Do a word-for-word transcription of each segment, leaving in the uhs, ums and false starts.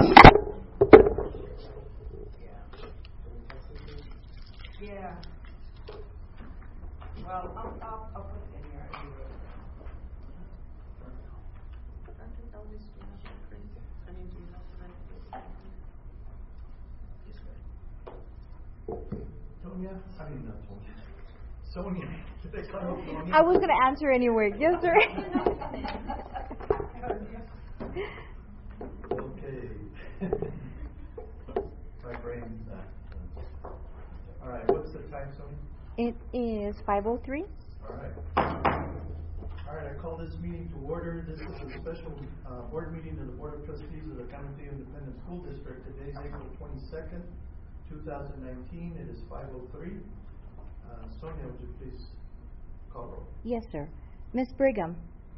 Yeah. Well, I'll, I'll, I'll put it in here anyway. Tonya? I mean, not Tonya. Sonia. Did they call you Sonia? I was going to answer anyway. Yes, sir. Okay. My brain's not. Uh, all right, what's the time, Sonia? It is five oh three. All right. All right, I call this meeting to order. This is a special uh, board meeting of the Board of Trustees of the Canutillo Independent School District. Today is April twenty-second, twenty nineteen. It is five oh three. Uh, Sonia, would you please call roll? Yes, sir. Miss Brigham.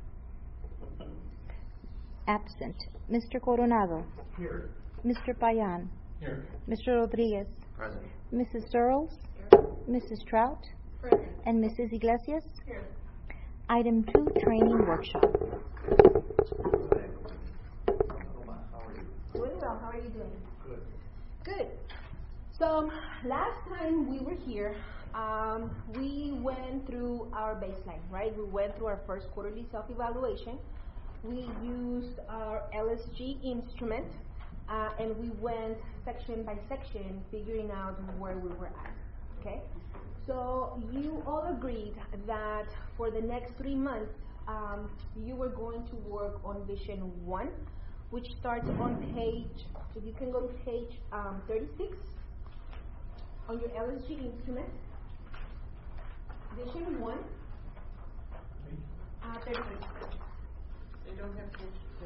Absent. Mister Coronado. Here. Mister Payan. Here. Mister Rodriguez. Present. Missus Searles. Missus Trout. Present. And Missus Iglesias. Here. Item two, training workshop. Hi. Alma, how are you? Doing well. How are you doing? Good. Good. So last time we were here, um, we went through our baseline, right? We went through our first quarterly self-evaluation. We used our L S G instrument, uh, and we went section by section, figuring out where we were at. Okay. So you all agreed that for the next three months, um, you were going to work on Vision One, which starts on page. If you can go to page um, thirty-six on your L S G instrument. Vision One, uh, thirty-six. They don't have to.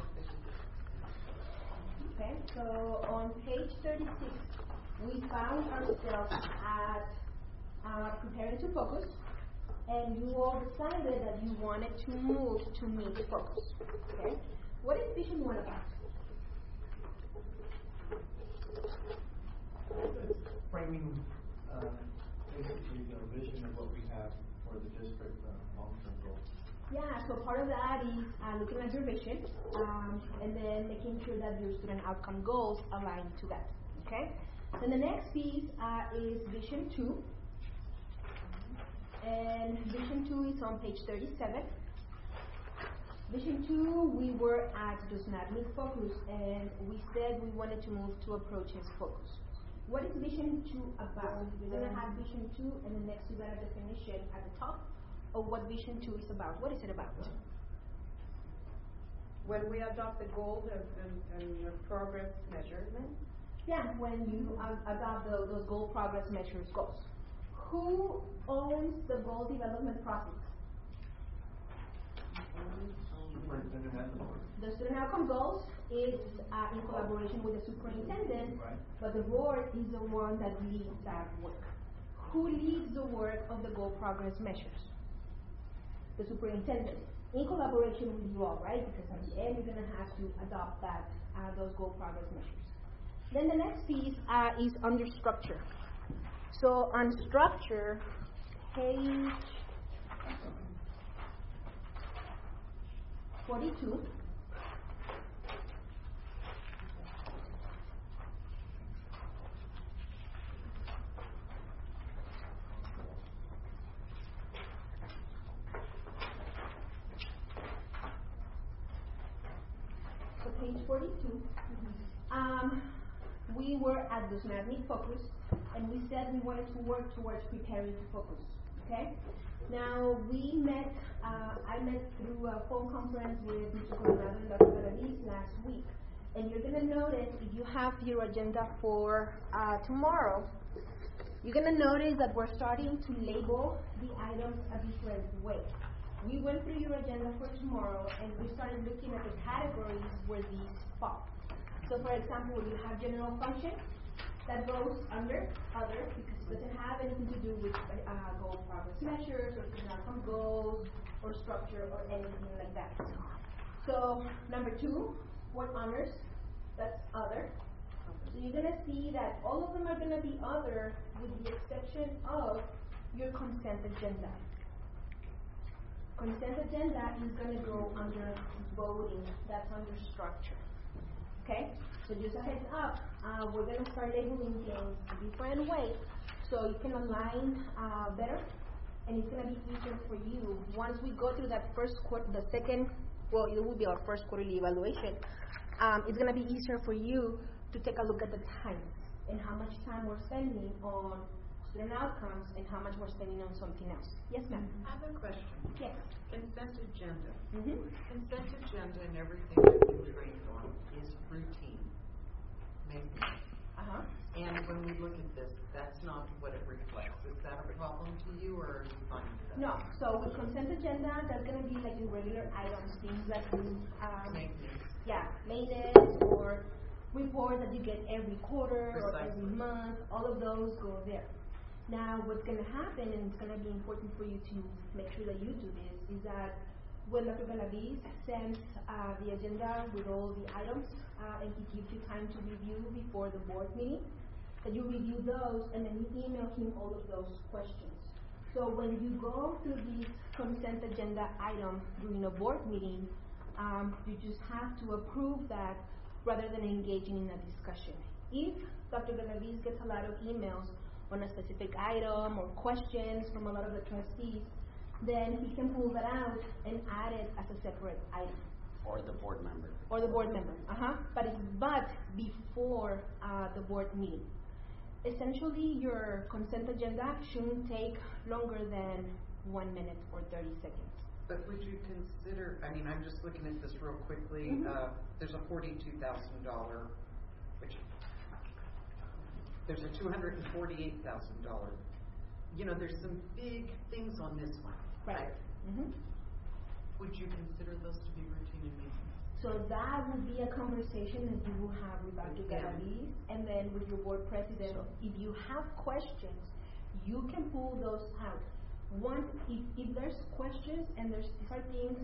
Okay, so on page thirty-six, we found ourselves at uh, preparing to focus, and you all decided that you wanted to move to meet focus. Okay, what is Vision One about? Framing uh, basically the vision of what we have for the district uh, long-term goals. Yeah, so part of that is uh, looking at your vision, um, and then making sure that your student outcome goals align to that. Okay. Then the next piece uh, is Vision Two, and Vision Two is on page thirty-seven. Vision Two, we were at Does Not Meet Focus, and we said we wanted to move to Approaches Focus. What is Vision Two about? You're gonna have Vision Two, and then next you got a definition at the top of what Vision Two is about. What is it about? When we adopt the goals and, and, and the progress measurement. Yeah, when you uh, adopt the, those goal progress measures goals. Who owns the goal development process? Superintendent and the board. The student outcome goals is uh, in collaboration with the superintendent, Right. but the board is the one that leads that work. Who leads the work of the goal progress measures? The superintendent, in collaboration with you all, right? Because at the end, you're going to have to adopt that uh, those goal progress measures. Then the next piece uh, is under structure. So on structure, page forty-two. So page forty-two. Um, we were at Does Not Meet Focus, and we said we wanted to work towards preparing to focus. Okay. Now we met. Uh, I met through a phone conference with Mister Coronado and Doctor Paradis last week, and you're gonna notice if you have your agenda for uh, tomorrow, you're gonna notice that we're starting to label the items a different way. We went through your agenda for tomorrow, and we started looking at the categories where these fall. So, for example, you have general function that goes under other because it doesn't have anything to do with uh, goal progress measures or student outcome goals or structure or anything like that. So, number two, what honors? That's other. So you're going to see that all of them are going to be other with the exception of your consent agenda. Consent agenda is going to go under voting. That's under structure. Okay? So just a heads up, uh, we're gonna start labeling things a different way so you can align uh, better, and it's gonna be easier for you. Once we go through that first quarter, the second, well, it will be our first quarterly evaluation, um, it's gonna be easier for you to take a look at the times and how much time we're spending on student outcomes and how much we're spending on something else. Yes, ma'am? I have a question. Yes. Consent agenda. Mm-hmm. Consent agenda and everything that we trained on is routine maintenance. Uh-huh. And when we look at this, that's not what it reflects. Is that a problem to you, or are you fine with that? No, so with consent agenda, that's gonna be like your regular items, things that you, um, Maintenance. yeah, maintenance or report that you get every quarter or every Precisely. month, all of those go there. Now, what's gonna happen, and it's gonna be important for you to make sure that you do this, is that when Doctor Galaviz sends uh, the agenda with all the items, uh, and he gives you time to review before the board meeting, that you review those and then you email him all of those questions. So when you go through this consent agenda item during a board meeting, um, you just have to approve that rather than engaging in a discussion. If Doctor Galaviz gets a lot of emails on a specific item or questions from a lot of the trustees, then he can pull that out and add it as a separate item. Or the board member. Or the board member, uh-huh. But it's but before uh, the board meeting. Essentially, your consent agenda shouldn't take longer than one minute or thirty seconds. But would you consider, I mean, I'm just looking at this real quickly. Mm-hmm. Uh, there's a forty-two thousand dollars, which, there's a two hundred forty-eight thousand dollars. You know, there's some big things on this one. Right. Mm-hmm. Would you consider those to be routine and maintenance? So that will be a conversation that you will have with Doctor Yeah. Galaviz and then with your board president. Sure. If you have questions, you can pull those out. Once, if, if there's questions and there's these are things,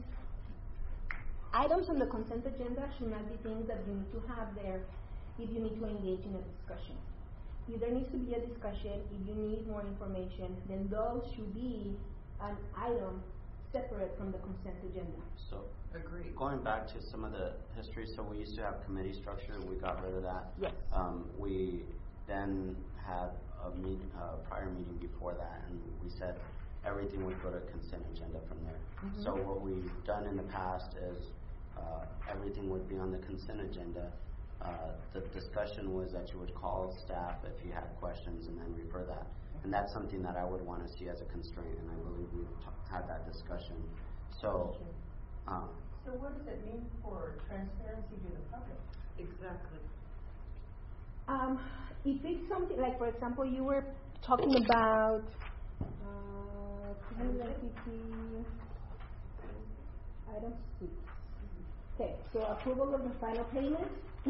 items on the consent agenda should not be things that you need to have there if you need to engage in a discussion. If there needs to be a discussion, if you need more information, then those should be an item separate from the consent agenda. So, Agreed. going back to some of the history, so we used to have committee structure, we got rid of that. Yes. Um, we then had a meet, uh, prior meeting before that, and we said everything would go to consent agenda from there. Mhm. So what we've done in the past is uh, everything would be on the consent agenda. Uh, the discussion was that you would call staff if you had questions and then refer that. And that's something that I would want to see as a constraint, and I believe we've t- had that discussion. So, um, So what does it mean for transparency to the public? Exactly. Um, if it's something like, for example, you were talking about uh, item six. Okay, so approval of the final payment.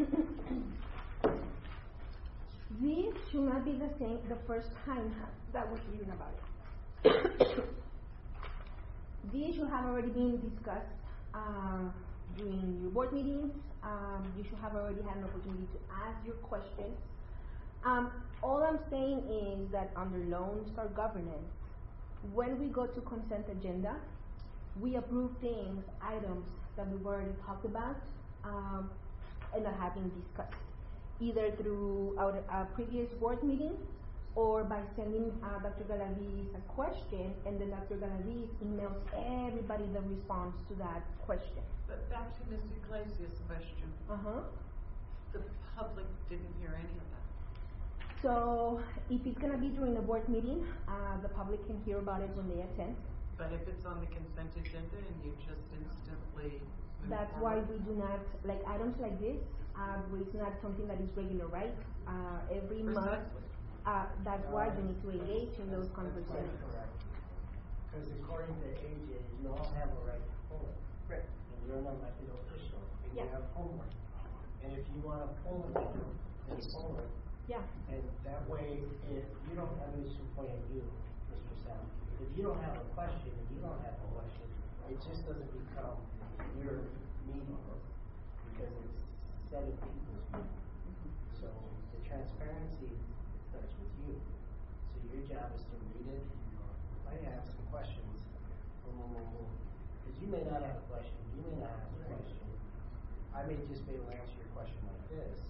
This should not be the same the first time that we're hearing about it. These should have already been discussed uh, during your board meetings. Um, you should have already had an opportunity to ask your questions. Um, all I'm saying is that under Lone Star governance, when we go to consent agenda, we approve things, items that we've already talked about um, and that have been discussed, either through our, our previous board meeting or by sending uh, Doctor Galaviz a question, and then Doctor Galaviz emails everybody the response to that question. But back to Miz Iglesias' question. Uh-huh. The public didn't hear any of that. So if it's going to be during a board meeting, uh, the public can hear about it when they attend. But if it's on the consent agenda and you just instantly move That's why forward, we do not, like items like this, uh, it's not something that is regular, right? Uh, every month, Precisely. uh, that's why you need to engage in those conversations. Because according to A J, you all have a right to pull it. Right. And you're an elected official, and you Yeah. have homework. And if you want to pull it, then pull it. Yeah. And that way, if you don't have any point of view, Mister Sam, if you don't have a question and you don't have a question, it just doesn't become your meeting because it's seven people's meeting. So the transparency starts with you. So your job is to read it. I have some questions. Because you may not have a question, you may not have a question. I may just be able to answer your question like this,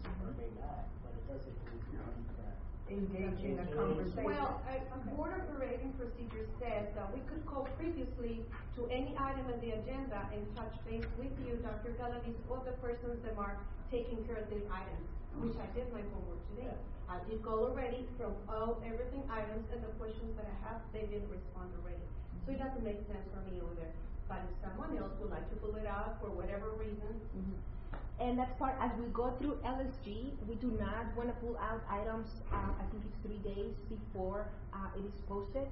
may not, but it doesn't mean we need to Engage in a Engage. conversation. Well, a, a board operating procedure says that we could call previously to any item on the agenda and touch base with you, Doctor Galavis, or the persons that are taking care of these items, which I did my homework today. I did call already from all, everything items, and the questions that I have, they didn't respond already. So it doesn't make sense for me over there. But if someone else would like to pull it out for whatever reason, and that's part, as we go through L S G, we do not want to pull out items, uh, I think it's three days before, uh, it is posted,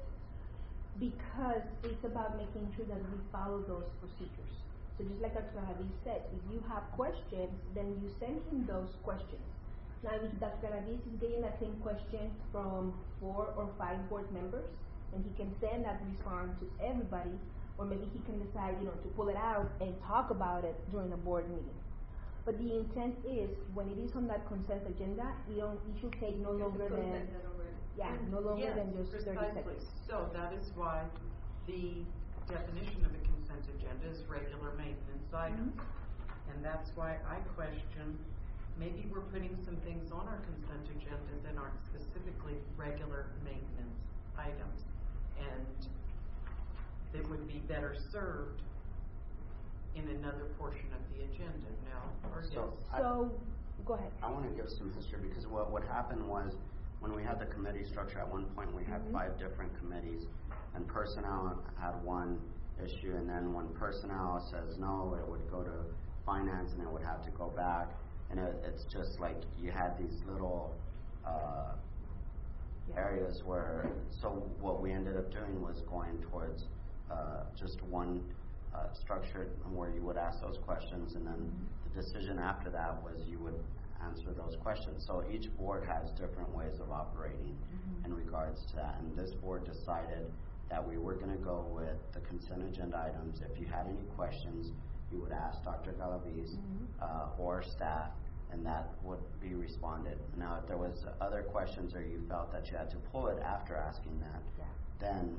because it's about making sure that we follow those procedures. So just like Doctor Galavis said, if you have questions, then you send him those questions. Now, if Doctor Galavis is getting that same question from four or five board members, and he can send that response to everybody, or maybe he can decide, you know, to pull it out and talk about it during a board meeting. But the intent is, when it is on that consent agenda, you don't, it should take no longer than, Consent already. yeah, no longer Yes, than just thirty precisely. seconds. So that is why the definition of a consent agenda is regular maintenance items. Mm-hmm. And that's why I question, maybe we're putting some things on our consent agenda that aren't specifically regular maintenance items. And that would be better served in another portion of the agenda, no? Or So, yes? I- So, go ahead. I want to give some history because what, what happened was when we had the committee structure, at one point we had Mhm. five different committees, and personnel had one issue, and then when personnel says no, it would go to finance and it would have to go back, and it, it's just like you had these little uh, Yeah. areas where, so what we ended up doing was going towards uh, just one uh, structure where you would ask those questions, and then the decision after that was you would answer those questions. So each board has different ways of operating Mm-hmm. in regards to that, and this board decided that we were going to go with the consent agenda items. If you had any questions, you would ask Doctor Galavis Mhm. uh, or staff, and that would be responded. Now, if there was other questions or you felt that you had to pull it after asking that, Yeah. then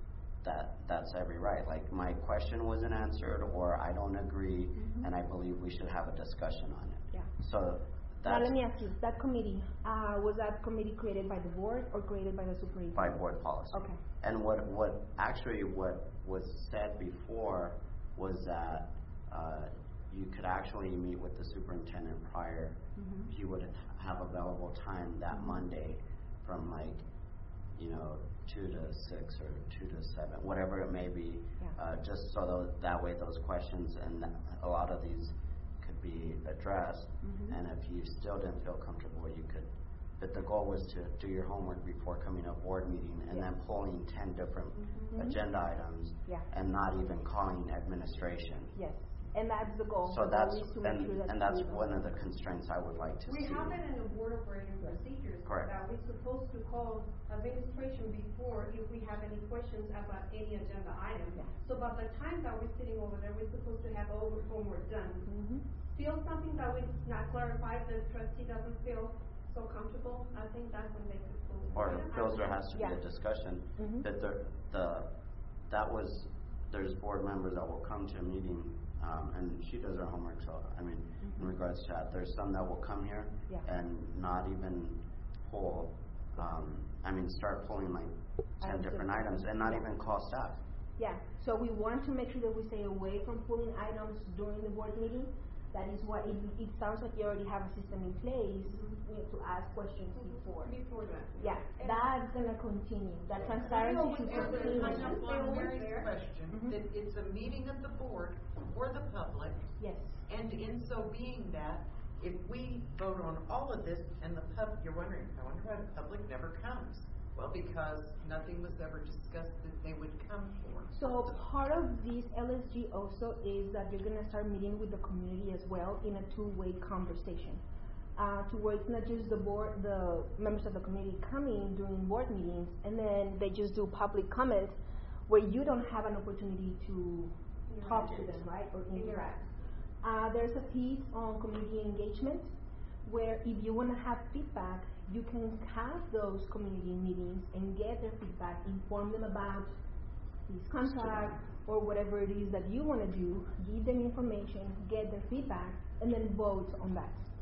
that that's every right. Like, my question wasn't answered, or I don't agree, Mhm. and I believe we should have a discussion on it. Yeah. So Now, that's let me ask you, that committee, uh, was that committee created by the board or created by the superintendent? by board policy. Okay. And what what actually what was said before was that uh, you could actually meet with the superintendent prior. Mhm. He would have available time that Mhm. Monday from like, you know, two to six or two to seven, whatever it may be, Yeah. uh, just so tho- that way those questions and a lot of these could be addressed. Mhm. And if you still didn't feel comfortable, you could. But the goal was to do your homework before coming to a board meeting and then pulling ten different Mhm. agenda items Yeah. and not even calling administration. Yes, and that's the goal. So The that's, goal is to make and, sure that and that's we don't- one of the constraints I would like to We see. have it in the board operating procedures. Correct. That we're supposed to call administration before if we have any questions about any agenda item. Yeah. So by the time that we're sitting over there, we're supposed to have all the homework done. Mhm. Feel something that we not clarified, the trustee doesn't feel so comfortable, I think that's when they could pull. Or it. feels there has to be Yeah. a discussion, Mhm. that the, the, that was, there's board members that will come to a meeting, um, and she does her homework, so, I mean, in Mhm. regards to that, there's some that will come here Yeah. and not even pull, um, I mean, start pulling like ten Items different of- items and not Yeah. even call staff. Yeah, so we want to make sure that we stay away from pulling items during the board meeting. That is why it, it sounds like you already have a system in place, you know, to ask questions before. Before that. Yeah, And- that's gonna continue, that No, transparency should we- and the- continue. I I know know on Phil was Mary's there. question, Mhm. that it's a meeting of the board for the public, Yes, and in so being that, if we vote on all of this and the pub, you're wondering, I wonder why the public never comes. Well, because nothing was ever discussed that they would come for. so part of this L S G also is that you're gonna start meeting with the community as well in a two-way conversation. Uh, to where it's not just the board, the members of the community coming during board meetings, and then they just do public comment, where you don't have an opportunity to talk to them, right, or interact. Uh, there's a piece on community engagement, where if you wanna have feedback, you can have those community meetings and get their feedback, inform them about this contract, or whatever it is that you wanna do, give them information, get their feedback, and then vote on that.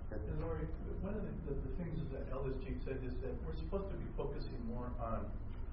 And Lori, one of the, the, the things is that L S G said is that we're supposed to be focusing more on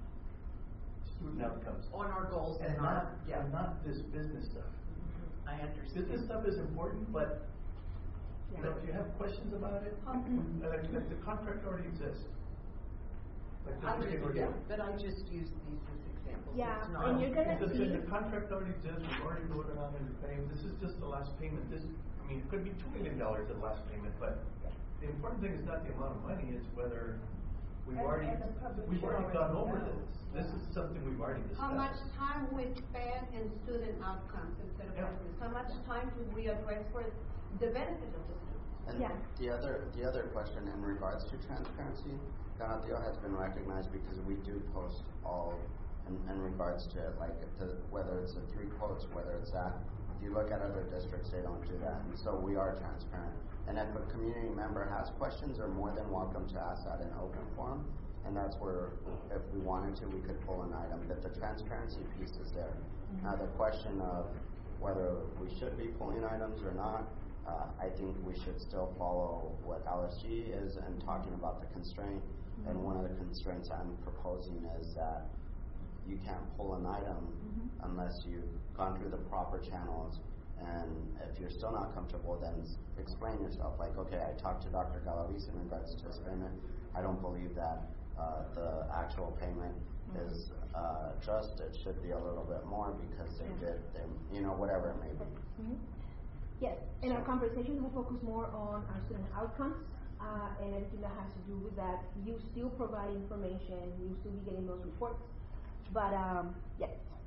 student outcomes. On our goals And and our, not, yeah, and not this business stuff. I understand. Business stuff is important, but, you know, if you have questions about it, uh, like, like the contract already exists. Like the I three just, already- yeah, but I just used these as examples. Yeah, It's not- and you're gonna The, see. the contract already exists, we've already voted on it and paying, this is just the last payment, this, I mean, it could be two million dollars the last payment, but the important thing is not the amount of money, it's whether we've And- already, and the public we've should already already gone over know. this. This is something we've already discussed. How much time we spend in student outcomes instead of Yeah. business? How much time do we address for the benefit of the students? And Yeah. the other, the other question in regards to transparency, Donatio has been recognized because we do post all in, in regards to it, like the, whether it's the three quotes, whether it's that. If you look at other districts, they don't do that, and so we are transparent. And if a community member has questions, they're more than welcome to ask that in open forum, and that's where, if we wanted to, we could pull an item, but the transparency piece is there. Now, the question of whether we should be pulling items or not, uh, I think we should still follow what L S G is and talking about the constraint. Mm-hmm. And one of the constraints I'm proposing is that you can't pull an item mm-hmm. unless you've gone through the proper channels. And if you're still not comfortable, then explain yourself. Like, okay, I talked to Doctor Galaviz in regards to this payment. I don't believe that uh, the actual payment mm-hmm. is uh, just. It should be a little bit more because they yeah. did, they, you know, whatever it may be. Mm-hmm. Yes, in our conversations we focus more on our student outcomes uh, and everything that has to do with that. You still provide information, you still be getting those reports, but um, yes.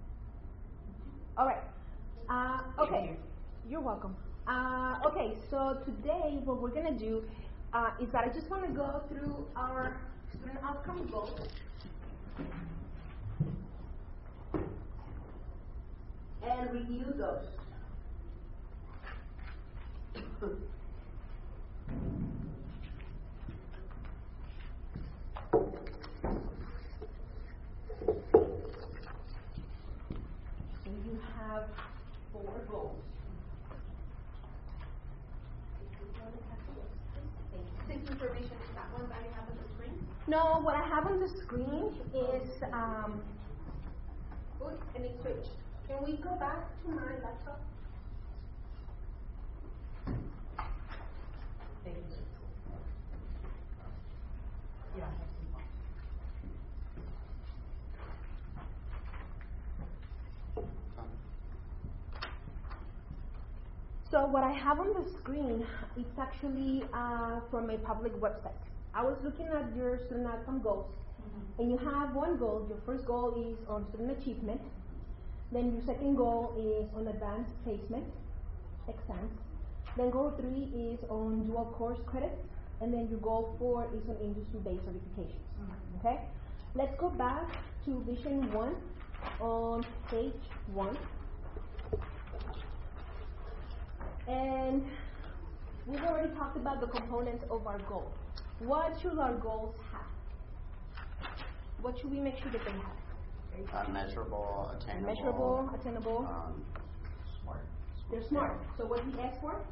All right. Uh, okay. You're welcome. Uh, okay, so today what we're gonna do uh, is that I just want to go through our student outcome goals. And review those. So you have four goals. This information is that one that you have on the screen? No, what I have on the screen is, um, oops, let me switch. Can we go back to my laptop? Thank you. Yeah. So what I have on the screen, it's actually uh, from a public website. I was looking at your student outcome goals, mm-hmm. and you have one goal. Your first goal is on student achievement. Then your second goal is on advanced placement exams. Then goal three is on dual course credits, and then your goal four is on industry-based certifications. Mm-hmm. Okay? Let's go back to vision one on page one. And we've already talked about the components of our goal. What should our goals have? What should we make sure that they have? Uh, measurable, attainable. Measurable, attainable. Um, smart. They're smart. So what's the S for?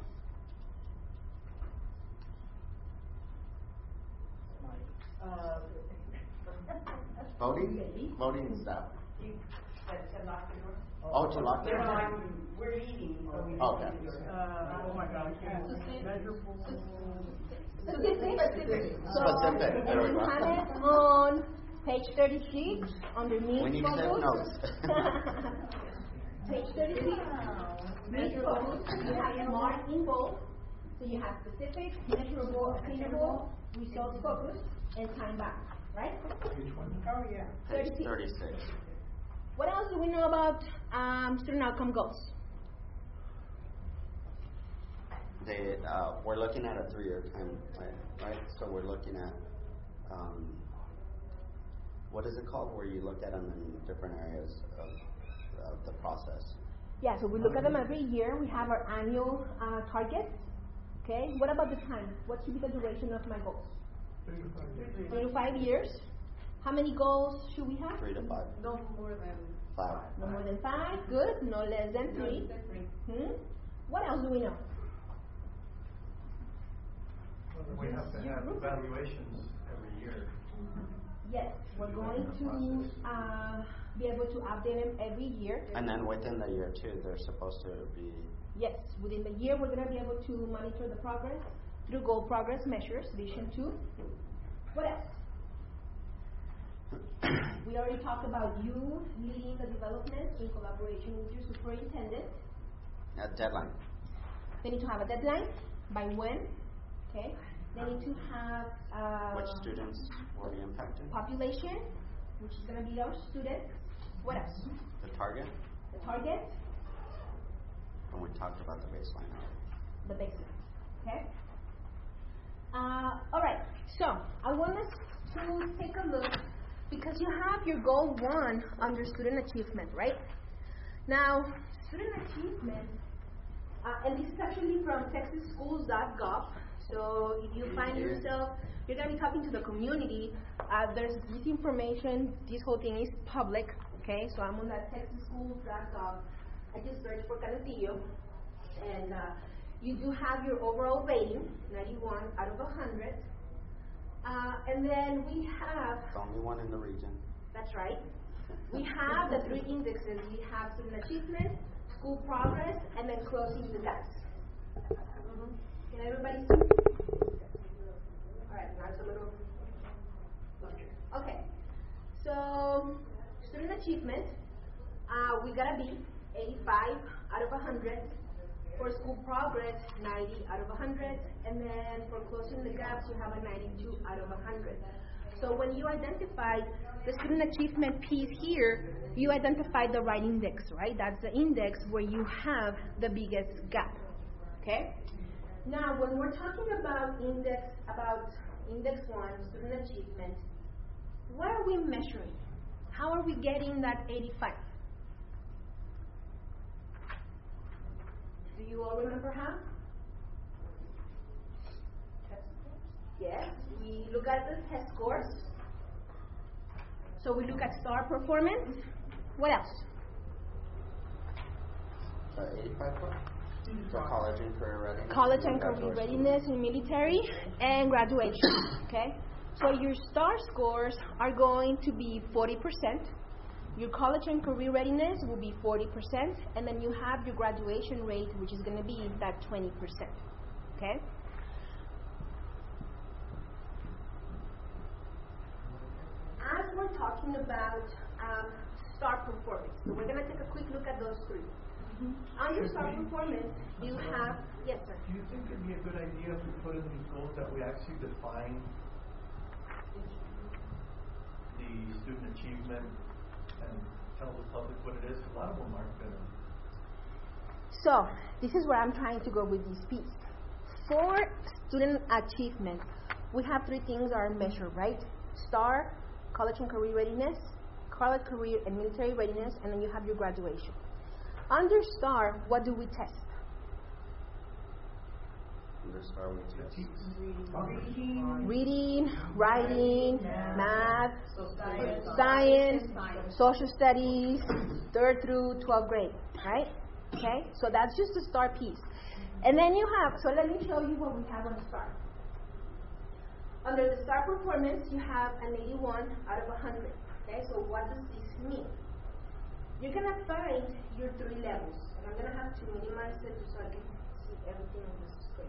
Uh, Voting? Maybe. Voting staff. you, that, to lock the door? Oh, to lock the We're door. like, we're eating, so we. Okay. Uh, oh my God. Measurable. Specific. Specific. So, There and we you go. have it on page thirty-six, underneath We need to take focus. notes. Page thirty-six, meet focus, you have smart in bold, so you have specific, measurable, attainable, results focused, and time bound, right? Oh, yeah. Page thirty-six. thirty-six. What else do we know about um, student outcome goals? They, uh, we're looking at a three-year time, right? right? So we're looking at, um, what is it called, where you look at them in different areas of, of the process? Yeah, so we look at them every year. We have our annual uh, targets. Okay, what about the time? What should be the duration of my goals? Three to five years. Three to five years. How many goals should we have? Three to five. No more than Five. No more than five. Good. No less than three. Hmm? What else do we know? have to your have group. evaluations every year. Yes, we're Do that going in the to, process. uh, be able to update them every year. And then within the year too, they're supposed to be, Yes, within the year, we're gonna be able to monitor the progress through goal progress measures, Vision Two. What else? We already talked about you leading the development in collaboration with your superintendent. a deadline. They need to have a deadline, by when, okay? They need to have, uh. Which students will be impacted? Population, which is gonna be our students. What else? The target, The target, and we talked about the baseline. the baseline, okay? Uh, all right, so I want us to take a look, because you have your goal one under student achievement, right? Now, student achievement, uh, and this is actually from texas schools dot gov, so if you find yourself, you're going to be talking to the community, uh, there's this information, this whole thing is public, okay? So I'm on that texas schools dot gov, I just searched for Canutillo, and uh, you do have your overall rating, ninety-one out of one hundred. Uh, and then we have, The only one in the region. that's right, we have the three indexes. We have student achievement, school progress, and then closing the gaps. Can everybody see? All right, now it's a little larger. Okay, so student achievement, uh, we gotta be eighty-five out of one hundred. For school progress, ninety out of one hundred, and then for closing the gaps, you have a ninety-two out of one hundred. So when you identify the student achievement piece here, you identify the right index, right? That's the index where you have the biggest gap, okay? Now, when we're talking about index, about index one, student achievement, what are we measuring? How are we getting that eighty-five? Do you all remember how? Yes, we look at the test scores. So we look at STAR performance. What else? The eighty-five point? The college and career readiness. College and career graduation. readiness in military and graduation. Okay? So your STAR scores are going to be forty percent. Your college and career readiness will be forty percent, and then you have your graduation rate, which is going to be that twenty percent. Okay? As we're talking about um, STAR performance, so we're going to take a quick look at those three. On your STAR performance, you have, yes, sir. Do you think it'd be a good idea if we put in these goals that we actually define the student achievement and tell the public what it is? A lot of them aren't gonna. So, this is where I'm trying to go with this piece. For student achievement, we have three things that are measured, right? STAR, college and career readiness, college, career, and military readiness, and then you have your graduation. Under STAR, what do we test? Under STAR we test. Reading. Reading, writing, math, science, social studies, third through twelfth grade, right? Okay, so that's just the STAR piece. And then you have, so let me show you what we have on STAR. Under the STAR performance, you have an eighty-one out of one hundred. Okay, so what does this mean? You're going to find your three levels. And I'm going to have to minimize it just so I can see everything on the screen.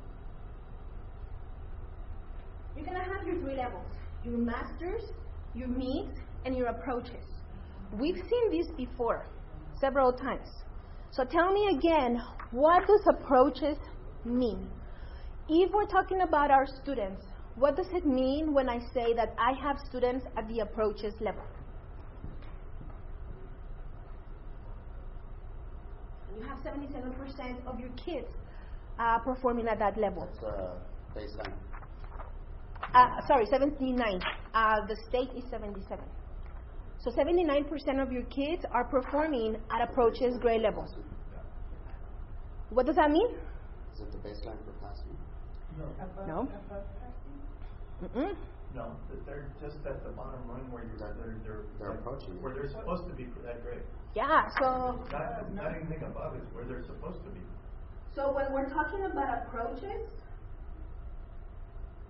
You're going to have your three levels. Your masters, your meets, and your approaches. We've seen this before, several times. So tell me again, what does approaches mean? If we're talking about our students, what does it mean when I say that I have students at the approaches level? You have seventy-seven percent of your kids uh, performing at that level. That's uh, baseline. Uh, sorry, seventy-nine. Uh, the state is seventy-seven. So seventy-nine percent of your kids are performing at approaches grade level. What does that mean? Is it the baseline for passing? No. Mm-mm. No, that they're just at the bottom rung where you're, they're, they're, They're approaching. where they're supposed to be for that grade. Yeah, so Not, not anything above, it's where they're supposed to be. so when we're talking about approaches,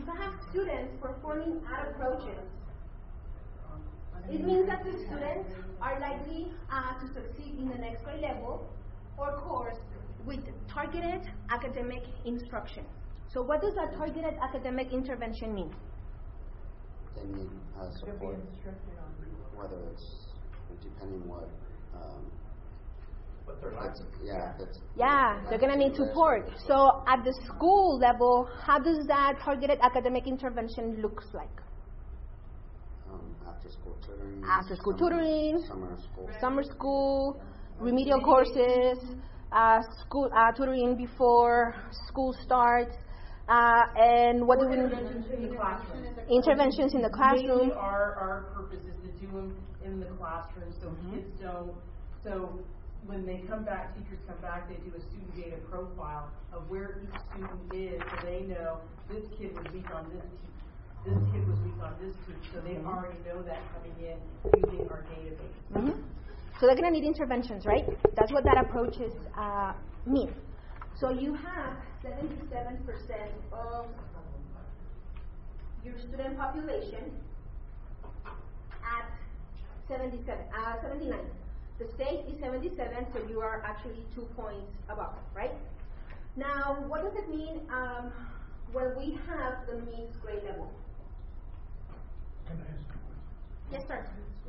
if I have students performing ad approaches, it means that the students are likely uh, to succeed in the next grade level or course with targeted academic instruction. So what does that targeted academic intervention mean? They need uh, support, whether it's depending what. Um, But they're if it's, yeah, if it's, Yeah, they're going to need support. So at the school level, how does that targeted academic intervention looks like? Um, after school tutoring. After school summer, tutoring, Summer school. Summer school, remedial courses, uh, school uh, tutoring before school starts, uh, and what do we Interventions in the classroom. Interventions in the classroom. Mainly our, our purpose is to do them in the classroom so Mm-hmm. kids don't, so when they come back, teachers come back, they do a student data profile of where each student is so they know this kid was weak on this teach, this kid was weak on this teach, so they already know that coming in using our database. Mm-hmm. So they're going to need interventions, right? That's what that approach is, uh, mean. So you have seventy-seven percent of your student population at seventy-seven, uh, seventy-nine. The state is seventy-seven, so you are actually two points above, right? Now, what does it mean um, when we have the mixed grade level? Can I ask a question? Yes, sir.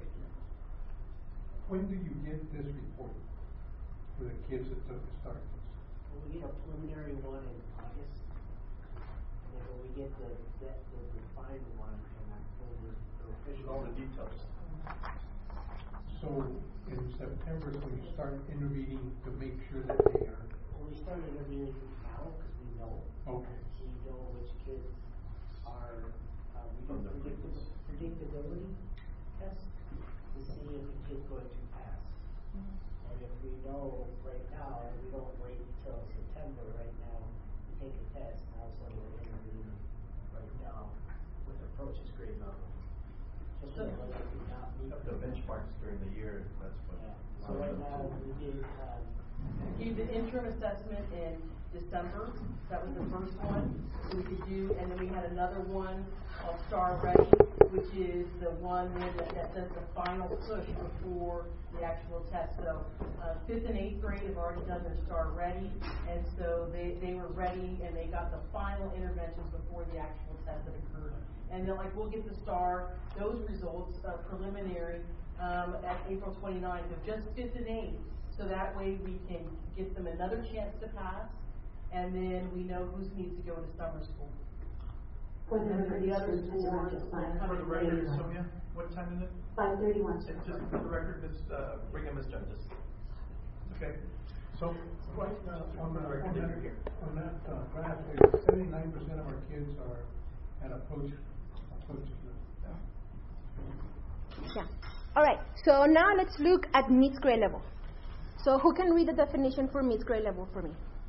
When do you get this report for the kids that took the start test? Well, we get a preliminary one in August, and then when we get the, the, the, the final one in October, the official. All the details. So in September, so you start intervening to make sure that they are, Well, we start interviewing now because we know. okay. We know which kids are, uh, we do From the predictable, predictability test to see if a kid's going to pass. And if we know right now, we don't wait until September, right now, we take a test, now so we're interviewing right now with approaches grade level. Just so that we do not meet. Of the benchmarks during the year, that's what. Yeah, so right now, we did, um, Gave the interim assessment in December, that was the first one, so we could do, and then we had another one called Star Ready, which is the one that, that does the final push before the actual test. So, uh, fifth and eighth grade have already done their Star Ready, and so they, they were ready, and they got the final interventions before the actual test that occurred. And they're like, we'll get the STAR, those results, uh, preliminary, um, at April twenty-ninth of just fifth and eighth. So that way we can give them another chance to pass, and then we know who needs to go to summer school. For the And then the other record, schools Mister will Rogers, come For the in record, later. Sonia, what time is it? five thirty-one. It's just for the record, Miss uh, Brigham, Miss Justice. Okay? So, right, uh, on that, Record on that that, you're here. on that uh, graph, seventy-nine percent of our kids are at approach, approach level. Yeah. All right. So now let's look at mixed grade level. So who can read the definition for mixed grade level for me?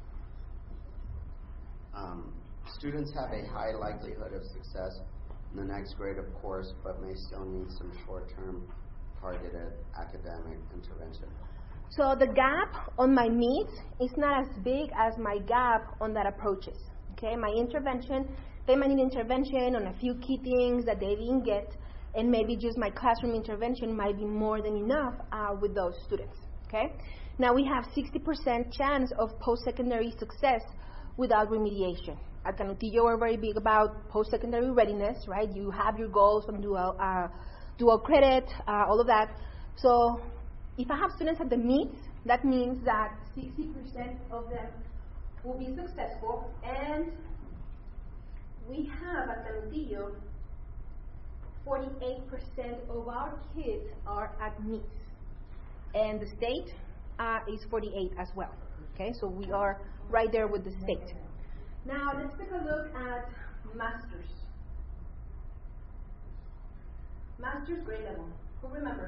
Um, students have a high likelihood of success in the next grade, of course, but may still need some short-term targeted academic intervention. So the gap on my meets is not as big as my gap on that approaches. Okay, my intervention, they might need intervention on a few key things that they didn't get, and maybe just my classroom intervention might be more than enough uh, with those students. Okay, now we have sixty percent chance of post-secondary success without remediation. At Canutillo, we're very big about post-secondary readiness, right? You have your goals on dual, uh, dual credit, uh, all of that. So if I have students at the meets, that means that sixty percent of them will be successful, and we have at Canutillo, forty-eight percent of our kids are at meets, and the state uh, is forty-eight as well. Okay, so we are right there with the state. Now let's take a look at masters. Masters grade level. Who remembers?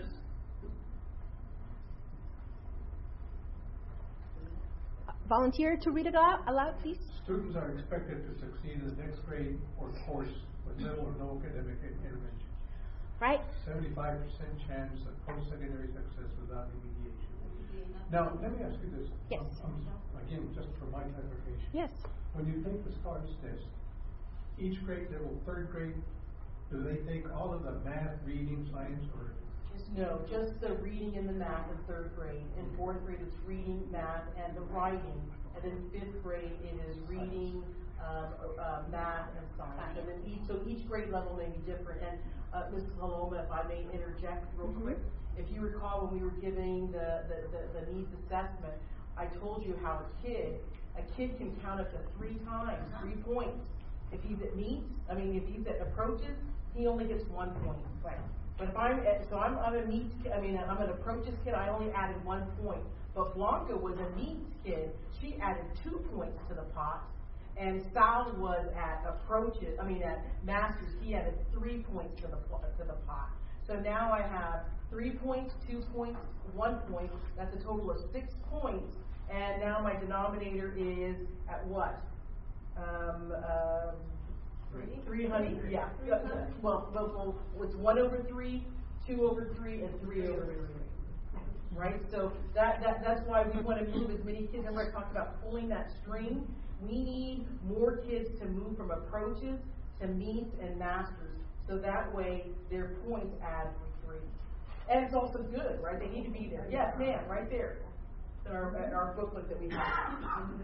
Volunteer to read it out aloud, please. Students are expected to succeed in the next grade or course with little or no academic intervention. Right? Seventy-five percent chance of post-secondary success without remediation. Now, let me ask you this. Yes. Um, um, again, just for my clarification. Yes. When you take the STARS test, each grade level, third grade, do they take all of the math, reading, science, or? No, just the reading and the math in third grade. In fourth grade, it's reading, math, and the writing. And then fifth grade, it is reading, um, uh, math, and science. And then each, so each grade level may be different. And uh, Missus Haloma, if I may interject real Mm-hmm. quick, if you recall when we were giving the, the, the, the needs assessment, I told you how a kid, a kid can count up to three times, three points. If he's at meets, I mean, if he's at approaches, he only gets one point. Right. But if I'm at, so I'm, I'm a meets kid, I mean, I'm an approaches kid, I only added one point. But Blanca was a meets kid, she added two points to the pot. And Sal was at approaches, I mean, at masters, he added three points to the to the pot. So now I have three points, two points, one point. That's a total of six points. And now my denominator is at what? Um, uh, three hundred. Yeah. Well, well, well, it's one over three, two over three, and three over three. Right. So that that that's why we want to move as many kids. And we're talking about pulling that string. We need more kids to move from approaches to meets and masters. So that way their points add for three. And it's also good, right? They need to be there. Yes, ma'am, right there. In our, in our booklet that we have.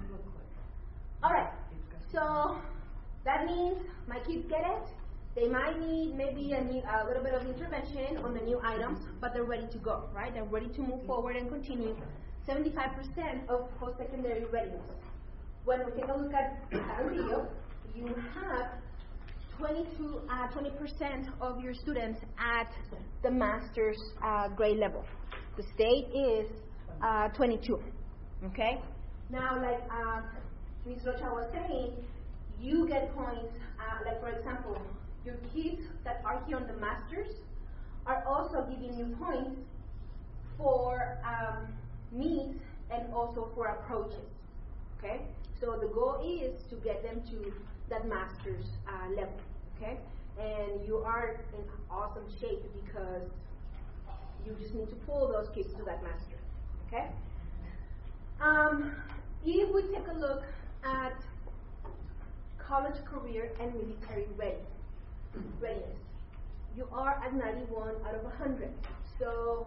All right. So that means my kids get it. They might need maybe a, new, a little bit of intervention on the new items, but they're ready to go, right? They're ready to move forward and continue. seventy-five percent of post-secondary readiness. When we take a look at Carrillo, you have twenty-two, uh, twenty percent of your students at the master's uh, grade level. The state is uh, twenty-two. Okay? Now, like uh, Miz Rocha was saying, you get points, uh, like for example, your kids that are here on the masters are also giving you points for um, meets and also for approaches. Okay? So the goal is to get them to that master's uh, level. Okay? And you are in awesome shape because you just need to pull those kids to that master. Okay? Um, if we take a look at college, career, and military ready, readiness, you are at ninety-one out of one hundred. So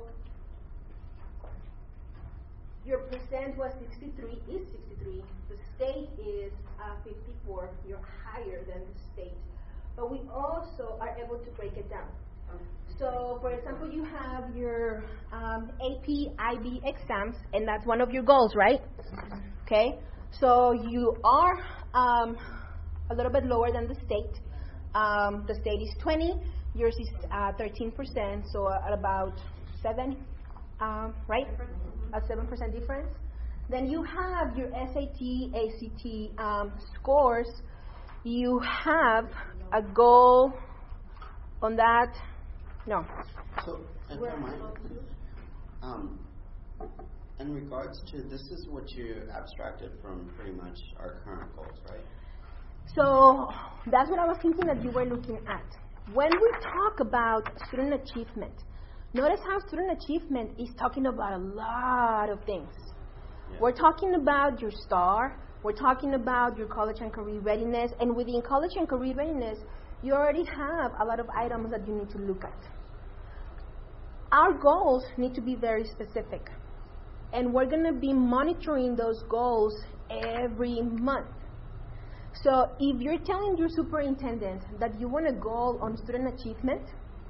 your percent was sixty-three, is sixty-three. The state is uh, fifty-four. You're higher than the state. But we also are able to break it down. So, for example, you have your um, A P, I B exams, and that's one of your goals, right? Okay. So you are um, a little bit lower than the state. Um, the state is twenty. Yours is uh, thirteen percent. So at about seven, um, right? A seven percent difference. Then you have your S A T, A C T um, scores. You have a goal on that. No. So, if I might, um, in regards to, this is what you abstracted from pretty much our current goals, right? So that's what I was thinking that you were looking at. When we talk about student achievement, notice how student achievement is talking about a lot of things. Yeah. We're talking about your STAR, we're talking about your college and career readiness, and within college and career readiness, you already have a lot of items that you need to look at. Our goals need to be very specific, and we're going to be monitoring those goals every month. So if you're telling your superintendent that you want a goal on student achievement,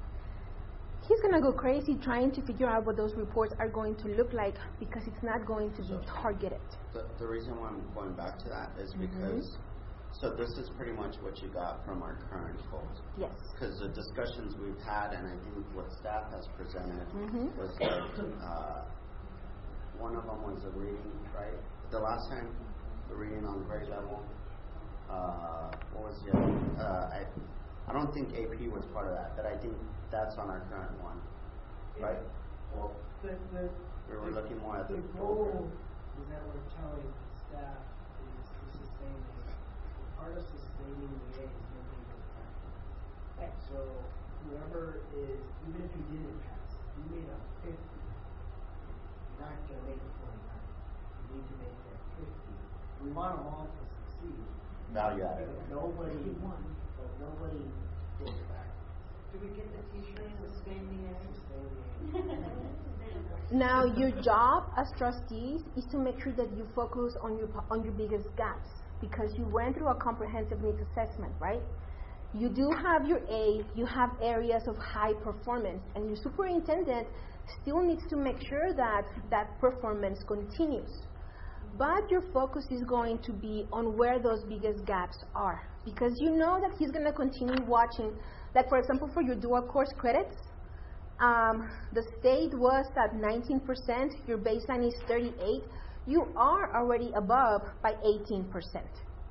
he's going to go crazy trying to figure out what those reports are going to look like because it's not going to be targeted. The, the reason why I'm going back to that is because, mm-hmm. so this is pretty much what you got from our current goals. Yes. Because the discussions we've had, and I think what staff has presented mm-hmm. was like, uh, one of them was the reading, right? The last time, the reading on grade level. Uh, what was the other? Uh, I, I don't think A P was part of that, but I think that's on our current one, right? Well, the, the, we were looking more at the, the goal is that we're telling staff is to sustain the part of sustaining the A is making good practice. Right. So whoever is, even if you didn't pass, you made a fifty, you're not going to make a forty-nine. You need to make that fifty. We want them all to succeed. Value added. Nobody, but nobody goes back. Do we get the t-shirt sustain the end? Sustain the end. Now, your job as trustees is to make sure that you focus on your on your biggest gaps, because you went through a comprehensive needs assessment, right? You do have your A, you have areas of high performance, and your superintendent still needs to make sure that that performance continues. But your focus is going to be on where those biggest gaps are, because you know that he's going to continue watching. Like, for example, for your dual course credits, um, the state was at nineteen percent, your baseline is thirty-eight, you are already above by eighteen percent.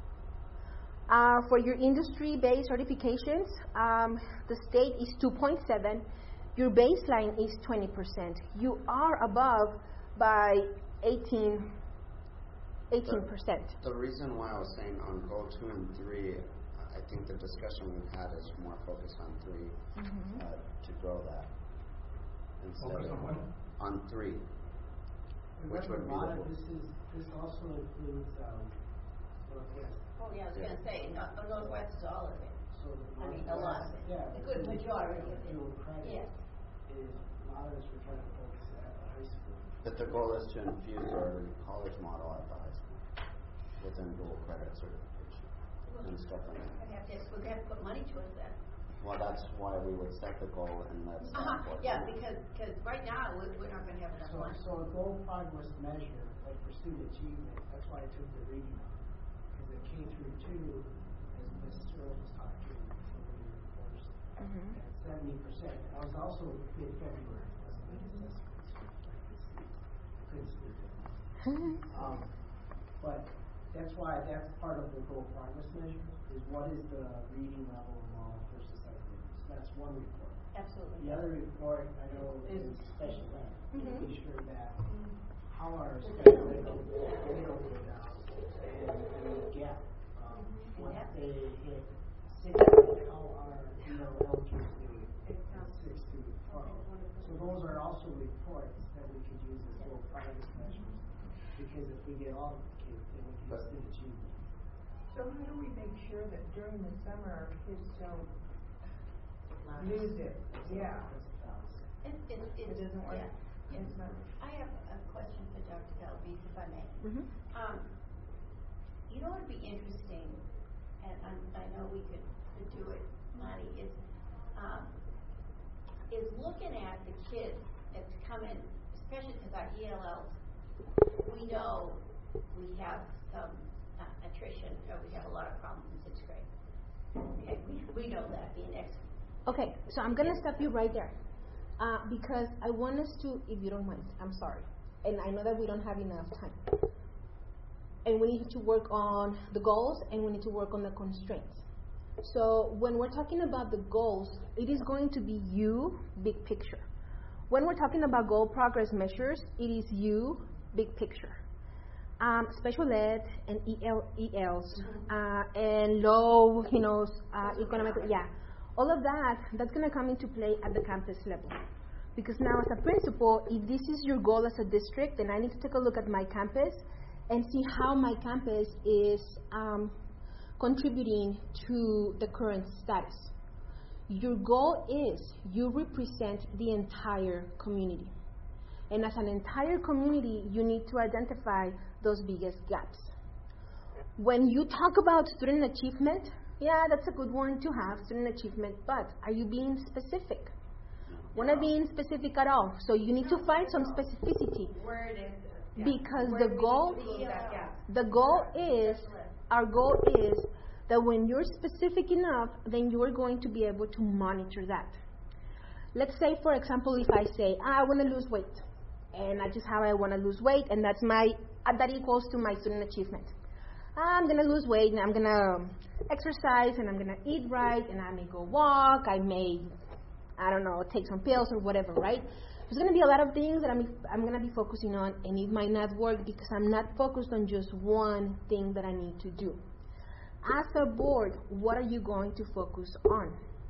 Uh, for your industry-based certifications, um, the state is two point seven, your baseline is twenty percent. You are above by eighteen percent. The, the reason why I was saying on goal two and three, I think the discussion we've had is more focused on three, mm-hmm. uh, to grow that. Instead Focus of on what? on three. Which would a be lot the of this is, this also includes, um, Northwest. Oh, yeah, I was Yeah. gonna say, no, Northwest is all of it. So the I mean, a Northwest- lot of it. Yeah. A good the majority of it. Dual credit Yes. is, a lot of us were trying to focus at the high school. But the goal is to infuse our college model at the high school within dual credit certification and stuff like that. We'd have to, we'd have to put money towards that. Well, that's why we would set the goal and that's Uh-huh, what yeah, because, because right now, we're, we're not gonna have enough So, money. so a goal progress measure, like for student achievement, that's why I took the reading on. Because the K through two, as Miz Searles was talking, when we were first, Mhm. at seventy percent. I was also mid-February, that's a big assessment, so I could see, couldn't sleep at night. Um, but that's why, that's part of the goal progress measure, is what is the reading level of all first and second graders. So that's one report. Absolutely. The other report, I know, is special ed, making sure that how our special ed, they don't go down, and, and the gap, um, once they hit six, how our, you know, elementary doing, six to twelve. So those are also reports that we could use as goal progress measures, because if we get all of the kids, then we can still achieve them. So how do we make sure that during the summer our kids don't lose it? Yeah. It, it, it. It doesn't work Yeah. in summer. I have a question for Doctor Galvez, if I may. Mhm. Um, you know what would be interesting, and I, I know we could, could do it, Marty, is, um, is looking at the kids that come in, especially because our E L Ls, we know we have some uh, attrition, or we have a lot of problems in sixth grade. Okay, we, we know that being ex. Okay, so I'm going to stop you right there. Uh, because I want us to, if you don't mind, I'm sorry. And I know that we don't have enough time. And we need to work on the goals and we need to work on the constraints. So when we're talking about the goals, it is going to be you, big picture. When we're talking about goal progress measures, it is you, big picture. Um, special ed and E L, E Ls uh, and low, you know, uh, economic, yeah. All of that, that's going to come into play at the campus level. Because now as a principal, if this is your goal as a district, then I need to take a look at my campus and see how my campus is um, contributing to the current status. Your goal is you represent the entire community. And as an entire community, you need to identify those biggest gaps. When you talk about student achievement, yeah, that's a good one to have, student achievement, but are you being specific? We're not being specific at all, so you need to find some specificity. Where it is. Yeah. Because Where the we need goal, to close that gap. the goal is, our goal is that when you're specific enough, then you are going to be able to monitor that. Let's say, for example, if I say, ah, I want to lose weight, and I just have I want to lose weight, and that's my, uh, that equals to my student achievement. I'm going to lose weight, and I'm going to exercise, and I'm going to eat right, and I may go walk, I may, I don't know, take some pills or whatever, right? There's going to be a lot of things that I'm, I'm going to be focusing on, and it might not work because I'm not focused on just one thing that I need to do. As a board, what are you going to focus on?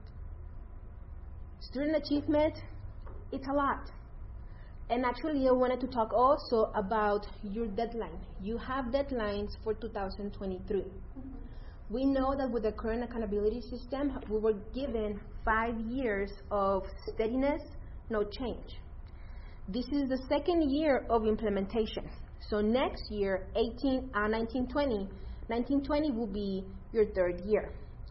Student achievement, it's a lot. And actually, I wanted to talk also about your deadline. You have deadlines for two thousand twenty-three. Mm-hmm. We know that with the current accountability system, we were given five years of steadiness, no change. This is the second year of implementation. So next year, eighteen, uh, nineteen twenty, nineteen twenty will be your third year.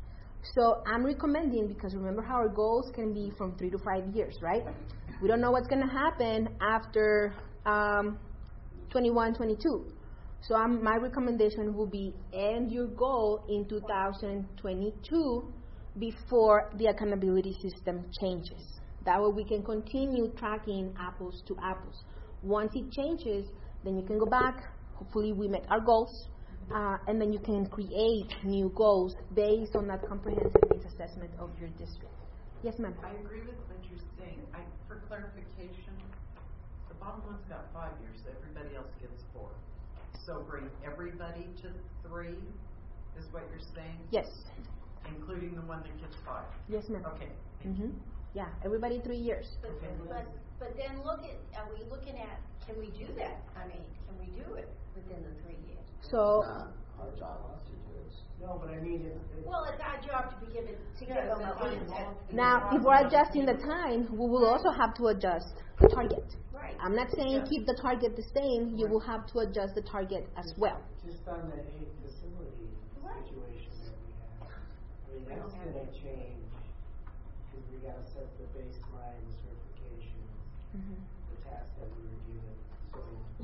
So I'm recommending, because remember how our goals can be from three to five years, right? We don't know what's going to happen after um, twenty-one, twenty-two. So I'm, my recommendation will be end your goal in two thousand twenty-two before the accountability system changes. That way we can continue tracking apples to apples. Once it changes, then you can go back. Hopefully we met our goals. Uh, and then you can create new goals based on that comprehensive needs assessment of your district. Yes, ma'am. I agree with what you're saying. I, for clarification, the bottom one's got five years, everybody else gets four. So bring everybody to three, is what you're saying? Yes. Including the one that gets five? Yes, ma'am. Okay, thank Mm-hmm. you. Yeah, everybody three years. But, Okay. but, but then look at, are we looking at, can we do that? I mean, can we do it within the three years? So, Not our job to do it. No, but I mean, it's, it's. Well, it's our job to be given, to give them a list. now, if we're adjusting the time, we will also have to adjust the target. Right. I'm not saying Yeah. keep the target the same. You will have to adjust the target as well. Just on the eight facility Right. situation that we have. I mean, We that's don't have gonna that. change, because we gotta set the baseline, the certification, Mm-hmm. the task that we were given. So,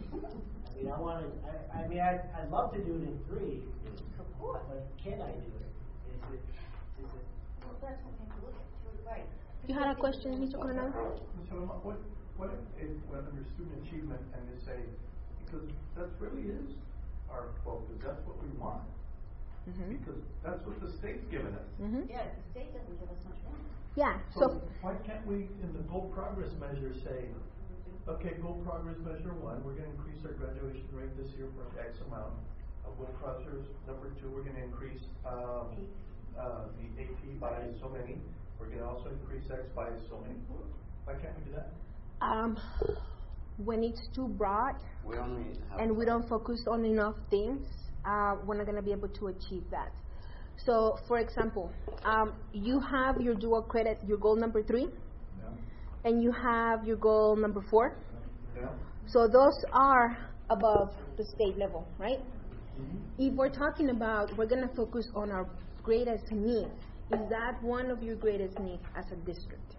I mean, I wanna, I, I mean, I'd, I'd love to do it in three, but can I do it? Is it, is it? Well, that's what we have to look at, too, right? You had a question, Mister Coronado? Mister Lamont, what, what if, when under student achievement, and they say, because that really is our focus, that's what we want, Mm-hmm. because that's what the state's given us. Mm-hmm. Yeah, the state doesn't give us much money. Yeah, So so, why can't we, in the goal progress measure, say, okay, goal progress measure one, we're gonna increase our graduation rate this year for X amount. Uh, goal progress number two, we're gonna increase, um, uh, the A P by so many. We're gonna also increase X by so many. Why can't we do that? um, when it's too broad We only have. and we don't focus on enough things, uh, we're not going to be able to achieve that. So, for example, um, you have your dual credit, your goal number three, Yeah. and you have your goal number four. Yeah. So those are above the state level, right? Mm-hmm. If we're talking about, we're going to focus on our greatest needs. Is that one of your greatest needs as a district?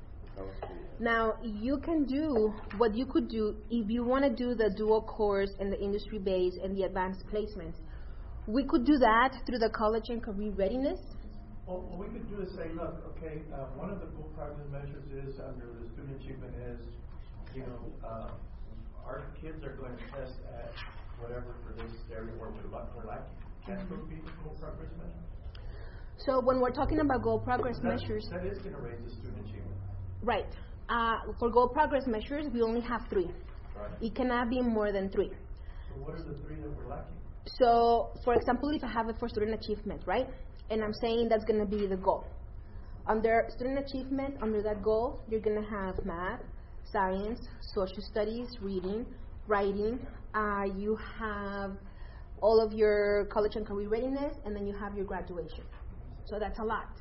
Now, you can do what you could do if you want to do the dual course and the industry base and the advanced placements. We could do that through the college and career readiness. Well, what we could do is say, look, okay, uh, one of the goal progress measures is under the student achievement is, you know, uh, our kids are going to test at whatever for this area where we're, la- we're lacking. Can those be the goal progress measures? So when we're talking about goal progress That- measures, That is going to raise the student achievement. right? Uh, for goal progress measures, we only have three. Right. It cannot be more than three. So what are the three that we're lacking? So, for example, if I have it for student achievement, right? And I'm saying that's going to be the goal. Under student achievement, under that goal, you're going to have math, science, social studies, reading, writing. Uh, you have all of your college and career readiness, and then you have your graduation. So that's a lot.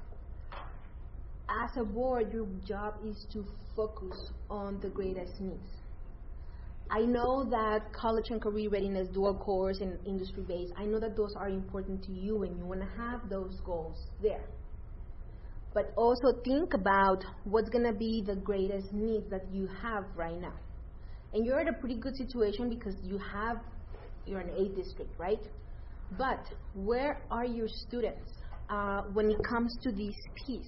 As a board, your job is to focus on the greatest needs. I know that college and career readiness, dual course, and industry base, I know that those are important to you and you want to have those goals there. But also think about what's going to be the greatest needs that you have right now. And you're in a pretty good situation because you have, you're an A district, right? But where are your students uh, when it comes to this piece?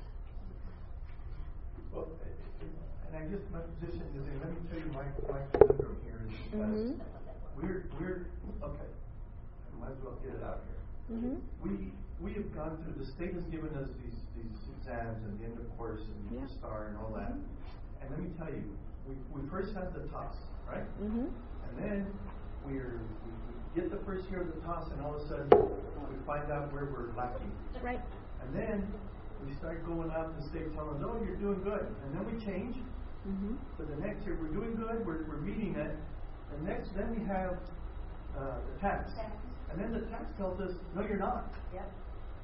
Well, and I guess my position is, and let me tell you my, my conundrum here is because Mm-hmm. we're, we're, okay, I might as well get it out here. Mm-hmm. We, we have gone through, the state has given us these, these exams and the end of course and Yeah. the STAR and all that. And let me tell you, we, we first had the toss, right? Mm-hmm. And then we're, we, we get the first year of the toss and all of a sudden we find out where we're lacking. Right. And then we start going out and the state telling us, oh, you're doing good. And then we change. Mm-hmm. So the next year, we're doing good, we're, we're meeting it. The next, then we have uh, the tax. And then the tax tells us, no, you're not. Yep.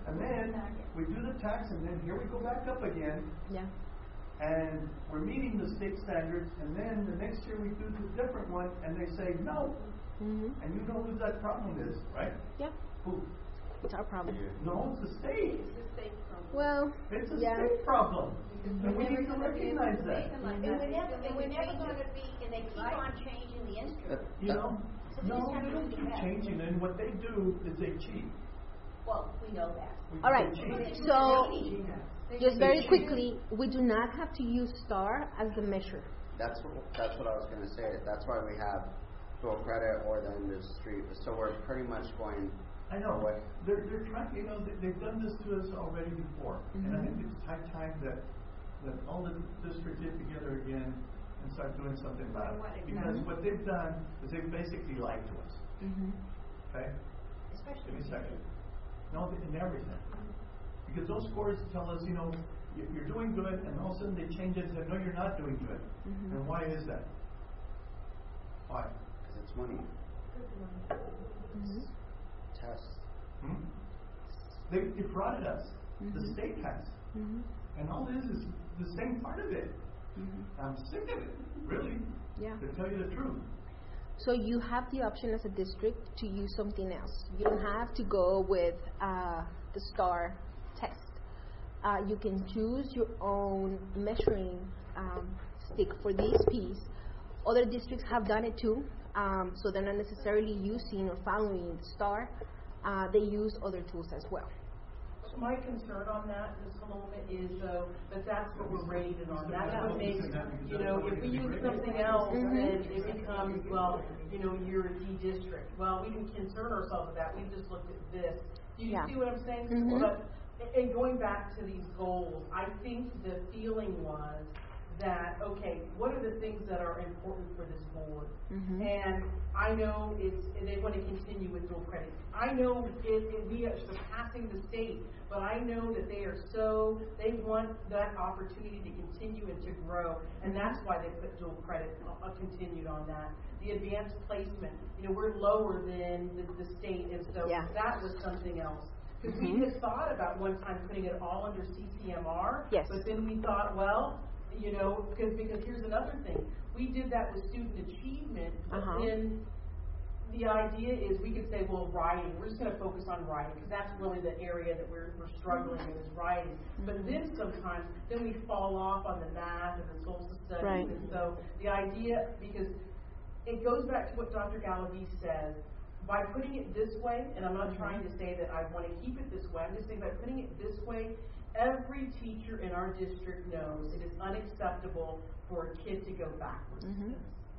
And then we do the tax, and then here we go back up again. Yeah. And we're meeting the state standards, and then the next year we do the different one, and they say no. Mm-hmm. And you know who that problem is, right? Yeah. Who? It's our problem. No, it's the state. Well, It's a yeah. state problem. And we need to recognize that. And we're never, and we're never gonna be, and they keep on changing the instrument. You know? So we No, just have they to don't do keep that. changing, and what they do is they cheat. Well, we know that. We- All right. they cheat. So, just very They cheat. quickly, we do not have to use STAR as the measure. That's what, that's what I was gonna say. That's why we have dual credit or the industry. So we're pretty much going. I know. What? They're, they're trying, you know, they, they've done this to us already before. And I think it's high time that, that all the districts get together again and start doing something about it. Because what they've done is they've basically lied to us. Mm-hmm. Okay? Especially. Give me a second. No, in everything. Because those scores tell us, you know, you- you're doing good, and all of a sudden they change it and say, no, you're not doing good. Mhm. And why is that? Why? Because it's money. Mm-hmm. Tests. Hmm? They defrauded us. The Mhm. state has. Mm-hmm. And all this is the same part of it. Mm-hmm. I'm sick of it, really, Yeah. to tell you the truth. So you have the option as a district to use something else. You don't have to go with uh, the STAR test. Uh, you can choose your own measuring um, stick for this piece. Other districts have done it too, um, so they're not necessarily using or following the STAR. Uh, they use other tools as well. So my concern on that, Miz Paloma, is though that that's what we're rated on. That's what makes, you know, if we use something else, Mhm. then it becomes, well, you know, you're a D district. Well, we didn't concern ourselves with that. We just looked at this. Do you Yeah. see what I'm saying? Mhm. But and going back to these goals, I think the feeling was that, okay, what are the things that are important for this board? Mhm. And I know it's, they want to continue with dual credit. I know it, it, we are surpassing the state, but I know that they are so, they want that opportunity to continue and to grow, and that's why they put dual credit uh, continued on that. The advanced placement, you know, we're lower than the, the state, and so Yeah. that was something else. Because Mhm. we had thought about one time putting it all under C C M R, Yes. but then we thought, well, you know, because because here's another thing. We did that with student achievement, but Uh-huh. then the idea is we could say, well, writing. We're just going to focus on writing because that's really the area that we're we're struggling in is writing. But Mhm. then sometimes then we fall off on the math and the social studies, Right. and so the idea because it goes back to what Doctor Galavis says. By putting it this way, and I'm not Mhm. trying to say that I want to keep it this way, I'm just saying by putting it this way, every teacher in our district knows it is unacceptable for a kid to go backwards. Mhm.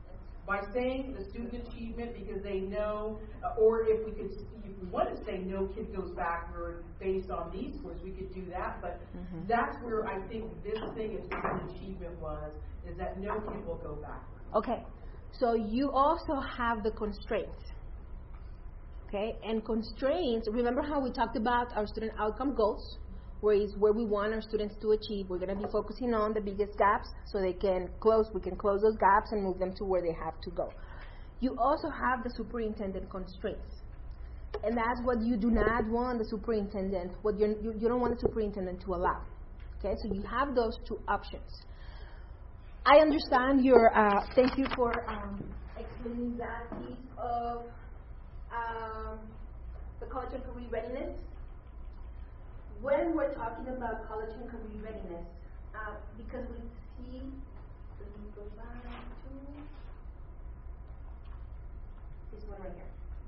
By saying the student achievement, because they know, uh, or if we could, if we want to say no kid goes backward based on these scores, we could do that, but Mhm. that's where I think this thing of student achievement was, is that no kid will go backwards. Okay, so you also have the constraints. Okay, and constraints, remember how we talked about our student outcome goals, where is where we want our students to achieve. We're going to be focusing on the biggest gaps so they can close, we can close those gaps and move them to where they have to go. You also have the superintendent constraints. And that's what you do not want the superintendent, what you're, you, you don't want the superintendent to allow. Okay, so you have those two options. I understand your, uh, thank you for um, explaining that piece of um, the college and career readiness. When we're talking about college and career readiness, uh, because we see, let me go back to this one right here.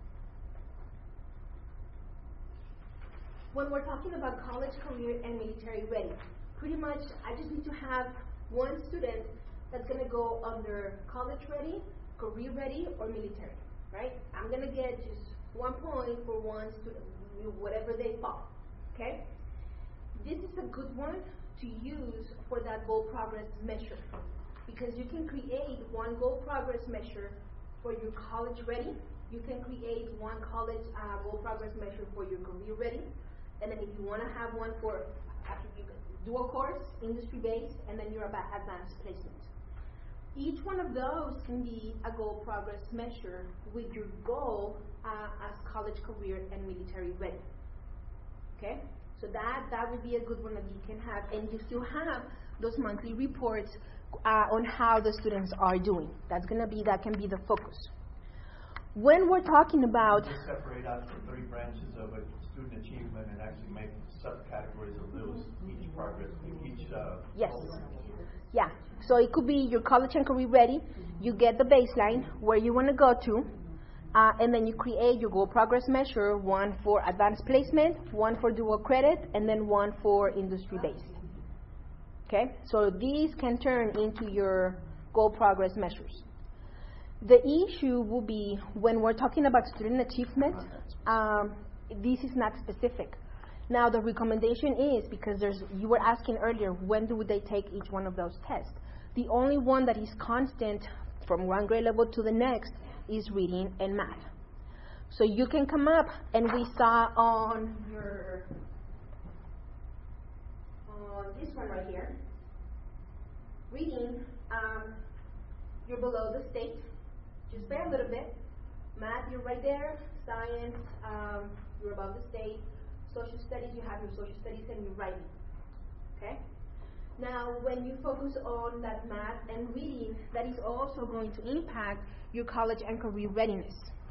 When we're talking about college, career, and military ready, pretty much I just need to have one student that's going to go under college ready, career ready, or military, right? I'm going to get just one point for one student, whatever they fall, okay? This is a good one to use for that goal progress measure because you can create one goal progress measure for your college ready. You can create one college uh, goal progress measure for your career ready. And then if you want to have one for after you dual course, industry based, and then your advanced placement. Each one of those can be a goal progress measure with your goal uh, as college, career, and military ready. Okay? So that, that would be a good one that you can have, and you still have those monthly reports uh, on how the students are doing. That's gonna be, that can be the focus. When we're talking about... Just separate out the three branches of a student achievement and actually make subcategories of those, each progress, each... Uh, yes. goal. Yeah. So it could be your college and career ready. You get the baseline, where you want to go to, uh, and then you create your goal progress measure, one for advanced placement, one for dual credit, and then one for industry-based. Okay? So these can turn into your goal progress measures. The issue will be when we're talking about student achievement, um, this is not specific. Now the recommendation is, because there's, you were asking earlier, when do they take each one of those tests? The only one that is constant from one grade level to the next is reading and math. So you can come up, and we saw on your, on this one right here, reading, um, you're below the state, just by a little bit. Math, you're right there. Science, um, you're above the state. Social studies, you have your social studies and your writing. Okay? Now, when you focus on that math and reading, that is also going to impact your college and career readiness.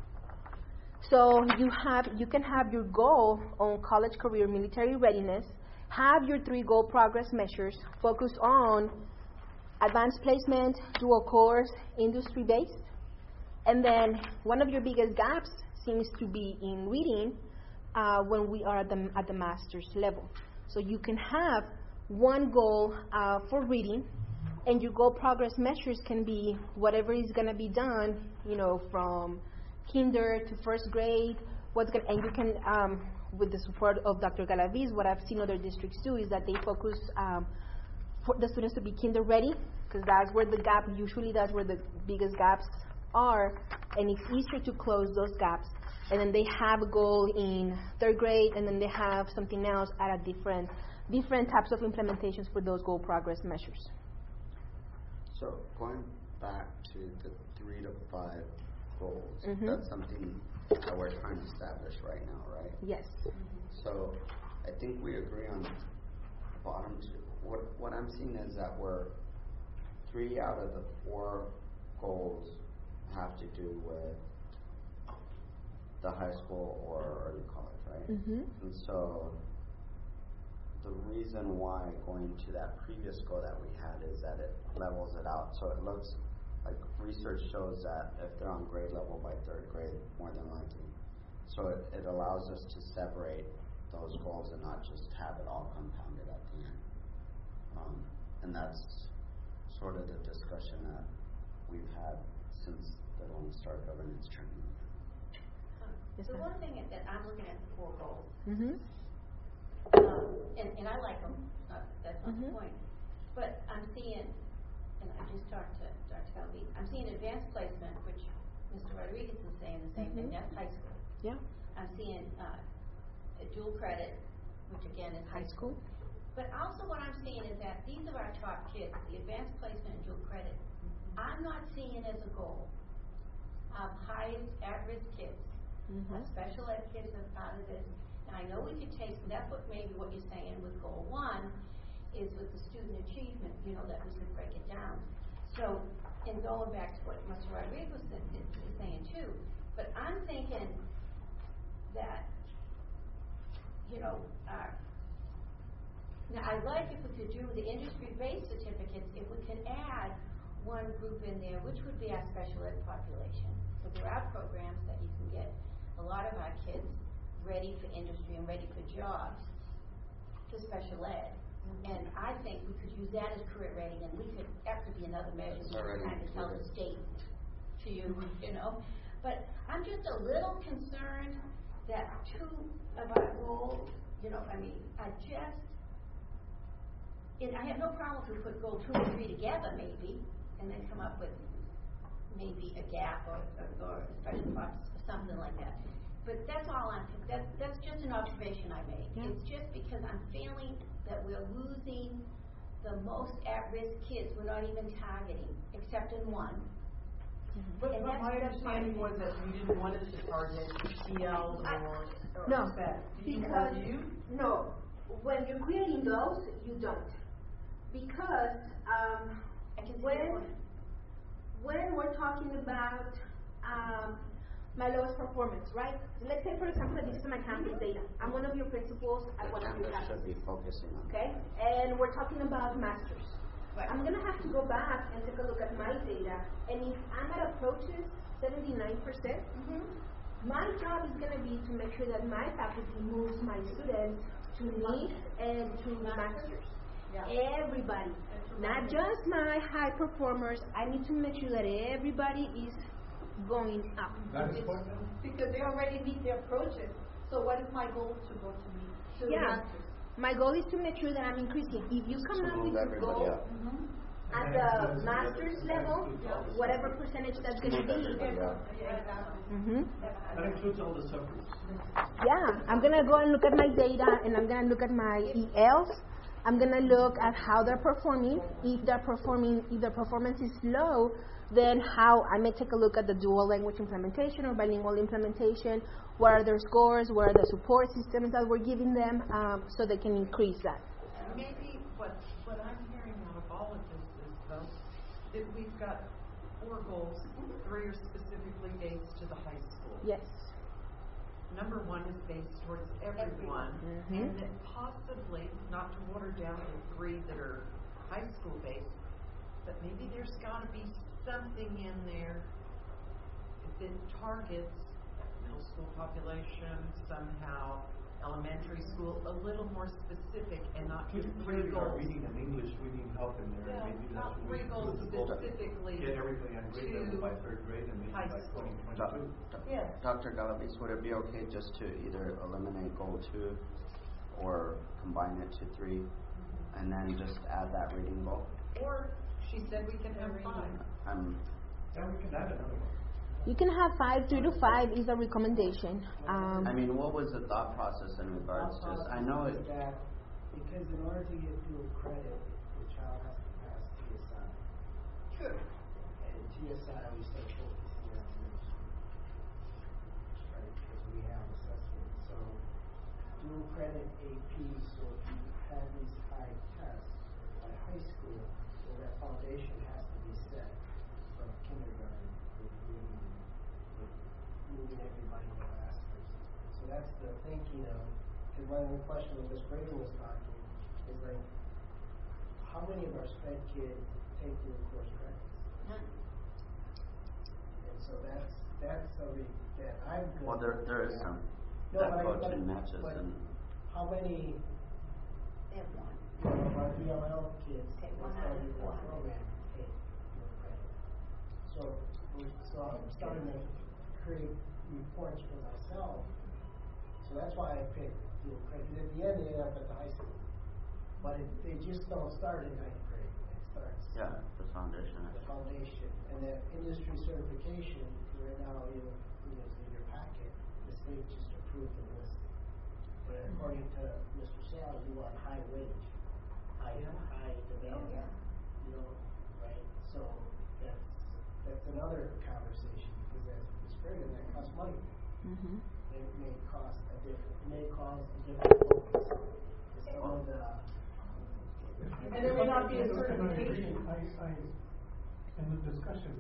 So you have, you can have your goal on college, career, military readiness, have your three goal progress measures, focus on advanced placement, dual course, industry-based, and then one of your biggest gaps seems to be in reading uh, when we are at the, at the master's level. So you can have one goal uh, for reading, and your goal progress measures can be whatever is going to be done, you know, from kinder to first grade, what's going and you can, um, with the support of Doctor Galaviz, what I've seen other districts do is that they focus um, for the students to be kinder ready, because that's where the gap, usually that's where the biggest gaps are, and it's easier to close those gaps. And then they have a goal in third grade, and then they have something else at a different, different types of implementations for those goal progress measures. So going back to the three to five goals, Mm-hmm. that's something that we're trying to establish right now, right? Yes. So I think we agree on the bottom two. What what I'm seeing is that we're three out of the four goals have to do with the high school or early college, right? Mm-hmm. And so the reason why going to that previous goal that we had is that it levels it out. So it looks like research shows that if they're on grade level by third grade, more than likely. So it, it allows us to separate those goals and not just have it all compounded at the end. Um, and that's sort of the discussion that we've had since the Lone Star governance training. Yes, the one thing that I'm looking at the four goals, Mm-hmm. um, and, and I like them, uh, that's not Mm-hmm. the point, but I'm seeing, and I just talked to Doctor Galvez, I'm seeing advanced placement, which Mister Rodriguez is saying the same thing, Mhm. that's high school. Yeah. I'm seeing uh, a dual credit, which again is High school. But also what I'm seeing is that these are our top kids, the advanced placement and dual credit. I'm not seeing as a goal of highest at-risk kids, Mm-hmm. uh, special ed kids are out of this. Now I know we could take, that's what maybe what you're saying with goal one is with the student achievement, you know, that we could break it down. So, and going back to what Mister Rodriguez was is saying too, but I'm thinking that, you know, uh, now I like if we could do the industry-based certificates, if we could add one group in there, which would be our special ed population. So there are programs that you can get a lot of our kids ready for industry and ready for jobs for special ed. Mm-hmm. And I think we could use that as career rating, and we could, that could be another measure we could kind of tell the state to you, you know. But I'm just a little concerned that two of our goals, you know, I mean, I just, and I have no problem if we put goal two and three together maybe, and then come up with maybe a gap or, or, or a special box or something like that. But that's all I'm, that, that's just an observation I made. Yeah. It's just because I'm feeling that we're losing the most at-risk kids. We're not even targeting, except in one. But, And but that's- my that's my understanding was that we didn't want us to target C Ls I- or, or No, S E T. Do you, because or do you? no, when you're creating those, you don't. Because um, when, when we're talking about um, my lowest performance, right? Let's say, for example, that this is my campus data. I'm one of your principals at one of your Agenda should campuses. be focusing on. Okay? And we're talking about masters. Right. I'm going to have to go back and take a look at my data. And if I'm at approaches seventy-nine percent, mm-hmm. my job is going to be to make sure that my faculty moves my students to needs and to masters. Yeah. Everybody, not just my high performers. I need to make sure that everybody is going up. That is what? Because they already meet their approaches. So what is my goal to go to meet? To yeah. My goal is to make sure that I'm increasing. If you come up with a goal mm-hmm. at the master's level, yeah. whatever percentage that's going to be. Mm-hmm. That includes all the subgroups. Yeah, I'm going to go and look at my data, and I'm going to look at my E Ls. I'm going to look at how they're performing. If they're performing, if their performance is low, then how I may take a look at the dual language implementation or bilingual implementation. What are their scores? What are the support systems that we're giving them um, so they can increase that? Maybe what what I'm hearing out of all of this is, though, that we've got four goals. Three are specifically based to the high school. Yes. Number one is based towards everyone, mm-hmm. and that possibly, not to water down the three that are high school based, but maybe there's got to be something in there that targets middle school population, somehow elementary school, a little more specific, and not just three goals. Our reading and English, we need help in there. Yeah, maybe not that's three goals specifically. Get everybody on grade level by third grade and maybe by twenty twenty-two. Yes. Doctor Galaviz, would it be okay just to either eliminate goal two or combine it to three, mm-hmm. and then just add that reading goal? Or she said we can have five. Um, yeah, we can add another one. You can have five, three to five is a recommendation. Um, I mean, what was the thought process in regards to? I know it. That because in order to get dual credit, the child has to pass T S I. True. And T S I, we start focusing on middle school, right? Because we have assessment. So dual credit A P. So if you have these high tests by high school, well, that foundation has to be set from kindergarten. Moving everybody to masters. So that's the thinking of, because one of the questions when Miz Braden was talking is like, how many of our sped kids take dual course credits? None. And so that's that's something that I'm good. Well, there there is some. No, that but, coach but, and matches but and. How many? They have one. You know, our E L L kids. Okay, one out of four. Program take dual credit. So so I'm starting to create reports for myself. So that's why I picked dual credit. At the end, they end up at the high school. But it, they just don't start in ninth grade. It starts. Yeah, the foundation. The foundation. And then industry certification, right now, you know, in your packet, the state just approved the list. But according to Mister Sal, you want high wage, high, yeah. high demand. Oh, yeah. You know, right? So that's that's another conversation. That costs money. Mm-hmm. It may cost a different, it may cause a different focus. Some of the, and there may not be a certification. I, I, in the discussion,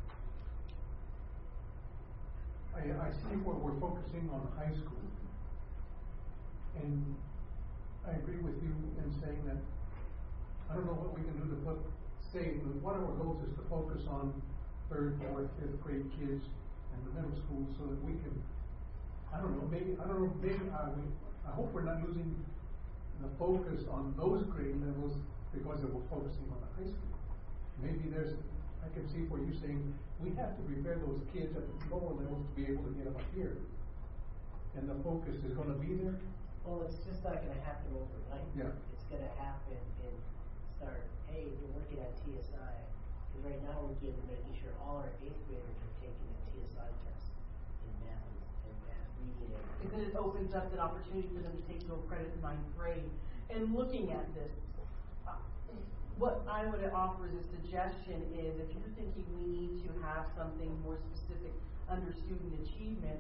I, I see where we're focusing on high school, and I agree with you in saying that I don't know what we can do to put, say, one of our goals is to focus on third, fourth, fifth grade kids in the middle school, so that we can, I don't know, maybe, I don't know, maybe, I mean, I hope we're not losing the focus on those grade levels because we're focusing on the high school. Maybe there's, I can see where you're saying, we have to prepare those kids at the lower levels to be able to get them up here. And the focus is gonna be there? well, it's just not gonna happen overnight. Yeah. It's gonna happen and start, hey, we're working on T S I. Because right now we're getting, making sure all our eighth graders are taking a T S I test in math and math reading. And then it opens up an opportunity for them to take dual credit in ninth grade. And looking at this, uh, what I would offer as a suggestion is if you're thinking we need to have something more specific under student achievement,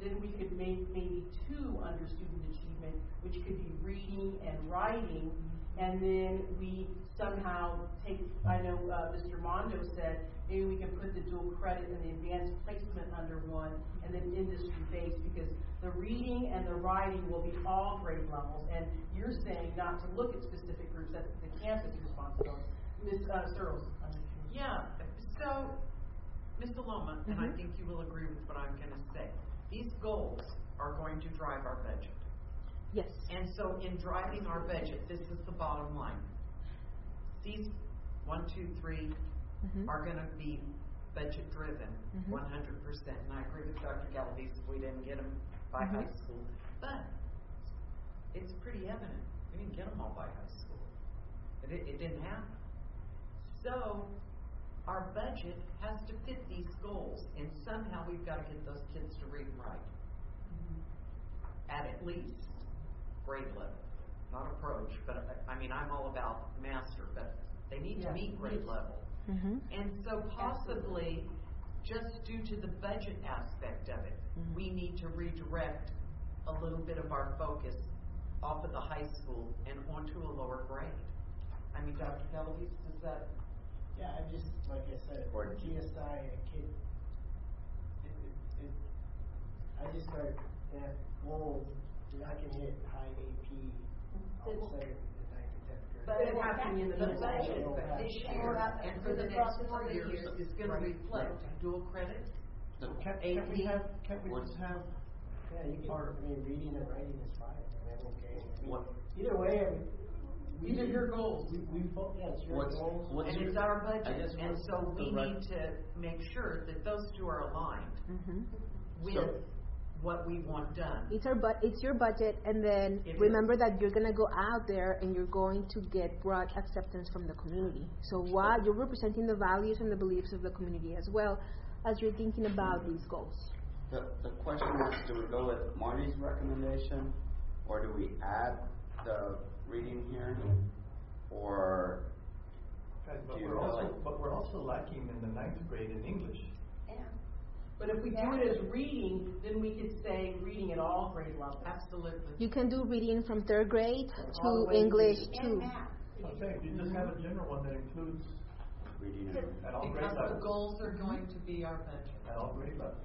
then we could make maybe two under student achievement, which could be reading and writing, and then we somehow take, I know uh, Mister Mondo said, maybe we can put the dual credit and the advanced placement under one, and then industry-based, because the reading and the writing will be all grade levels, and you're saying not to look at specific groups, that's the campus responsibility. Miz Uh, Searles? Yeah, so, Miz Loma, and I Mhm. think you will agree with what I'm gonna say, these goals are going to drive our budget. Yes. And so in driving our budget, this is the bottom line. These one, two, three Mhm. are gonna be budget driven, Mhm. one hundred percent. And I agree with Doctor Galaviz, we didn't get them by Mhm. high school. But it's pretty evident, we didn't get them all by high school. It, it didn't happen. So our budget has to fit these goals, and somehow we've got to get those kids to read and write. At at least grade level, not approach, but I, I mean, I'm all about master, but they need Yeah. to meet grade Yes. level. Mhm. And so possibly, just due to the budget aspect of it, Mhm. we need to redirect a little bit of our focus off of the high school and onto a lower grade. I mean, Doctor Galaviz, does that? Yeah, I just, like I said, Or- G S I, a kid, it, it, it, I just start that goal that I can hit high A P, all of a sudden, the ninth and tenth grade. But it's happening in the The middle school. budget Yeah. this Yeah. year Yeah. and for the The next process four of the years years. is gonna Right. reflect dual credit. The- Can't, A can't we P. have, can't we What's- just have, Yeah, you can, Or- I mean, reading and writing is fine, I mean, I'm okay. I mean, What- Either way, I mean. we- These are your goals. We, we, fo- yeah, it's your What's- goals. what's And your- it's our I budget, guess and what's so we the rec- need to make sure that those two are aligned Mhm. with So- what we want done. It's our bu- it's your budget, and then It remember is. that you're gonna go out there and you're going to get broad acceptance from the community. So while you're representing the values and the beliefs of the community as well as you're thinking about these goals. The, the question is, do we go with Marty's recommendation, or do we add the reading here, or guys, but Do you we're feel also, like- but we're also lacking in the ninth grade in English. Yeah. But if we do it as reading, then we could say reading at all grade levels. Absolutely. You can do reading from third grade All the to way to- English And too. math. I'm saying, you just have a general one that includes reading and at all grade Because the levels. goals are going to be our budget. At all grade levels.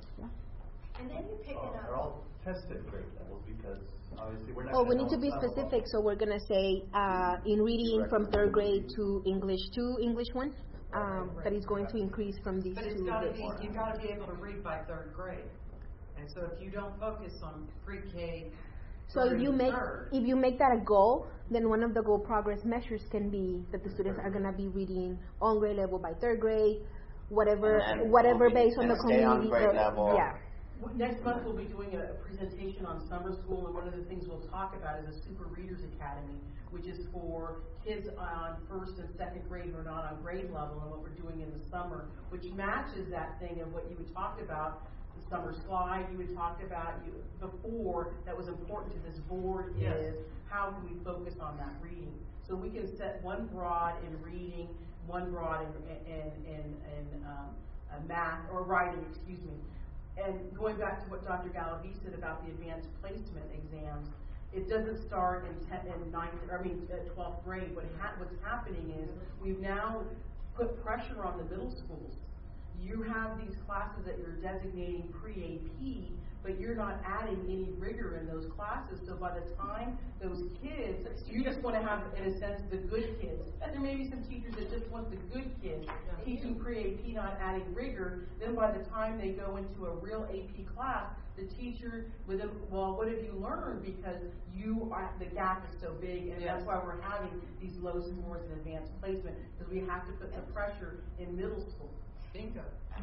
And then you pick Uh, it They're up. all tested grade levels, because obviously we're not. Oh, gonna we know need to be some of them. specific, so we're gonna say uh, in reading from third grade to English two, English one, um, that is going to increase from these But it's two. gotta grades. be, you gotta be able to read by third grade. And so if you don't focus on pre-K, So if third you and make third, if you make that a goal, then one of the goal progress measures can be that the students are gonna be reading on grade level by third grade, whatever And then whatever moving- based on and the stay on community. grade the- level. Yeah. Next month, we'll be doing a presentation on summer school, and one of the things we'll talk about is a Super Readers Academy, which is for kids on first and second grade who are not on grade level, and what we're doing in the summer, which matches that thing of what you had talked about, the summer slide you had talked about you, before, that was important to this board, Yes. is how can we focus on that reading? So we can set one broad in reading, one broad in, in, in, in um, uh, math, or writing, excuse me. And going back to what Doctor Galaviz said about the advanced placement exams, it doesn't start in tenth, in ninth, I mean, uh, twelfth grade. What ha- what's happening is we've now put pressure on the middle schools. You have these classes that you're designating pre-A P, but you're not adding any rigor in those classes. So by the time those kids, you just want to have, in a sense, the good kids. And there may be some teachers that just want the good kids, teaching pre-A P, not adding rigor. Then by the time they go into a real A P class, the teacher with them, well, what have you learned? Because you are, the gap is so big, and Yes. that's why we're having these low scores in advanced placement, because we have to put the pressure in middle school. bingo.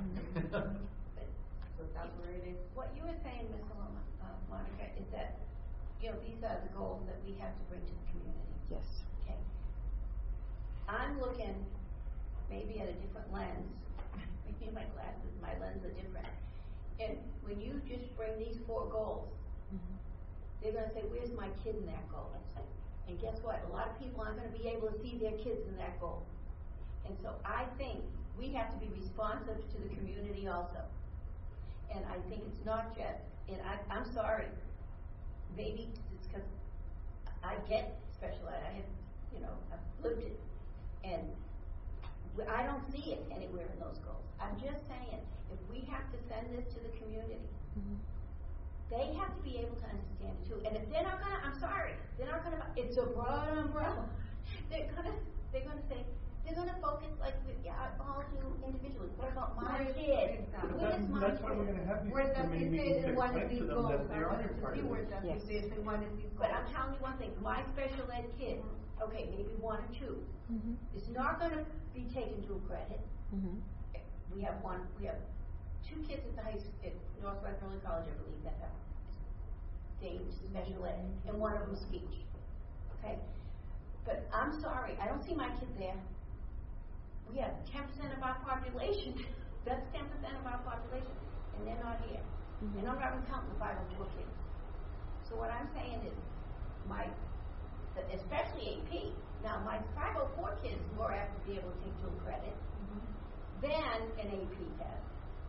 So that's where it is. What you were saying, Miz Loma, uh, Monica, is that, you know, these are the goals that we have to bring to the community. Yes. Okay. I'm looking maybe at a different lens. Maybe my glasses, my lens are different. And when you just bring these four goals, Mm-hmm. they're going to say, where's my kid in that goal? And guess what? A lot of people aren't going to be able to see their kids in that goal. And so I think we have to be responsive to the community also. And I think it's not just, and I, I'm sorry, maybe it's because I get special ed, I have, you know, I've lived it, and w- I don't see it anywhere in those goals. I'm just saying, if we have to send this to the community, Mhm. they have to be able to understand it too. And if they're not gonna, I'm sorry, they're not gonna, it's a broad umbrella. They're gonna, they're gonna say, they're gonna focus like, we- yeah, all do individually. What about my Right, kid? exactly. What is That's, my that's why kid? we're gonna have these Where does committee it say meetings to in one of explain to these them goals? that they I are wanted a to part see of where this. does Yes. it say in one of these goals. But I'm telling you one thing, my special ed kid, okay, maybe one or two, Mhm. is not gonna be taken dual credit. Mhm. We have one, we have two kids at the high school, at Northwest Early College, I believe, that have Dave's special ed, and one of them speech, okay? But I'm sorry, I don't see my kid there. We have ten percent of our population, that's ten percent of our population, and they're not here. Mhm. And I'm not even counting the five oh four kids. So what I'm saying is, my, especially A P, now my five oh four kids more apt to be able to take dual credit than an A P test.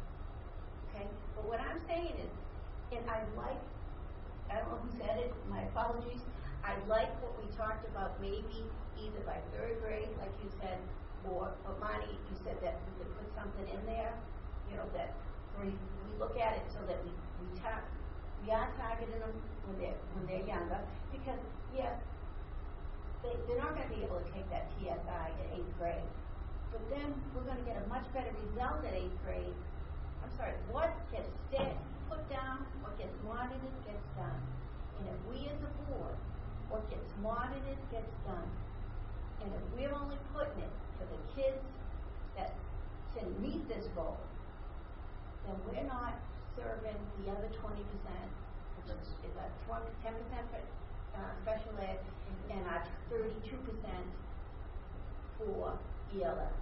Okay? But what I'm saying is, and I like, I don't know who said it, my apologies, I like what we talked about, maybe either by third grade, like you said, or, or Monty, you said that we could put something in there, you know, that we, we look at it so that we, we tar- we are targeting them when they're, when they're younger, because, yes, they, they're not gonna be able to take that T S I at eighth grade. But then we're gonna get a much better result at eighth grade. I'm sorry, what gets said, put down, what gets monitored gets done. And if we as a board, what gets monitored gets done. And if we're only putting it for the kids that can meet this goal, then we're not serving the other twenty percent. It's it's a twenty, ten percent for uh, special ed and a thirty-two percent for E L F.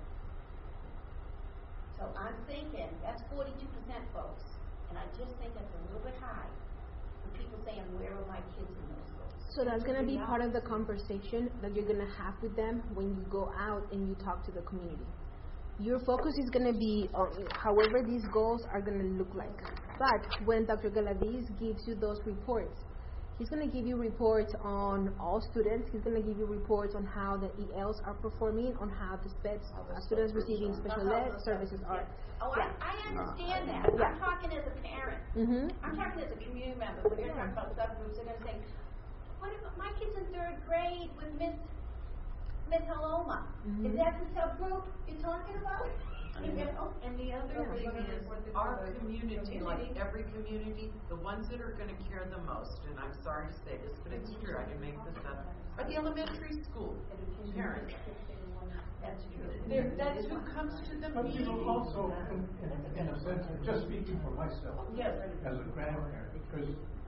So I'm thinking, that's forty-two percent, folks, and I just think that's a little bit high for people saying, where are my kids in those schools? So that's going to be part of the conversation that you're going to have with them when you go out and you talk to the community. Your focus is going to be on however these goals are going to look like. But when Doctor Galaviz gives you those reports, he's going to give you reports on all students. He's going to give you reports on how the E Ls are performing, on how the speds, uh, students receiving special Uh-huh. ed services are. Oh, Yeah. I, I understand that. Yeah. I'm talking as a parent. Mm-hmm. I'm talking as a community member. When you're talking about subgroups, they're going to say, what if my kid's in third grade with Miss Miss Haloma? Mhm. Is that the subgroup you're talking about? You know? And the other Yeah. thing Yeah. is, our community, like every community, the ones that are gonna care the most, and I'm sorry to say this, but it's true, I can make this up, are the elementary school parents. That's true. They're, that's who comes to the But you know, meeting. also, in, in, in a sense, and just speaking for myself, Yes. as a grandparent, because,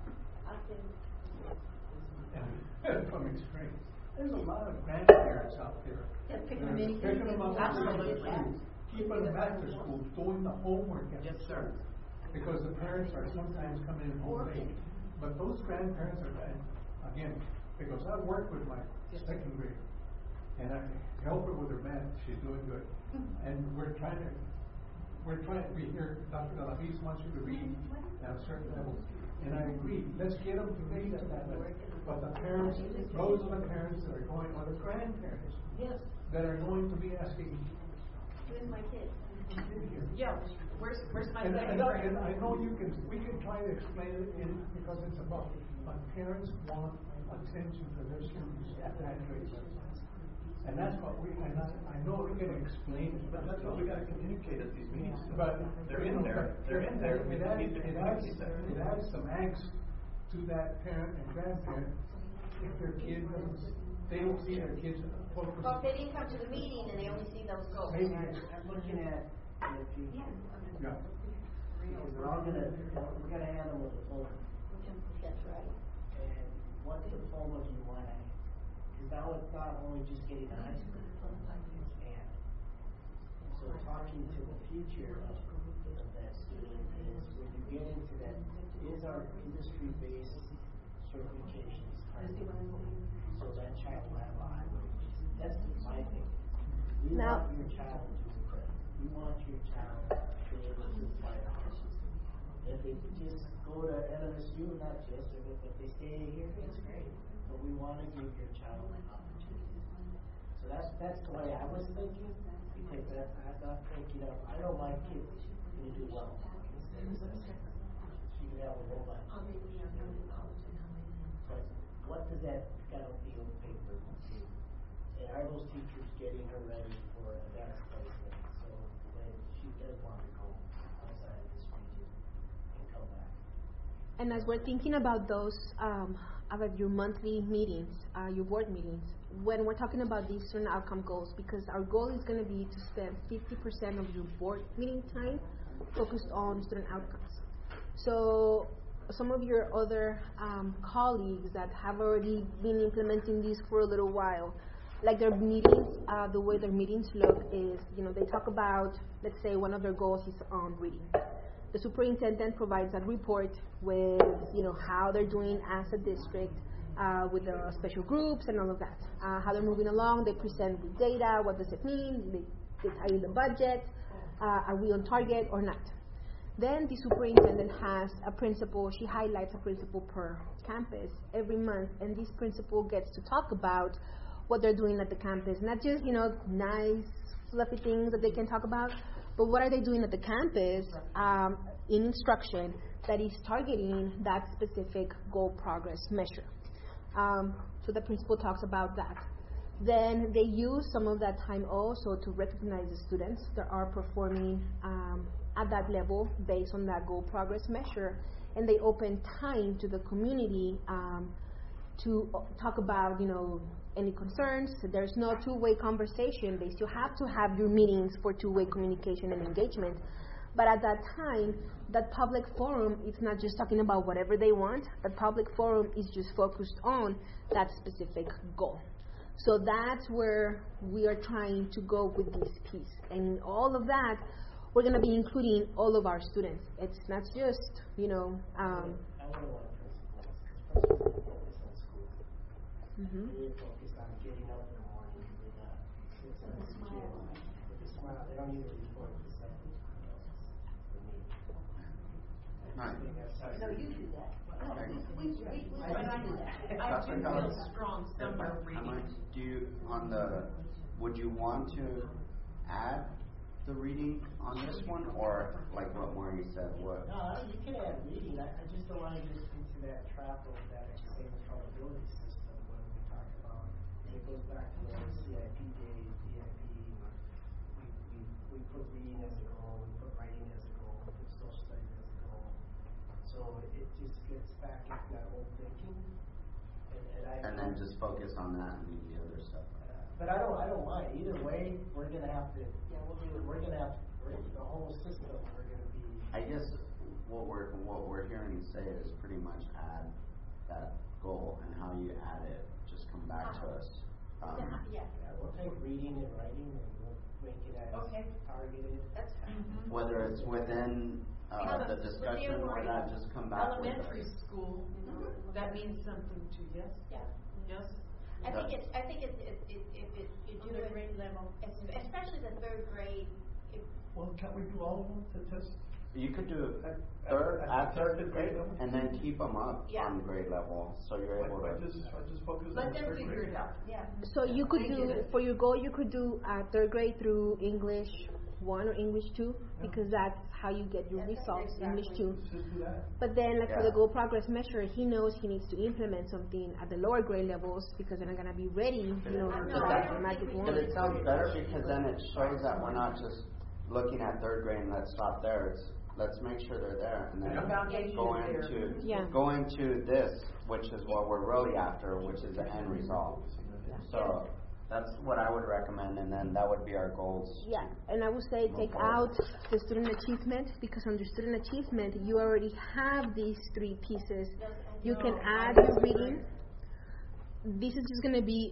and from experience, there's a lot of grandparents out there. They're that picking are many picking them up from Absolutely. school, keeping them after school, doing the homework at Yes, the sir. school. Because the parents are sometimes coming in home late. But those grandparents are, and again, because I work with my second grader, and I help her with her math, she's doing good. And we're trying to, we're trying, we hear Doctor Galaviz wants you to read at a certain level. And I agree, let's get them to read at that level. But the parents, those are the parents that are going, or the grandparents, Yes. that are going to be asking, Where's my kid? Yeah, where's, where's my and, second and, grade? and I know you can, we can try to explain it in, because it's a problem, but parents want attention to their students at that grade level. And that's what we, and I, I know we can explain it, But that's what we gotta communicate at these meetings. but. They're in there, they're in there, we It adds, need to it adds, communicate that. it adds some angst to that parent and grandparent if their kid doesn't, they don't see their kids focus. Well, if they didn't come to the meeting and they only see those goals. Maybe. I'm looking at the future. Yeah. Because we're all gonna, we're gonna have them with a diploma. That's right. And what diploma do you want to have? Because now it's not only just getting a high school diploma, and so talking to the future of, of that student is when you get into that, is our industry-based certifications targeted? So that child will have a high rate. That's my thing. We Now- want your child to do credit. We want your child to be able to apply the courses. If they could just go to L S U, not just, if, if they stay here, it's great. But we want to give your child an opportunity. So that's that's the way I was thinking, because that, I'm not thinking of, I know my kid's going to do well. She can have a robot. But what does that got to be on paper? And are those teachers getting her ready for advanced placement? So when she does want to go outside of this region and come back. And as we're thinking about those, um, about your monthly meetings, uh, your board meetings, when we're talking about these student outcome goals, because our goal is going to be to spend fifty percent of your board meeting time focused on student outcomes. So some of your other um, colleagues that have already been implementing these for a little while, like their meetings, uh, the way their meetings look is, you know, they talk about, let's say one of their goals is on reading. The superintendent provides a report with, you know, how they're doing as a district, uh, with the special groups and all of that. Uh, how they're moving along, they present with data, what does it mean, they, they tie in the budget, uh, are we on target or not. Then the superintendent has a principal, she highlights a principal per campus every month, and this principal gets to talk about what they're doing at the campus. Not just, you know, nice, fluffy things that they can talk about, but what are they doing at the campus um, in instruction that is targeting that specific goal progress measure. Um, so the principal talks about that. Then they use some of that time also to recognize the students that are performing um, at that level based on that goal progress measure, and they open time to the community um, to talk about, you know, any concerns. There's no two-way conversation. They still have to have your meetings for two-way communication and engagement. But at that time, that public forum is not just talking about whatever they want. That public forum is just focused on that specific goal. So that's where we are trying to go with this piece. And all of that, we're going to be including all of our students. It's not just, you know, um, I wouldn't want principals. Principals focus on school. Mm-hmm. They focus on getting up in the morning. They got six hours of gym. If they smile, they don't need to report to something else. For me. Right. No, you do that. No, we, we, we, we I try to do do that. I Doctor do Collins, feel strong summer am I, reading. do you, on the, would you want to add the reading on this one, or like what Maureen said, what? No, you can add reading. I, I just don't want to get into that trap of that same accountability system when we talk about, and it goes back to the C I P days, D I P. We, we, we put reading as a goal, we put writing as a goal, we put social studies as a goal. So it just gets back into that old thinking. And, and, I, And then just focus on that and leave the other stuff. But I don't, I don't mind. Either way, we're gonna have to, yeah, we'll do it. We're gonna have, we're, the whole system, we're gonna be. I guess what we're, what we're hearing you say is pretty much add that goal, and how you add it, just come back to us. Um, Yeah. Yeah, we'll take reading and writing and we'll make it as Okay. targeted. That's fine. Mhm. Whether it's within uh, Yeah, the but discussion or within not, just come back with Elementary us. school, Mhm. that means something to you, yes? Yeah. Yes? I think it's, I think it's, it, it, if it, you do it. Grade level. Especially the third grade, if. Well, can't we do all of them to test? You could do At- third, at- at third at grade, level? and then keep them up Yeah. on grade level, so you're I, able I to. just, I just focus on Let the them third figure grade. it out. Yeah. So you could I get do, it. for your goal, you could do uh, third grade through English one or English two, Yeah. because that's how you get your That's results, exactly. English two. Let's just do that. But then, like for the Yeah. goal progress measure, he knows he needs to implement something at the lower grade levels because they're not going to be ready, you know, No, to I that don't magic think we one. But it sounds better because then it shows that we're not just looking at third grade and let's stop there. It's, let's make sure they're there, and then The foundation go is there. into Yeah. go into this, which is what we're really after, which is the end result. So that's what I would recommend, and then that would be our goals. Yeah, and I would say take out the student achievement, because under student achievement, you already have these three pieces. You can No, add I your disagree. reading. This is just going to be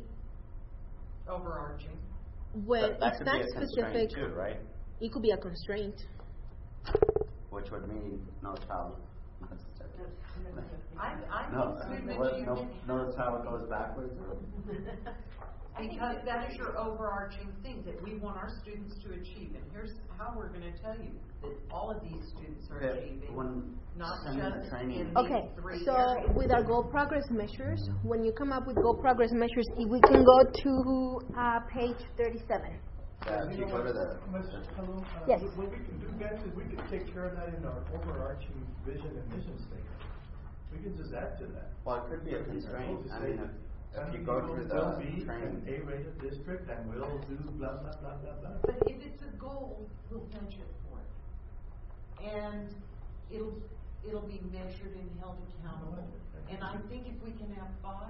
Overarching. when That, that it's could not be a specific. constraint too, right? It could be a constraint. Which would mean no child necessary. I, I No, think student what, no, achievement. notice how it goes backwards? Because that is your overarching thing, that we want our students to achieve, and here's how we're gonna tell you that all of these students are Okay, achieving, when not sending the just training- in Okay, these three so areas. with our goal progress measures, when you come up with goal progress measures, if we can go to uh, page thirty-seven. Yeah, if you go to the, Miz Hello, uh, Yes. what we can do, guys, is we can take care of that in our overarching vision and mission statement. We can just add to that. well, it could be a constraint. Just I say, mean, if, if San you go Diego through will the be an training. A-rated district and we'll do blah, blah, blah, blah, blah. But if it's a goal, we'll budget for it. And it'll, it'll be measured and held accountable. And I think if we can have five,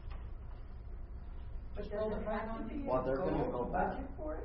But just roll does it it right have on to in. be Well, they're a gonna goal go to back. budget for it?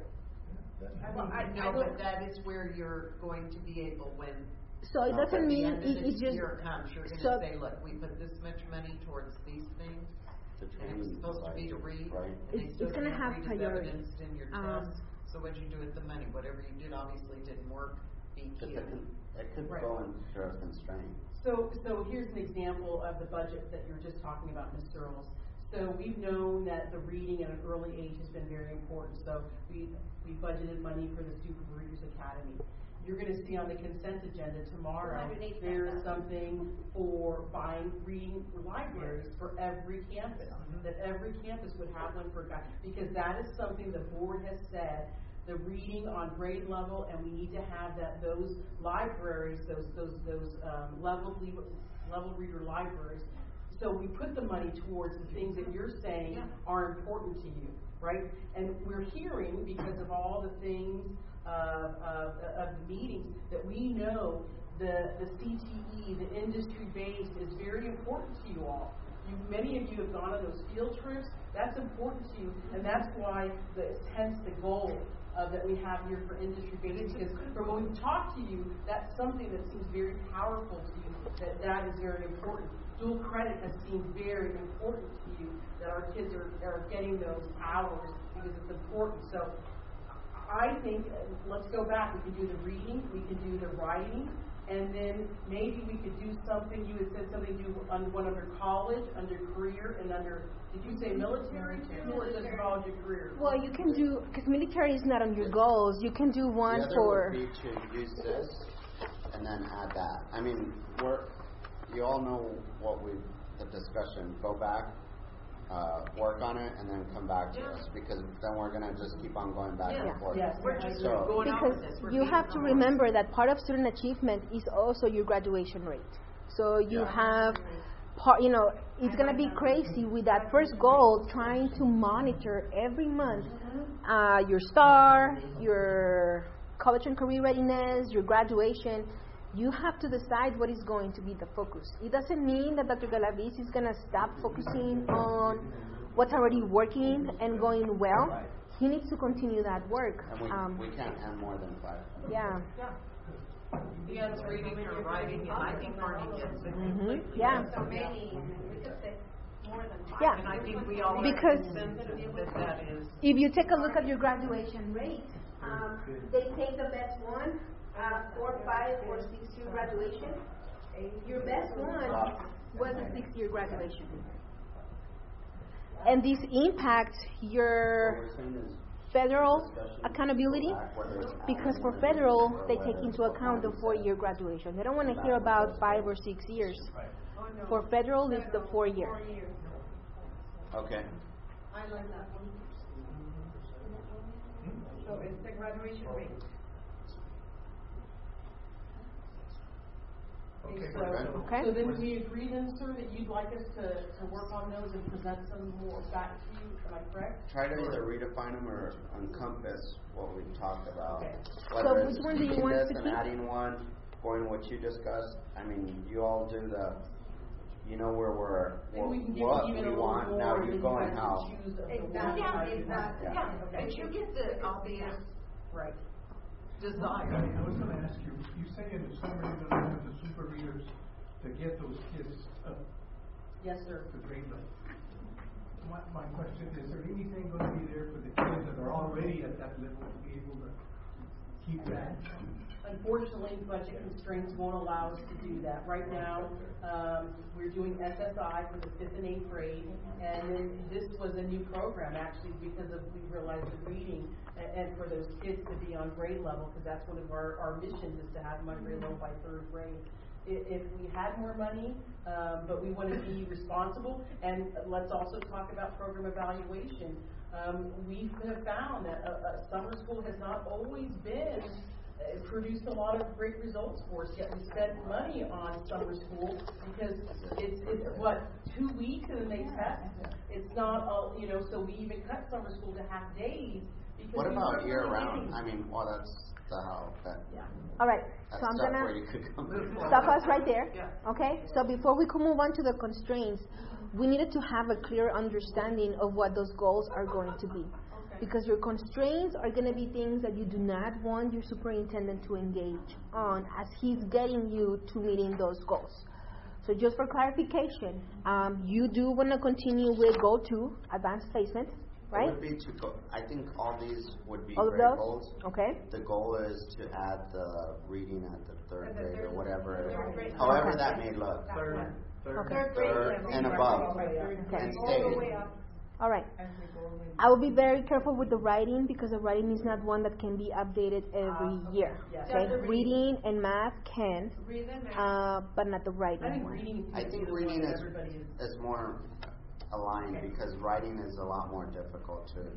I Well, I mean, know, but that is where you're going to be able, when So it No, doesn't at the mean end of it, this it's just year comes, you're so- gonna say, look, we put this much money towards these things, The and it training was supposed to be to devices, read, right? and they It's- still it's gonna can't have read as priority. evidenced in your Um, test, so what'd you do with the money? Whatever you did obviously didn't work, B But Q. the con- it could Right. go into a constraint. So, so here's an example of the budget that you were just talking about, Miz Searles. So we've known that the reading at an early age has been very important, so we, we budgeted money for the Super Readers Academy. You're gonna see on the consent agenda tomorrow, two hundred eighty-five there's thousand. something for buying reading libraries for every campus. That every campus would have one for a guy, because that is something the board has said, the reading on grade level, and we need to have that, those libraries, those, those, those, um, level, level reader libraries. So we put the money towards the things that you're saying are important to you, right? And we're hearing, because of all the things, uh, of, of the meetings, that we know the, the C T E, the industry base, is very important to you all. You, many of you have gone on those field trips, that's important to you, and that's why, the, hence the goal uh, that we have here for industry base, because from when we talk to you, that's something that seems very powerful to you, that that is very important. Dual credit has seemed very important to you, that our kids are, are getting those hours, because it's important. So I think, uh, let's go back, we can do the reading, we can do the writing, and then maybe we could do something, you had said something, do on one under college, under career, and under, did you say military too, or just college and career? well, you can do, because military is not on your goals. You can do one The other for. would be to use this and then add that. I mean, we're, you all know what we, the discussion, go back, uh, work on it, and then come back to us, because then we're gonna just keep on going back Yeah. and forth. Yes. We're just So- going on Because with this. We're you beating have to the horse. remember that part of student achievement is also your graduation rate. So you Yeah. have, part, you know, it's gonna be crazy with that first goal, trying to monitor every month uh, your star, your college and career readiness, your graduation. You have to decide what is going to be the focus. It doesn't mean that Doctor Galaviz is gonna stop focusing on what's already working and going well. He needs to continue that work. And we, Um, we can't have more than five. yeah. He has reading or writing, and I think Barney gets it completely. Yeah. So many, we could say more than five. Yeah. And I think we all are Because- consensus that that is. If you take a look at your graduation rate, um, they take the best one, uh, four, five, or six-year graduation. Your best one was a six-year graduation. And this impacts What your we're saying is federal discussion, accountability, go back, whether it's because adding for more federal, or they whether take it's into what account the Barney four-year said. graduation. They don't want to hear about five or six years. For federal, it's the four-year. Four years. Okay. I like that one. So it's the graduation rate. Okay, So, good. Okay. so then we agree then, sir, that you'd like us to, to work on those and present some more back to you, am I correct? Try to either redefine them or encompass what we talked about. Okay. Whether So it's which one do you keeping want this to and keep? adding one, going what you discussed. I mean, you all do the, you know where we're, Maybe we can give what you even a we little want, more, now and you then go guys and can how. choose of the Exactly. one type Yeah, you exactly. want. Yeah, but you get the obvious Right. desire. I was gonna ask you, you say in the summer you're gonna have the super readers to get those kids up Yes, sir. to grade level. My, my question is, is there anything gonna be there for the kids that are already at that level to be able to keep that. Unfortunately, budget constraints won't allow us to do that. Right now, um, we're doing S S I for the fifth and eighth grade, and then this was a new program actually because of, we realized the reading and, and for those kids to be on grade level, because that's one of our, our missions is to have them on grade level by third grade. If we had more money, um, but we want to be responsible, and let's also talk about program evaluation. Um, we have found that a, a summer school has not always been uh, produced a lot of great results for us. Yet we spend money on summer school because it's, it's what two weeks and then they test. It's not all you know. So we even cut summer school to half days. Because What we about weren't year really round? getting- I mean, well, that's the how that. Yeah. All right, That's so I'm stuff gonna where you could come stop us right there. Yeah. Okay, so before we can move on to the constraints, we needed to have a clear understanding of what those goals are going to be. Because your constraints are going to be things that you do not want your superintendent to engage on as he's getting you to meeting those goals. So just for clarification, um, you do want to continue with goal two, advanced placement, right? It would be to go, I think all these would be All of great those? goals. Okay. The goal is to add the reading at the third At the grade or third- whatever, third grade. however Okay. that may look. Third, third. Okay. Third grade Third level. and above, Okay. and All the way stay. up. All right. I will be very careful with the writing because the writing is not one that can be updated every Uh, year. yes. Okay. Just the Reading and math can, Read and math. uh, but not the I writing think one. reading. I seems to think be the reading one that is, everybody is. is more aligned because writing is a lot more difficult to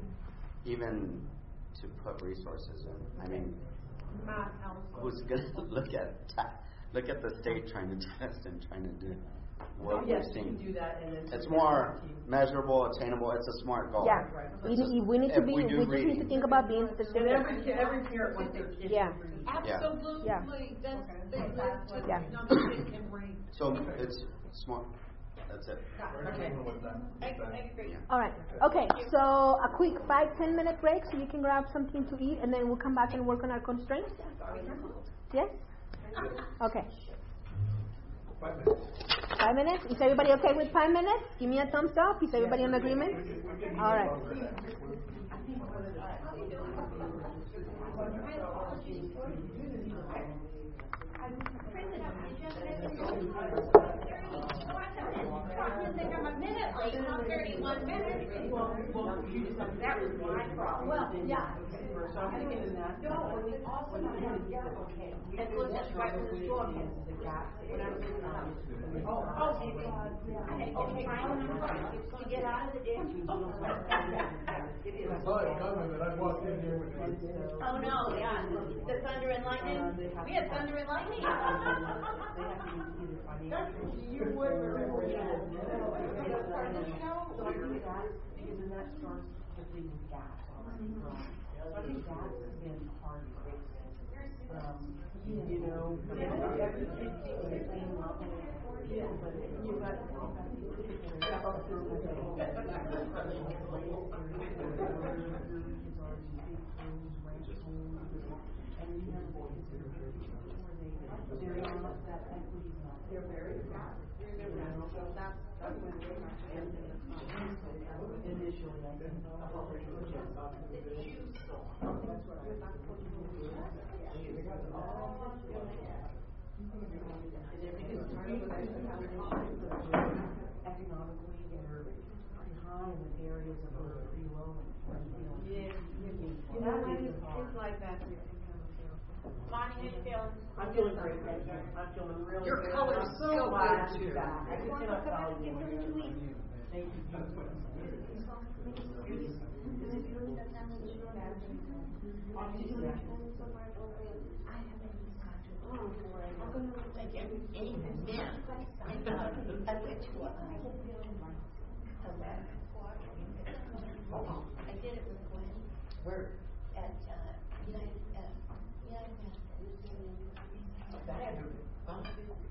even to put resources in. I mean, Math also. who's gonna look at ta- look at the state trying to test and trying to do what Oh, we're yes, you seeing? can do that and then. It's present more it to you. measurable, attainable. It's a smart goal. Yeah. Right. We, It's just- need- we need to if be. we We, do just need to reading. think about being And specific. every, ki- every parent wants their kid to Yeah. read. Absolutely, Yeah. that's, they live to, Yeah. not that they can read. So it's smart. That's it. Okay. I, I agree. All right. Okay. So a quick five ten minute break so you can grab something to eat, and then we'll come back and work on our constraints. Yes. Okay. Five minutes. Five minutes. Is everybody okay with five minutes? Give me a thumbs up. Is everybody in agreement? All right. thirty-one minutes. That was my problem. Well, yeah. So I'm thinking in that. No, we also have to get, okay. That's what that's right with the store. The gap. When I was in, um, Oh, oh, maybe. And it takes time to get out of the ditch. I saw it coming, but I walked in here with it. Oh, no, yeah, the thunder and lightning, we had thunder and lightning. You would remember that. So I think that, because then that starts with the gaps already. So I think that's been hard to fix. Um, you know, every kid is the same level. Yeah, but you got. They're very fast. So that's, that's when they initially, I think. Economically, they're pretty high in the areas that are pretty low. Yeah, you know, it's, it's like that here in Campbellsville. Bonnie, how you feeling? I'm feeling great, thank you. I'm feeling really Your good. color's I'm so glad good, to be too. back. I just cannot tell you. Thank you. Thank you. And then, and, uh, I went to, uh, a lab. I did it with Gwen. Where? At, uh, United, uh, United Methodist. That had to be fun.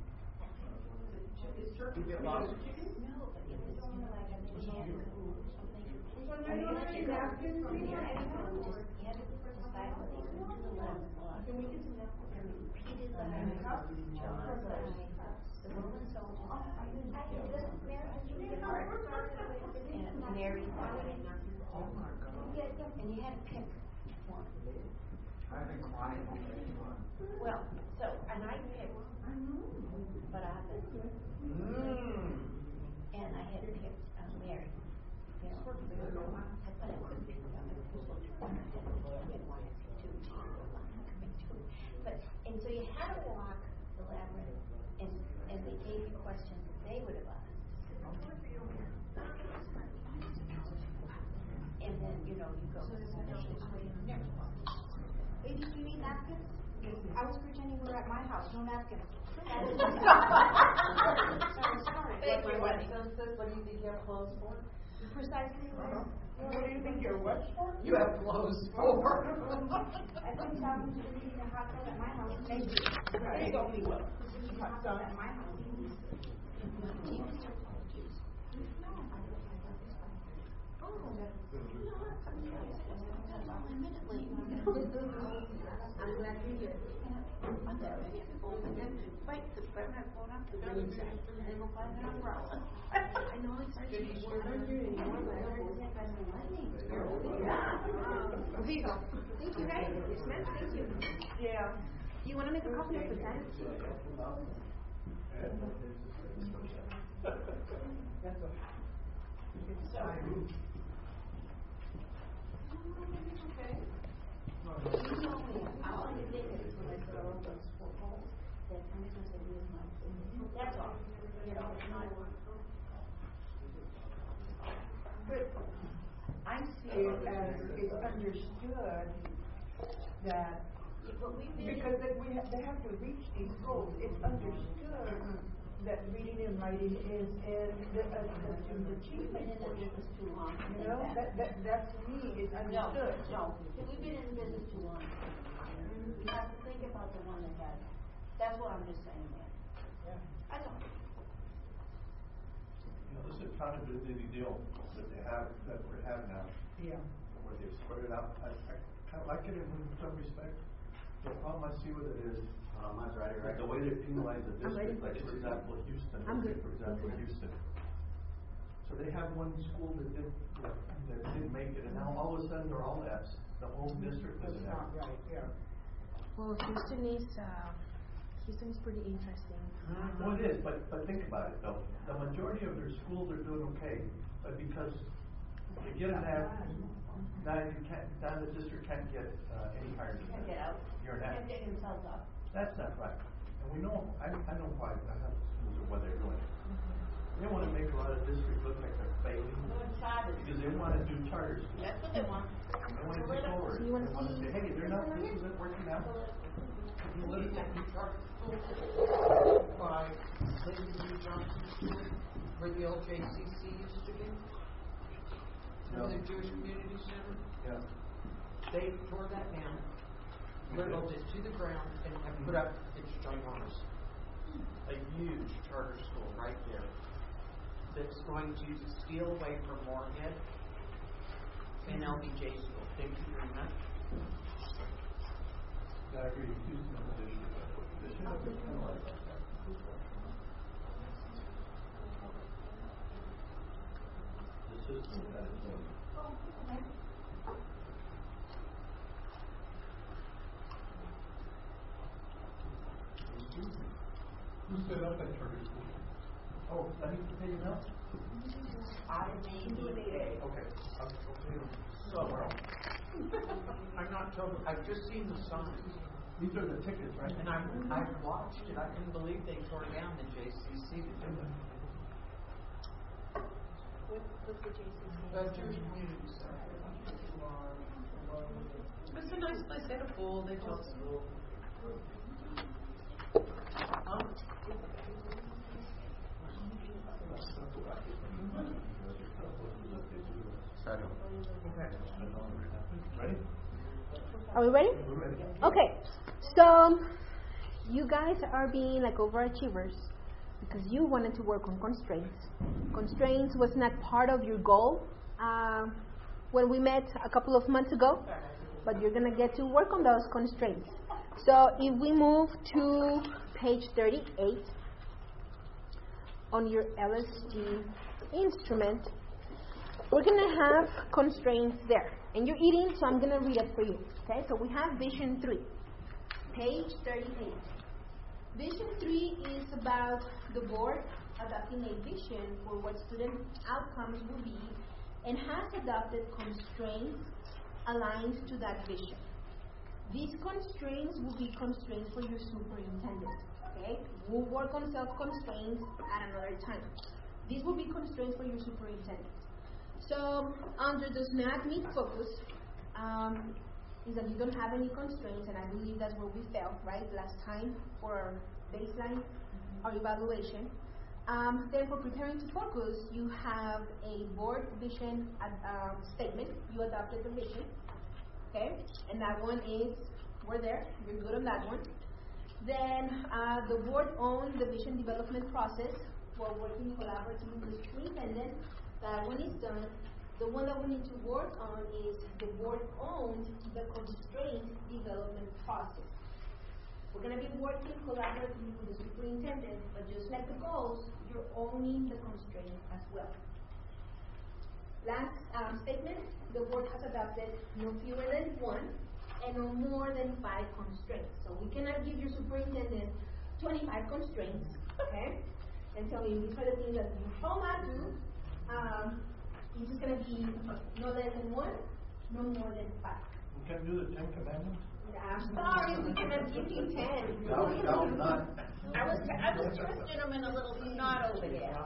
Is turkey bit lost? No, but it was, you know, like a jam or something. Well, And you you don't had to need go, napkins, you do you? had to go, just, you had to decide what they could do the lab slot. Can we get some napkins? And repeated the John died, the Roman soldier died, and Mary died. And you had to pick one. I've been quiet all day long. Well, so, and I picked, but I haven't. Mmm. And I had picked uh, Mary. You know, I thought I couldn't pick them. It was so hard. I didn't want to pick two. She said, well, I'm not going to pick two. But, and so you had to walk the labyrinth, and, and they gave you questions that they would have asked. And then, you know, you go. Hey, did you need napkins? I was pretending we were at my house. No napkins. Sorry, sorry. Thank What you, my honey. son says, what do you think you have clothes for? Precisely. Uh-huh. What do you think you're what for? You have clothes for. I think Tom was eating a hot dog at my house. Thank you. There you go, he will. Hot dog at my house. I'm glad you're here. I'm there. Wait, the friend I phone up the building site, and they will find an umbrella. I know it's hard to be sure I'm here anymore, but I heard this guy's been lightning. Um, here you go. Thank you, guys. Smith, thank you. Yeah. You want to make a copy of the pen? That's okay. So, Okay. you know me, all I did is when I saw all those four holes, that kind of was a real nice thing. That's all. You know, it's not. But I see it as it's understood that But we really. because that we have, they have to reach these goals. It's understood that reading and writing is in the uh, the student achievement. Been in the business too long. You know that that that's me. It's No, understood. no, we've been in the business too long. You have to think about the one that got it. That's what I'm just saying there. Yeah. That's all. You know, this accountability deal that they have, that we have now, Yeah. where they spread it out, I, I kind of like it in some respect. The problem I see with it is, Um, I'm ready, right? the way they penalize the I'm ready. district, like for example, Houston, I'm let's say good. for example, Houston. So they have one school that did, that didn't make it, and now all of a sudden they're all F's. The whole district That's is an not F. right. Yeah. Well, Houston is, uh, Houston is pretty interesting. Well, it is, but, but think about it though. The majority of their schools are doing okay, but because you get an F, now you can't, now the district can't get, uh, any higher than Can't that. get out. You're an F. Can't get themselves up. That's not right. And we know, I, I know why, I have schools of what they're doing. They wanna make a lot of districts look like they're failing, Doing charters. because they wanna do charters. That's what they want. They wanna take over. So you wanna They wanna see- say, hey, they're not, this isn't working out. Political charter school by Clayton B. Johnson School, where the L J C C used to be. Remember the Jewish Community Center? Yeah. They tore that down, leveled it to the ground, and have put up, it's ginormous, a huge charter school right there that's going to steal away from Moorhead and L B J School. Thank you very much. I agree, Houston is an issue. They should have been penalized like that. The system that is doing. Who set up that charter school? Oh, I need to pay you now? I may Okay, I'll, I'll pay you So, tomorrow. I'm not told, I've just seen the signs. These are the tickets, right? And I, I watched it, I couldn't believe they tore down the J C C to do it. What, what's the J C C? The Jewish Community Center. It's a nice place, they had a pool, they told us. Um, Second. Ready? Are we ready? We're ready. Okay, so you guys are being like overachievers because you wanted to work on constraints. Constraints was not part of your goal uh, when we met a couple of months ago, but you're going to get to work on those constraints. So if we move to page thirty-eight on your L S G instrument, we're going to have constraints there. And you're eating, so I'm going to read it for you. Okay, so we have Vision three, page thirty-eight. Vision three is about the board adopting a vision for what student outcomes will be and has adopted constraints aligned to that vision. These constraints will be constraints for your superintendent. Okay, we'll work on self-constraints at another time. These will be constraints for your superintendent. So under the SNAP Meet focus, um, is that you don't have any constraints, and I believe that's where we failed, right, last time for our baseline, our evaluation. Um, then for preparing to focus, you have a board vision ad, uh, statement. You adopted the vision, okay, and that one is, we're there, you're good on that one. Then uh, the board owns the vision development process while working collaboratively with the superintendent. That one is done. The one that we need to work on is the board owns the constraint development process. We're going to be working collaboratively with the superintendent, but just like the goals, you're owning the constraints as well. Last um, statement, the board has adopted no fewer than one and no more than five constraints. So we cannot give your superintendent twenty-five constraints, okay, and tell him these are the things that you shall not do. Um, it's just going to be no less than one, no more than five. We can do the Ten Commandments? I'm sorry, we cannot give you ten. No, no, not. I was, I was twisting them in a little knot over there.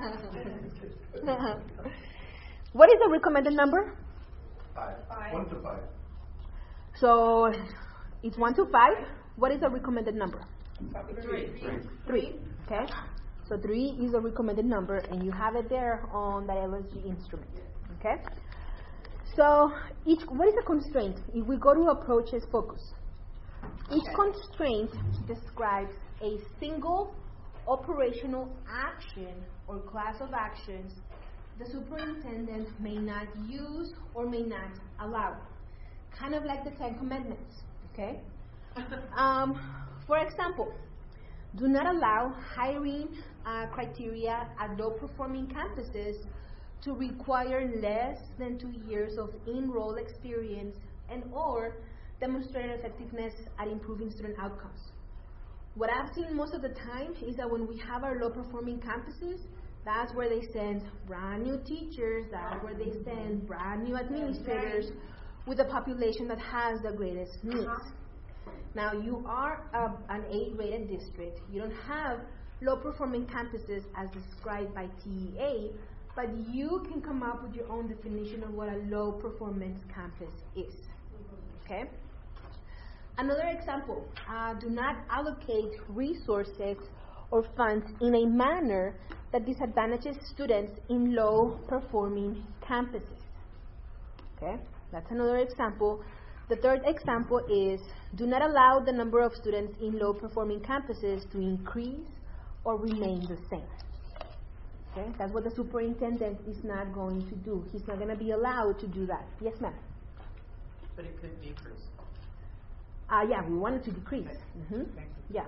What is the recommended number? Five. Five. One to five. So it's one to five. What is the recommended number? Three. Three. Three. Okay. So three is a recommended number, and you have it there on that L S G instrument. Okay. So each, what is a constraint? If we go to approaches focus, each constraint describes a single operational action or class of actions the superintendent may not use or may not allow. Kind of like the Ten Commandments, okay? um, for example, do not allow hiring uh, criteria at low-performing campuses to require less than two years of in-role experience and or demonstrated effectiveness at improving student outcomes. What I've seen most of the time is that when we have our low-performing campuses, that's where they send brand new teachers, that's where they send brand new administrators with a population that has the greatest needs. Now, you are a, an A-rated district. You don't have low-performing campuses as described by T E A, but you can come up with your own definition of what a low-performance campus is. Okay? Another example, uh, do not allocate resources or funds in a manner that disadvantages students in low-performing campuses. Okay? That's another example. The third example is, do not allow the number of students in low-performing campuses to increase or remain the same. Okay? That's what the superintendent is not going to do. He's not going to be allowed to do that. Yes, ma'am? But it could decrease. Uh, yeah, we want it to decrease. Mm-hmm. Yeah.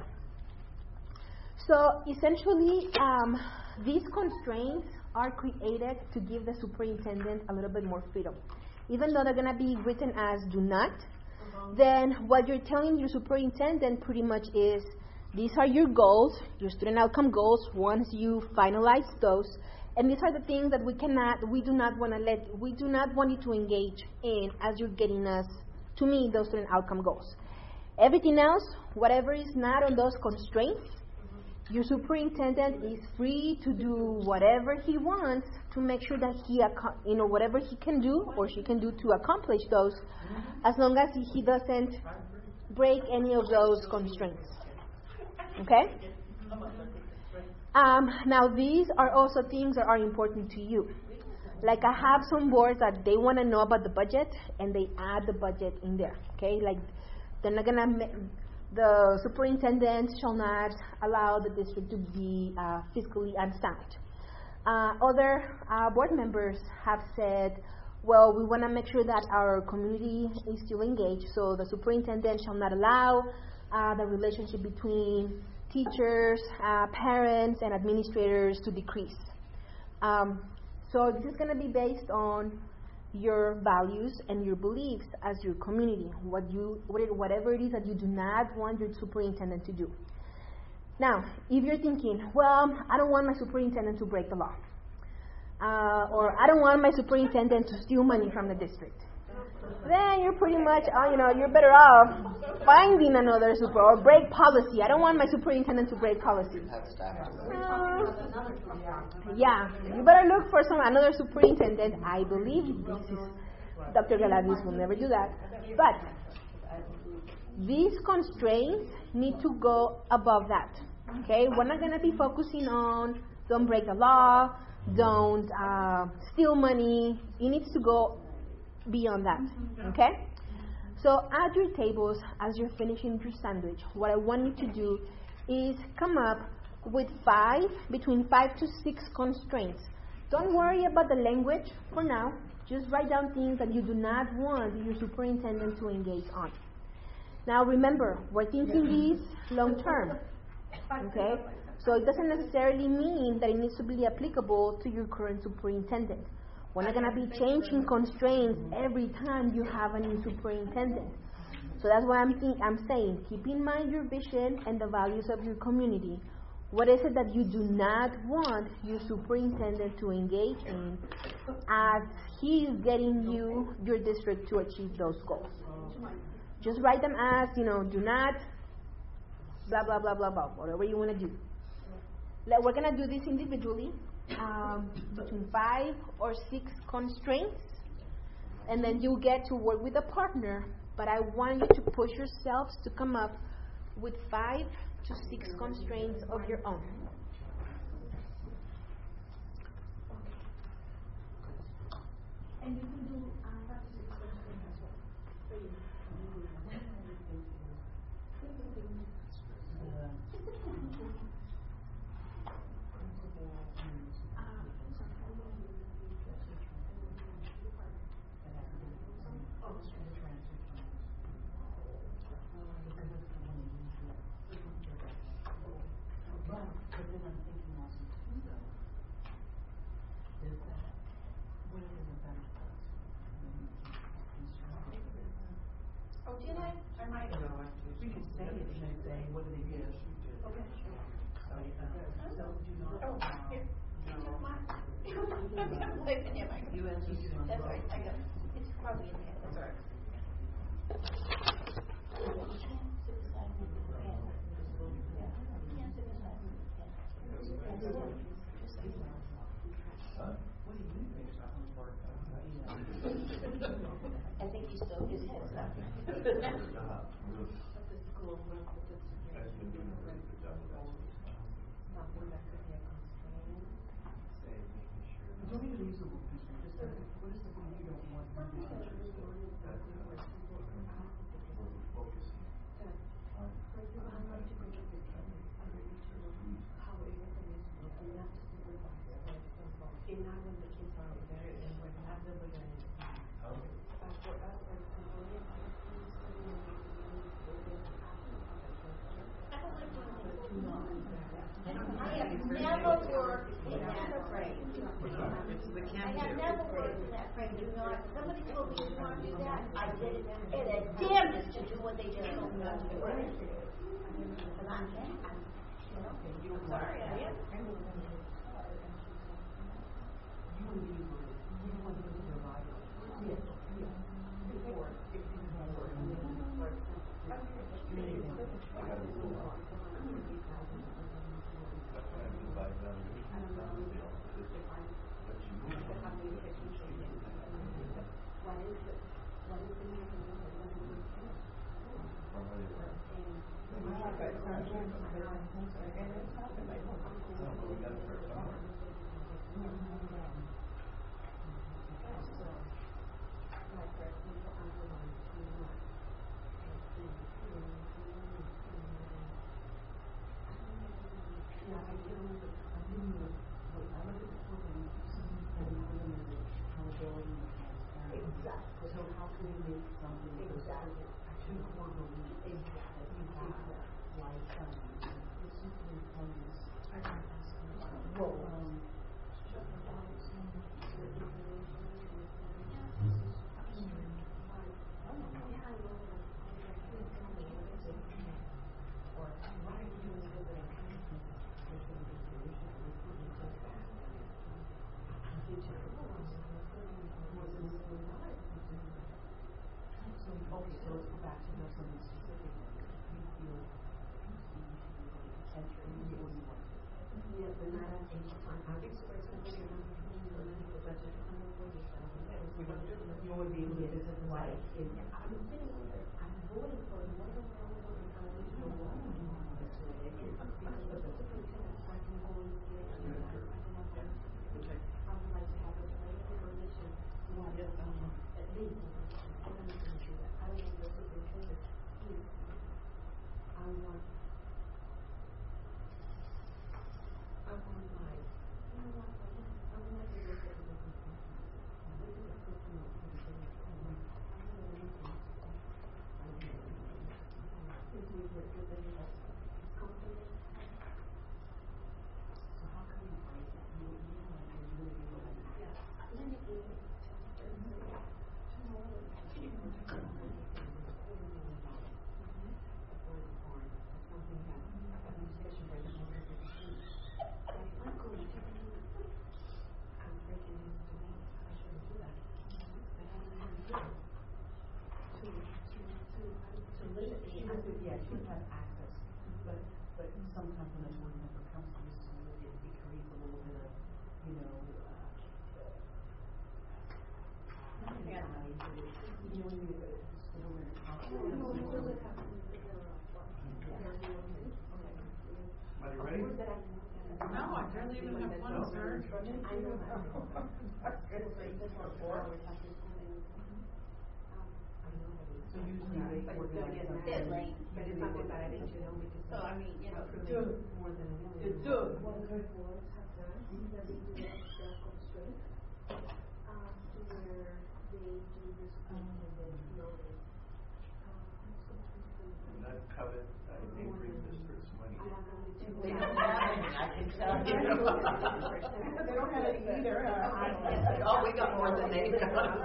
So essentially, um, these constraints are created to give the superintendent a little bit more freedom. Even though they're going to be written as do not, uh-huh. then what you're telling your superintendent pretty much is, these are your goals, your student outcome goals, once you finalize those, and these are the things that we cannot, we do not want to let, we do not want you to engage in as you're getting us to meet those student outcome goals. Everything else, whatever is not on those constraints, your superintendent is free to do whatever he wants to make sure that he, you know, whatever he can do or she can do to accomplish those, as long as he doesn't break any of those constraints. Okay? Um, now, these are also things that are important to you. Like, I have some boards that they want to know about the budget, and they add the budget in there. Okay? Like, they're not going to... The superintendent shall not allow the district to be uh, fiscally unsound. Uh, other uh, board members have said, well, we want to make sure that our community is still engaged, so the superintendent shall not allow uh, the relationship between teachers, uh, parents, and administrators to decrease. Um, so this is going to be based on your values and your beliefs as your community, what you, what it, whatever it is that you do not want your superintendent to do. Now, if you're thinking, well, I don't want my superintendent to break the law, uh, or I don't want my superintendent to steal money from the district, then you're pretty much, uh, you know, you're better off finding another super or break policy. I don't want my superintendent to break policy. Uh, yeah, you better look for some another superintendent. I believe this is Doctor Galaviz will never do that. But these constraints need to go above that. Okay, we're not going to be focusing on don't break the law, don't uh, steal money. It needs to go beyond that. Okay? So at your tables, as you're finishing your sandwich, what I want you to do is come up with five, between five to six constraints. Don't worry about the language for now. Just write down things that you do not want your superintendent to engage on. Now remember, we're thinking these long term. Okay? So it doesn't necessarily mean that it needs to be applicable to your current superintendent. We're not going to be changing constraints every time you have a new superintendent. So that's why I'm, think, I'm saying, keep in mind your vision and the values of your community. What is it that you do not want your superintendent to engage in as he is getting you, your district, to achieve those goals? Just write them as, you know, do not, blah, blah, blah, blah, blah, whatever you want to do. We're going to do this individually. Um, between five or six constraints, and then you get to work with a partner, but I want you to push yourselves to come up with five to six constraints of your own. And you can do uh, five to six constraints as well. So you Oh, did I? Or am I? We can say it and then say, what did they do? Okay. So, do not. Oh, here. I've got life in here, Mike. You answer. That's right, I got, it's probably in here, that's all right. You can't sit beside me with a pen. Yeah, you can't sit beside me with a pen. Just like that. What do you think about the part? I think he still, his head's up. You don't need a reasonable constraint. Just say, what is the thing you don't want from the district? I have never worked in that frame. I have never worked in that frame. Do not, somebody told me you want to do that. I did it. It had damnedest to do what they just told me not to do. Because I'm, you know, I'm sorry, I am. this is why it, I'm sitting there, I'm voting for the one of the ones on the television, the one of the ones that's doing it, because the superintendent's not gonna go in here and do that. I would like to have a play information, what, um, at least, I'm not gonna do that, I don't want the superintendent, please, I want, I want my, you know what, I would like to look at the different things. Look at the person who is doing it. I want, I want to look at it. I want to look at it. If we were given a company, so how can we break that? You, you know, like you're really good. Yeah. Let me give it. Tomorrow, she can take it. Something that administration breaks down because it's huge. Like, I'm going to I'm breaking his domain. I shouldn't do that. But I don't have to do it. To, to, to, to limit the, I said, yeah, she has access. But, but sometimes when a board member comes to this, it, it creates a little bit of, you know, uh, yeah. You know, you, the woman is Are you ready? No, I barely even have one, sir. I know that. So usually they organize something. Bit late. But it's not that bad, you know, because. So, I mean, you know, Good. More than a million. It's good. What other boards have done is that they do that self-constraint, um, to where they do this thing and then building. And that covet, I think, brings districts money. They don't have any, I can tell you. They don't have any either, huh? Oh, we got more than they do.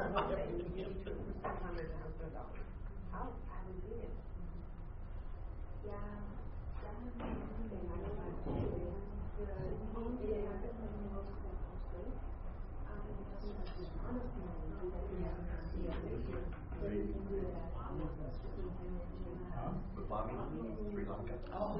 How, how we do it? Yeah, that has been something I don't like to do. The thing is, I have to know self-constraint. Um, because it's honestly, yeah, then you can do that. With Bobby, Sri Lanka. Oh.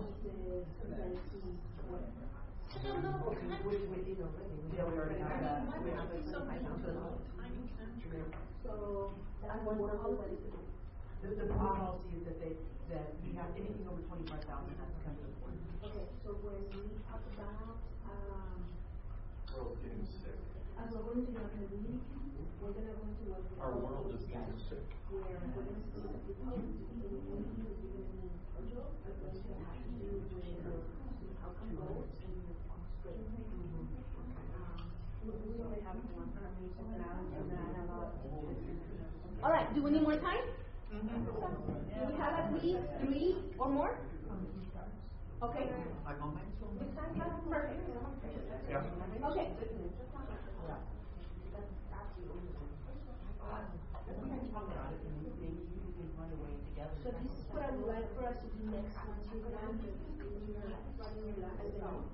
No, no, we, we did already. Yeah, we already have that. Why would it be so big to a little tiny country? So, that's one policy. The, the policy is that they, that we have anything over twenty-five thousand has to come to the board. Okay, so when we talk about, um, World's getting sick. as we're going to the community, we're gonna go into what. Our world is getting sick. Where we're gonna see the people, anything that you're gonna need, are going to have to do with your outcome goals and your constraints. Um, we only have one per meeting, and I don't know that a lot. All right, do we need more time? Mm-hmm. Do we have at least three or more? Okay. I'm on my phone. Perfect. Yeah. Okay. We can talk about it and maybe you can run away together. So this is what I would like for us to do next month, so we're going to do your running relaxed out.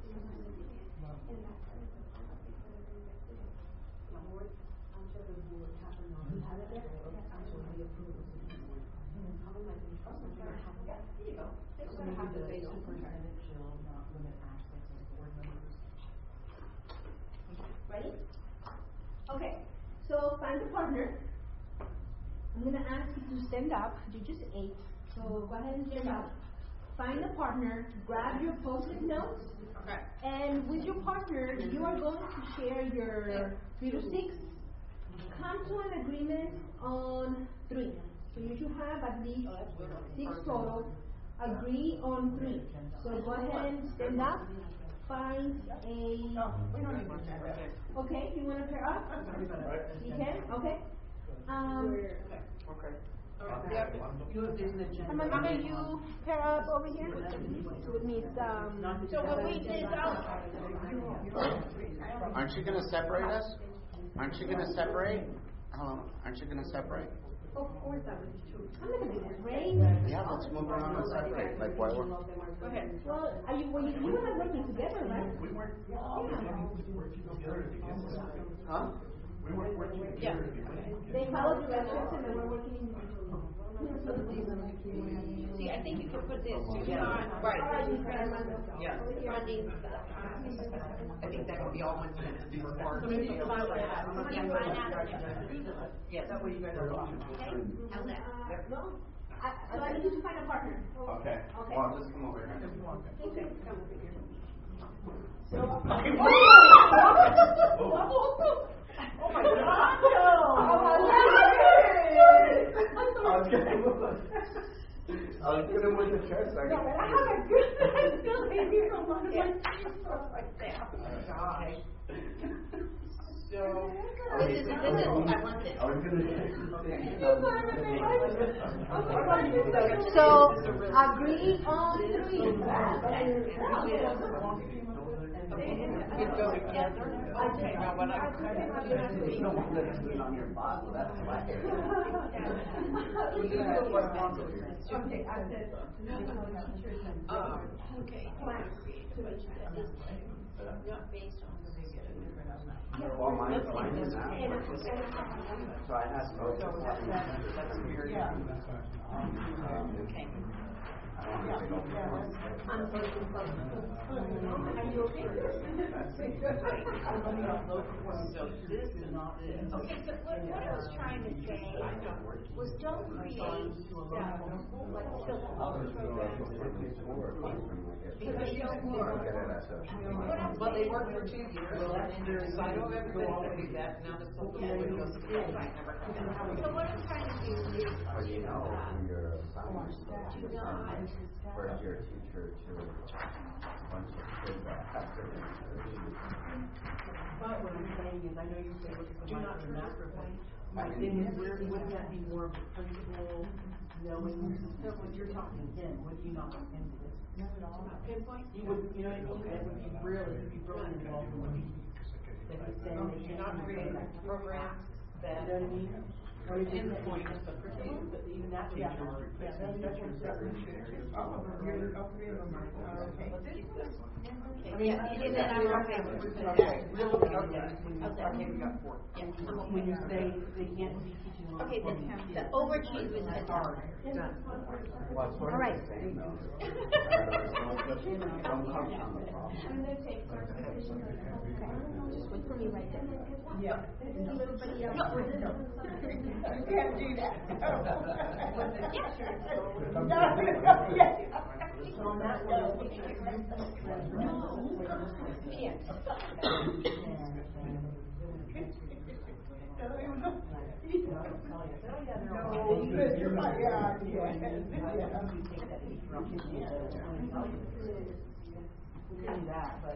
I'm sure the board happened on, we have it there, until we approve it. And then probably like, we probably gonna have that. There you go. So maybe the superintendent shall not limit access to board members. Ready? Okay. So find a partner. I'm gonna ask you to stand up. You just ate, so go ahead and stand up. Find a partner. Grab your post-it notes. Okay. And with your partner, you are going to share your three to six. Come to an agreement on three. So you should have at least six total. Agree on three. So go ahead and stand up. Find a. No, we don't need to do that. Okay, you want to pair up? You can. Okay. Um. Okay. Yep. You know, there's an agenda. Amanda, you pair up over here with Miss Um. So when we did, Aren't you gonna separate us? Aren't you gonna separate? Hello, aren't you gonna separate? Of course, that was true. I'm not gonna separate. Yeah, let's move around and separate, like why we're. Go ahead. Well, are you, well, you, you and I working together, right? We weren't, we weren't working together to begin with. Huh? We weren't working together to begin with. They follow directions and then we're working individually. See, I think you can put this, Yeah. not, Right. yeah, funding, I think that would be all one sentence for part. yeah, finance. Yes. That way you guys are talking. Okay, how's that? No? I, so I need you to find a partner. Okay. Okay. Well, just come over here. Okay, come over here. So. Oh my God! I was gonna move. I was gonna move the chair so I No, could. I have a good feeling you don't want to like stuff like that. Okay. So. This is, this is, I want this. I was gonna. So, agree on three. We go together. Okay, now what I'm kind You don't want to do it on your boss, so that's why. Okay, I said. Um, Okay, not based on. Well, mine, mine is now. So I asked both. So that's, that's very. Yeah. Okay. I don't want to go. Are you okay? So this is not this. Okay, so what, what I was trying to say was don't create stuff like silver programs. Because they don't work. Well, they worked for two years, and they decided to go all the way back, now the silver program goes to the never come back. So what I'm trying to do is, But you know, when you're assigned do not, first year teacher to a bunch of kids that have certain issues. But what I'm saying is, I know you say look at the micro and macro, but my thing is, where, wouldn't that be more of a principal, knowing, what you're talking to him, would you not want him to do? not at all, pinpoint. You would, you know what I mean, that would be really, you'd be really involved in what he, that he's saying. So you're not creating programs that. You know what I mean? Or you can Pinpoint point the curriculum, but even that would be. Yeah, that's, that's what separate. All of them, you're, all three of them are, are okay. Okay, I mean, yeah, you and did then that, I'm we're okay okay, with we're that. okay, real okay, okay, Okay. okay, we got four. Yeah, I'm okay. When you say they can't be teaching on. Okay, the, the overachieve is the Done. Well, it's sort All of right. the same though. Don't come from the problem. Just wait for me right there. Yeah. No, You can't do that. yeah, sure. No, yeah. So on that note. No, can't. No, you're my God, yeah. That, but.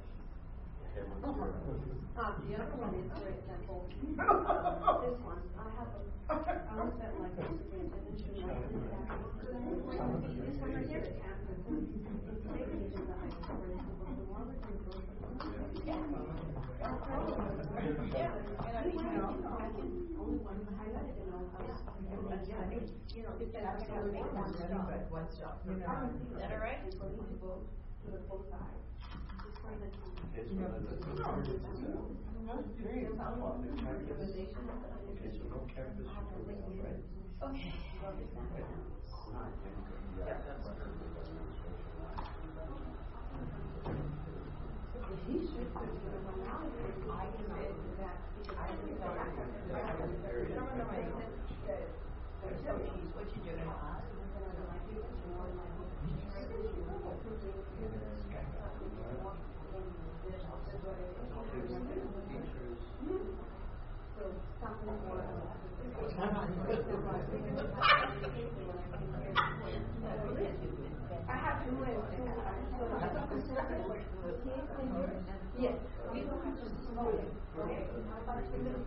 Um, the other one is, for example, this one, I have a, I almost felt like this superintendent should write this down. This one right here, the campus, maybe it's in the high school, for example, the more we can go for Yeah. Yeah, and I mean, you know, I can, only one highlighted and all else. yeah, it's, you know, it's absolutely one stop. One stop. Is that all right? For me to go to the both sides. Just for the. It's one of the. Okay, so no campus supervisor, right? Okay. He should put it on now, because I can say that, because I think that I have. Some of them I think that. So, geez, what you doing? I have two and two. Yes. We don't have to slow it. Okay. How about two little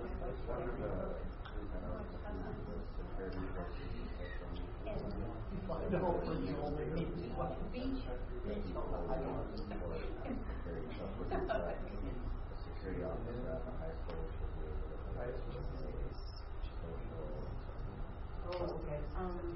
Security officer at the high school should be able to. Oh, okay, um.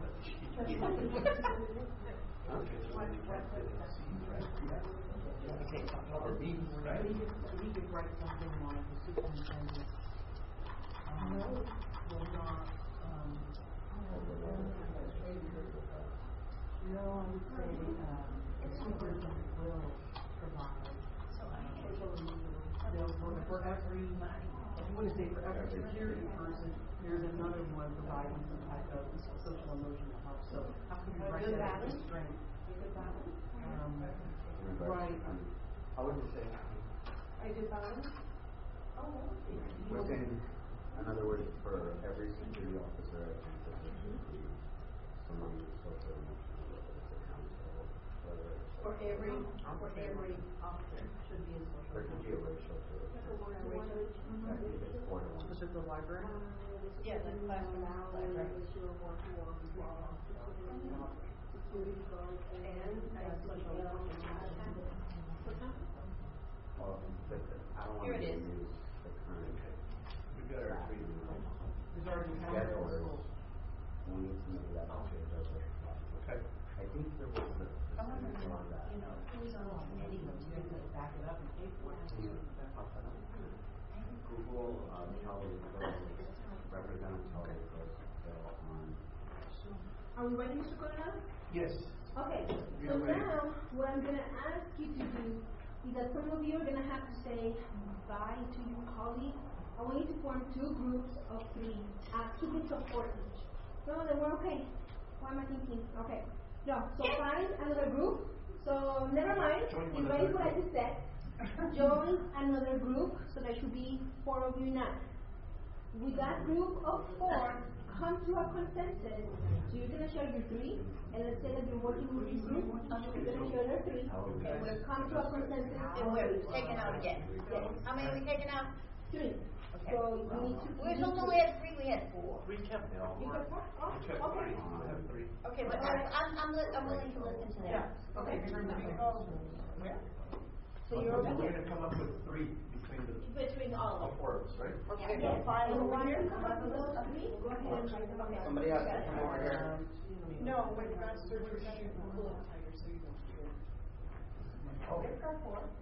Okay, or he, he could write something like the superintendent, um, will not, um, No, I would say, um, superintendent will provide. You know, for, for every, if you want to say for every security person, there's another one providing some type of social emotional help. So how can you write that as a strength? Um, right. I would just say, I did balance. Oh, we're saying, in other words, for every security officer, I think that there should be someone with social emotional, whether it's a counsel, whether it's. For every, for every officer should be a social. There could be a racial too. I think it's four to one. Was it the library? Yeah, the classroom, library. And a social Well, but the- I don't Here want it to is. use the current. We got our three. There's already Schedule counselors. is, we need to know that after it does it. Okay. I think there was the, the I wonder, same on that. you know, who's on the committee? You have to back it up and pay for it. Google, uh, Kelly, Representative Kelly was still on. Are we ready, Mister Coronado? Yes. Okay, We so are ready. now, what I'm gonna ask you to do is that some of you are gonna have to say bye to your colleague. I want you to form two groups of three. Uh, keep it support each. No, then we're okay. Why am I thinking? Okay. No, so find another group. So never mind. Join You with ready another what I just said? Join another group, so there should be four of you now. With that group of four, come to a consensus. So you're gonna share your three, and let's say that you're working with this group, you're gonna share their three, and we'll come to a consensus. And we're taking out again. Yes. How many are we taking out? Three. Okay. So you need to. We're you supposed to need only have three, we had four. We kept it all. You got four? Oh, We kept okay. three. We have three. Okay, but All right. I'm, I'm, li- I'm willing to listen to that. Yeah, okay, turn that way. Where? So you're We're okay. gonna come up with three between the Between all of all four of us, right? Okay. Yes, and once you come up with those three, go ahead and write them down. Somebody has to come over here. No, when you got surgery, you pull it tighter so you don't feel. Okay. Let's go for it.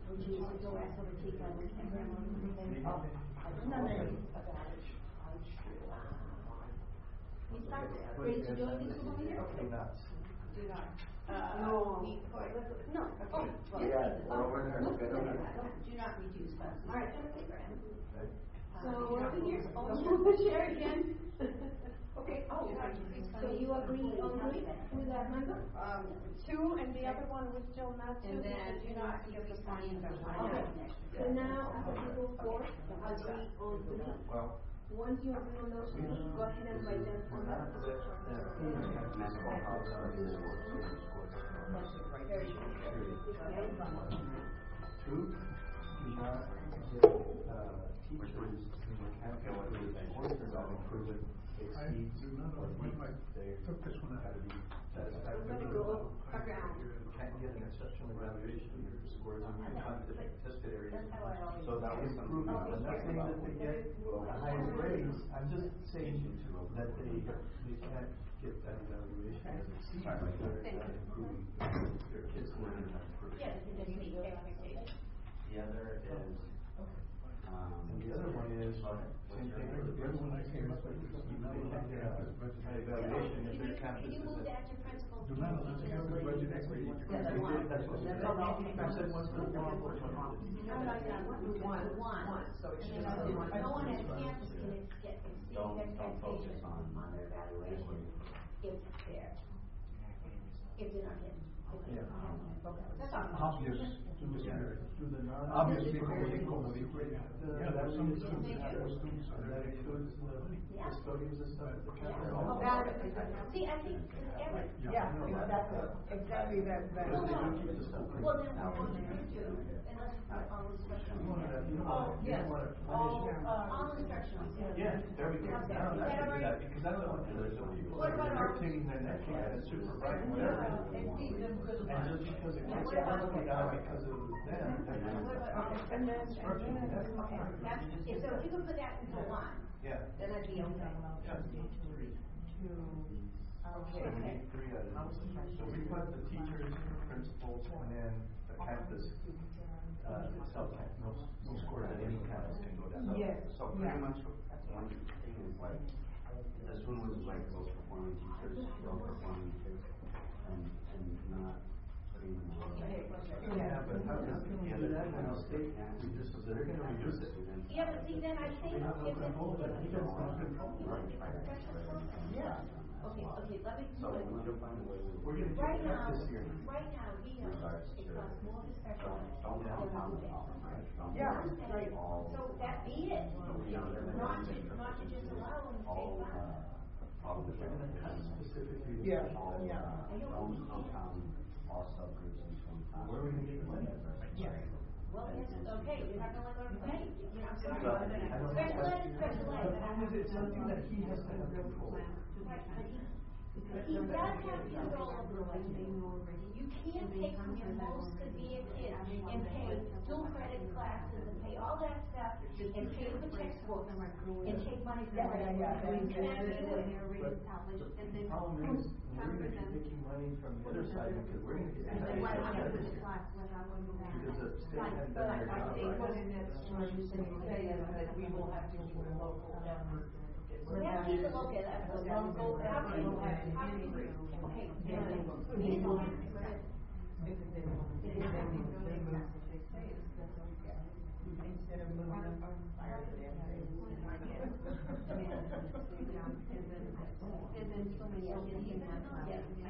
You start ready to join this group over here? Okay, nuts. Do not. Uh, No. we put, No. oh, Yeah, we're over there. no, Good. do not reduce funds. All right. Okay. So we're over here, oh, share again. Okay, oh, Do not reduce so funds. you agree on three with that, Amanda? Um, two, and the other one was still not two. And then do not decrease funding for one Okay. next So year. now, as a people four, agree on three. Well, Once you agree on those three, go ahead and write them we're on not, that. the, the Mental health services. Very true. two, do not get, uh, teachers in the capital of the courses that improvement exceeds or meet their, gotta be satisfactory. Can't get an exceptional evaluation, your scores in your competent tested areas. So that was improvement. I'm not saying that they get the highest grades, I'm just saying that they, they can't get that evaluation as exceeds their, uh, improving, their kids learning and improving. Yeah, it doesn't meet expectations. The other is, um. And the other one is, same thing, the other one I came up with, they can't get a, an evaluation if their campus Can you is. move that to principal? Do not allow the campus budget equity. Yeah, the They one. did, that's what they did. You said one's the one, which one is it? No, no, no, one, one. One, so it should And just then be one. no one at campus can ex- get exceed Don't- don't focus expectations on on their evaluation if they're, if they're not getting. Yeah. That's all. Obvious to the standard. To the non. Obviously, como di- como dijo ella. Yeah, that was some includes, students, that was students. that includes the Yeah. custodians and stuff at the campus. Oh, got it. See, I think every. Yeah, exactly, exactly that, that. Because they do keep the stuff. Well, then, what you could do, unless you put all instructional. You wanna, you don't Oh, wanna, you yes. don't wanna All, punish. uh, all instructional. Yeah, there we go. Okay. Now, that's Whatever what you- that, because that's what there's some people What that about are all- irritating their neck and super bright, whatever. Exceed them because of And what? just because it Yeah, gets what about- allocated out because of them, then And what about all And then, structure, and then, that's. Okay, that's, if, so if you could put that into one, Yeah. then I'd be okay. Yeah. So we Okay. need three out of these. So we put the teachers, principals, and then the campus, uh, itself, no, no scores at any campus can go down. So, Yes, so yeah. pretty much one thing is like, This one was like low performing teachers, low performing kids, and, and not putting them on. Yeah, but how does he do that when the state, we just, they're gonna reduce it? Yeah, but see, then I think We have no if it's, control of it, he does not control it. yeah, okay, okay, let me. So we need to find a way to. We're gonna Right get cut now, this year. right now, he knows Regards it to- costs more to special ed. Don't than compound to the basic. problem, right? Don't Yeah, compound right. all- So that beat it, Yeah. not to, not to just allow them to all, stay flat. uh, all the We're gonna cut specifically. the Yeah, special ed. yeah. Don't compound all subgroups into one class. Where are we gonna get the money? Yeah. Well, yes, okay, you're not gonna let them pay, you know, I'm sorry. But I don't- Special ed, is special ed. The problem is, it's something that he has to have control. Right, but he, he does have control over the budget. You can't take from your most severe kids and pay dual credit classes and pay all that stuff and pay for textbooks and take money from Yeah, yeah, yeah. them. You can't do it. But the problem is, we're gonna be taking money from the other side because we're gonna get. And then what cut happens this with the year. class, what happens with that? Because the state Like, hadn't but done I, their I job think right. what in that situation, say that we will have to do a local effort. We have to take a look at that, the local, how can you, how can you, okay, yeah, we need to have Instead of moving them from fire to them. And then so many else can have that.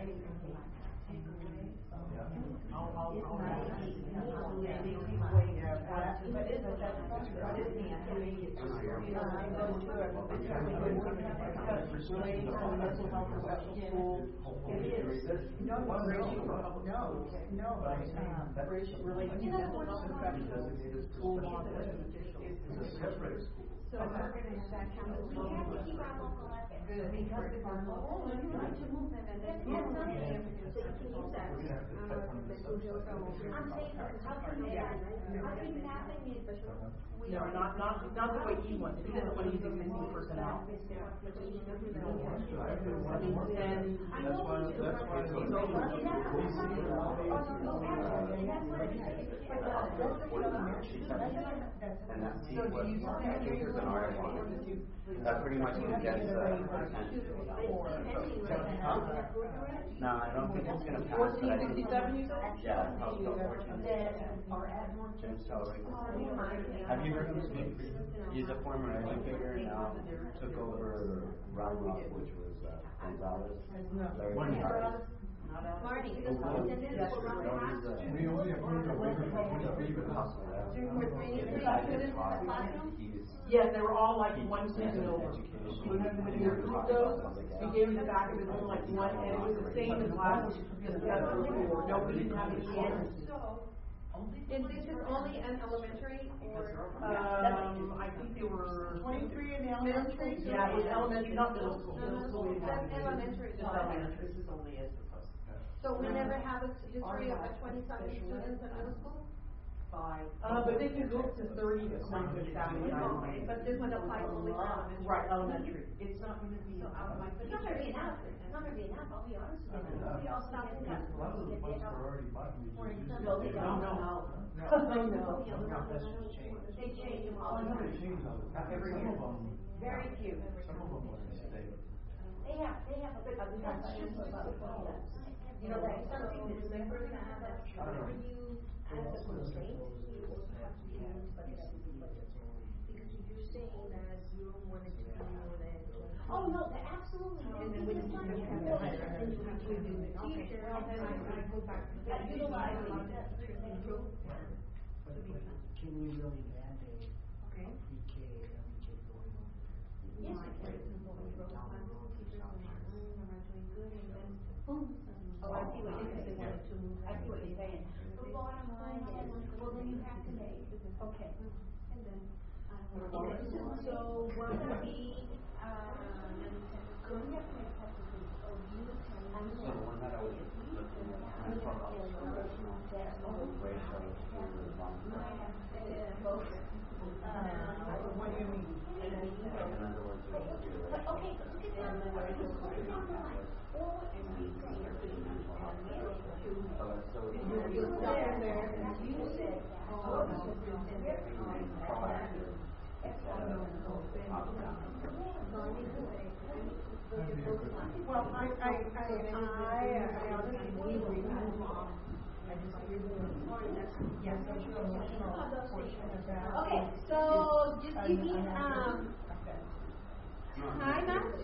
Yeah. I'll, I'll, I'll. Yeah. But it's, that's, what is the, you know, it goes to it, what we're trying to do, we're gonna have to relate to mental health for special school. It is, no, no, no, no, no, But I'm saying um, that related to mental health and special designated school for law special ed enforcement officials. is a separate school. So we're gonna have that council. We have to keep our local ethics. Because it's our local, and you like to move them and then. Yes, something, so you can use that. We're gonna have to cut from the subsidy. I'm saying, how can you, Yeah. how can you happen is, we No, are. not, not, not the way he wants it, he doesn't want to use existing personnel. I actually want more. Then. That's why, that's why. And that's what- and that's what- oh, no, no, absolutely, and that's what I'm saying. And that's the, what, I think there's an article that pretty much gets the intent. No, I don't think it's gonna pass, but I Fourteen think. fifty-seven, you said? Yeah, House Bill fourteen fifty-seven. Jim Sullivan. Have you heard him speak? He's a former educator and now took over Round Rock, which was uh, Gonzalez. Larry One Gonzalez. Marty, Oh, this oh, is, and this yes, is no, he's a- We only approved a waiver for twenty-three, but House not. of Rep. With three- Yeah, three I students in just the taught him. classroom? He's- Yes, they were all like he- one he's student in over. education. When, when you approved those, we gave you the back of it, only like one, and it was the same as last, as last before, nobody didn't have any answers. And this is only an elementary or? Um, I think they were. Twenty-three in the elementary? Yeah, it was elementary, not middle school. No, no, Middle school we that's have. elementary. Just elementary, this is only as proposed. So we never have a s- history of a twenty-something students in middle school? Five. Uh, but they can go up to thirty according to family guidelines. But this one applies only for elementary. Right, elementary. It's not gonna be. So I would like to. It's not gonna be enough, it's not gonna be enough, I'll be honest with you. Not We enough. also have to. Because a lot of the funds were already bought. and we For just used example, it. they No, don't. no. No. No. No, that's just changed. They change them all the Some of time. it changed all the time. Every Some year. of them, Very few. some of them were a mistake. They have, they have a, a section about it. You know, that's something that's never gonna have that, whenever you have a constraint, you also have to be able to budget everything budget. Because if you're saying that zero more than two, more than twenty. Oh, no, that absolutely, and then when you have to have, then you have to do the teacher. Well, then I, I go back to. That utilizing, that, improve. But, but can we really mandate Okay. pre-K, every kid going on? Yes, we can. Boom. Oh, I see what you're saying. I see what you're saying. The bottom line is, well, then you have to make, okay. And then, so we're gonna be, um, going up next time, or you can. So the one that I was looking at, I thought was professional, ratio to volunteer. What do you mean? In other words, it would be a But, ratio. okay, look at down the line, just look at down the line. Or what you say, So it's so. you're, you're there, there, and you said, oh, this is Proactive. Instead of top down. Well, I, I, I, I, I honestly believe we have mom. I just agree with the, yes, social emotional portion of that. Okay, so just give me, um, time out.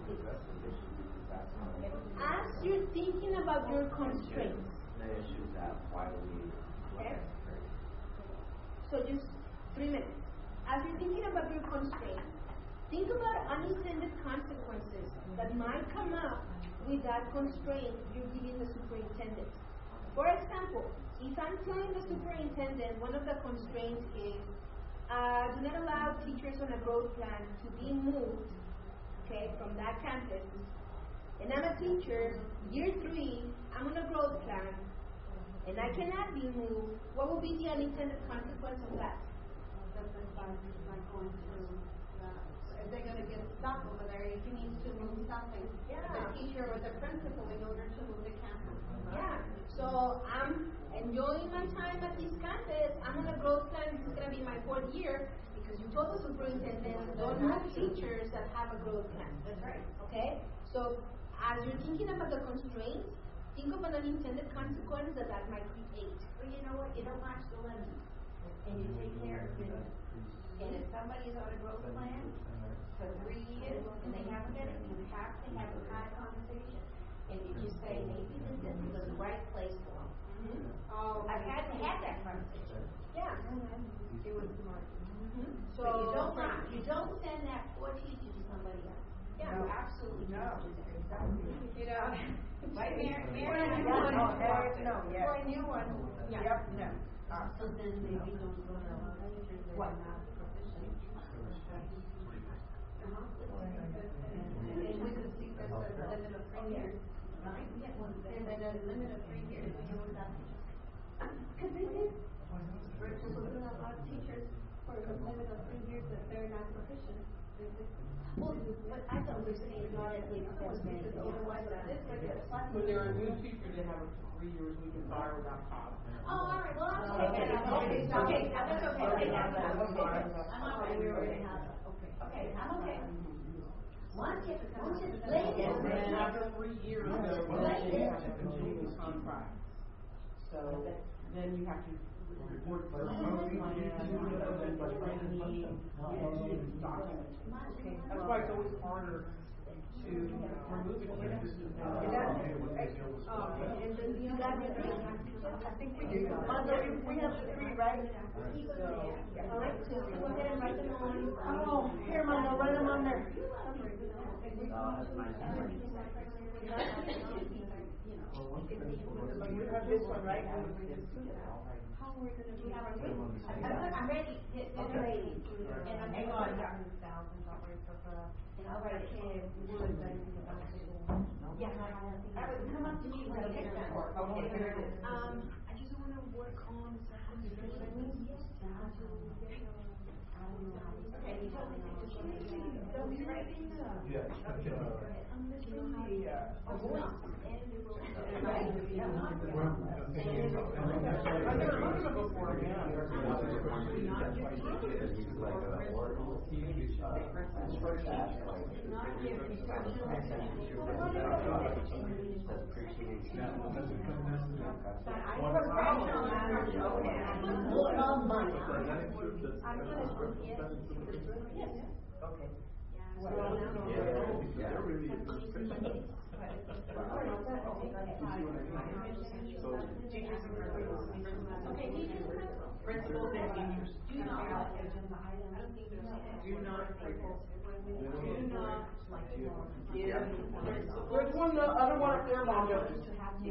As you're thinking about your constraints. The issues that why do we Okay. So just three minutes. As you're thinking about your constraints, think about unintended consequences that might come up with that constraint you're giving the superintendent. For example, if I'm telling the superintendent one of the constraints is uh, do not allow teachers on a growth plan to be moved, okay, from that campus, and I'm a teacher, year three, I'm on a growth plan, and I cannot be moved, what will be the unintended consequence of that? That the class is not going to, uh, if they're gonna get stuck over there, if he needs to move something, Yeah. the teacher or the principal in order to move the campus. Yeah. So I'm enjoying my time at this campus. I'm on a growth plan. This is gonna be my fourth year because you told the superintendent don't move teachers that have a growth plan. That's right. Okay. So as you're thinking about the constraints, think of an unintended consequence that that might create. Well, you know what, you don't watch the lemons, and you take care of business. And if somebody's on a growth plan for three years, and they haven't got it, you have to have a high conversation. And you just say, maybe this isn't the right place for them. Mm-hmm. Oh, I've had to have that conversation. Yeah. It was smart. Mm-hmm. So So you don't, you don't send that poor teacher to somebody else. Yeah. You absolutely No. don't do that. You know. Right, Mary, Mary? For a new one, no, no, yes. For a new one. Yep, no. Uh, So then maybe don't go to what? And then we could see there's a limit of three years, right? And then a limit of three years, we know that. Because they did. We're supposed to have a lot of teachers for a limit of three years that they're not proficient. Well, what I thought we were saying is not at the expense of anything, otherwise this would be a plus. When they're a new teacher, they have it for three years, we can fire without cause. Oh, all right, well, I'll take that. Okay, okay, that's okay, take that. I'm all right, we already have it. Okay. Okay, I'm okay. Once you, once it's laid And then in. after three years, Once though, it's then laid you in. have to continue this contract. So then you have to work for a promotion plan, training, and document. That's why it's always harder to remove it. And that's, um, and then you got the three. I think we do. Mother, we have the three, right? All right, so go ahead and write them on. Oh, here, Mama, write them on there. But you have this one, right? How we're gonna do that? I'm, I'm ready, get, get ready. And I'm Hang on. I'll write it. Yeah, I would come up to me with a picture. Okay, here it is. Um, I just wanna work on some constraints. Okay, you told me to just write it. Don't be writing, uh, Yeah. I'm missing the, uh, the voice. Right? I've never heard of it before, yeah. He's like a oracle. First ask, like, says appreciation. I have a problem. More on money. Okay. They're really a first grade. Teachers and principals. Okay, teachers and Principals and teachers. do not. Do not report. Do not. Yeah. There's one, the other one up there, Mom, no. You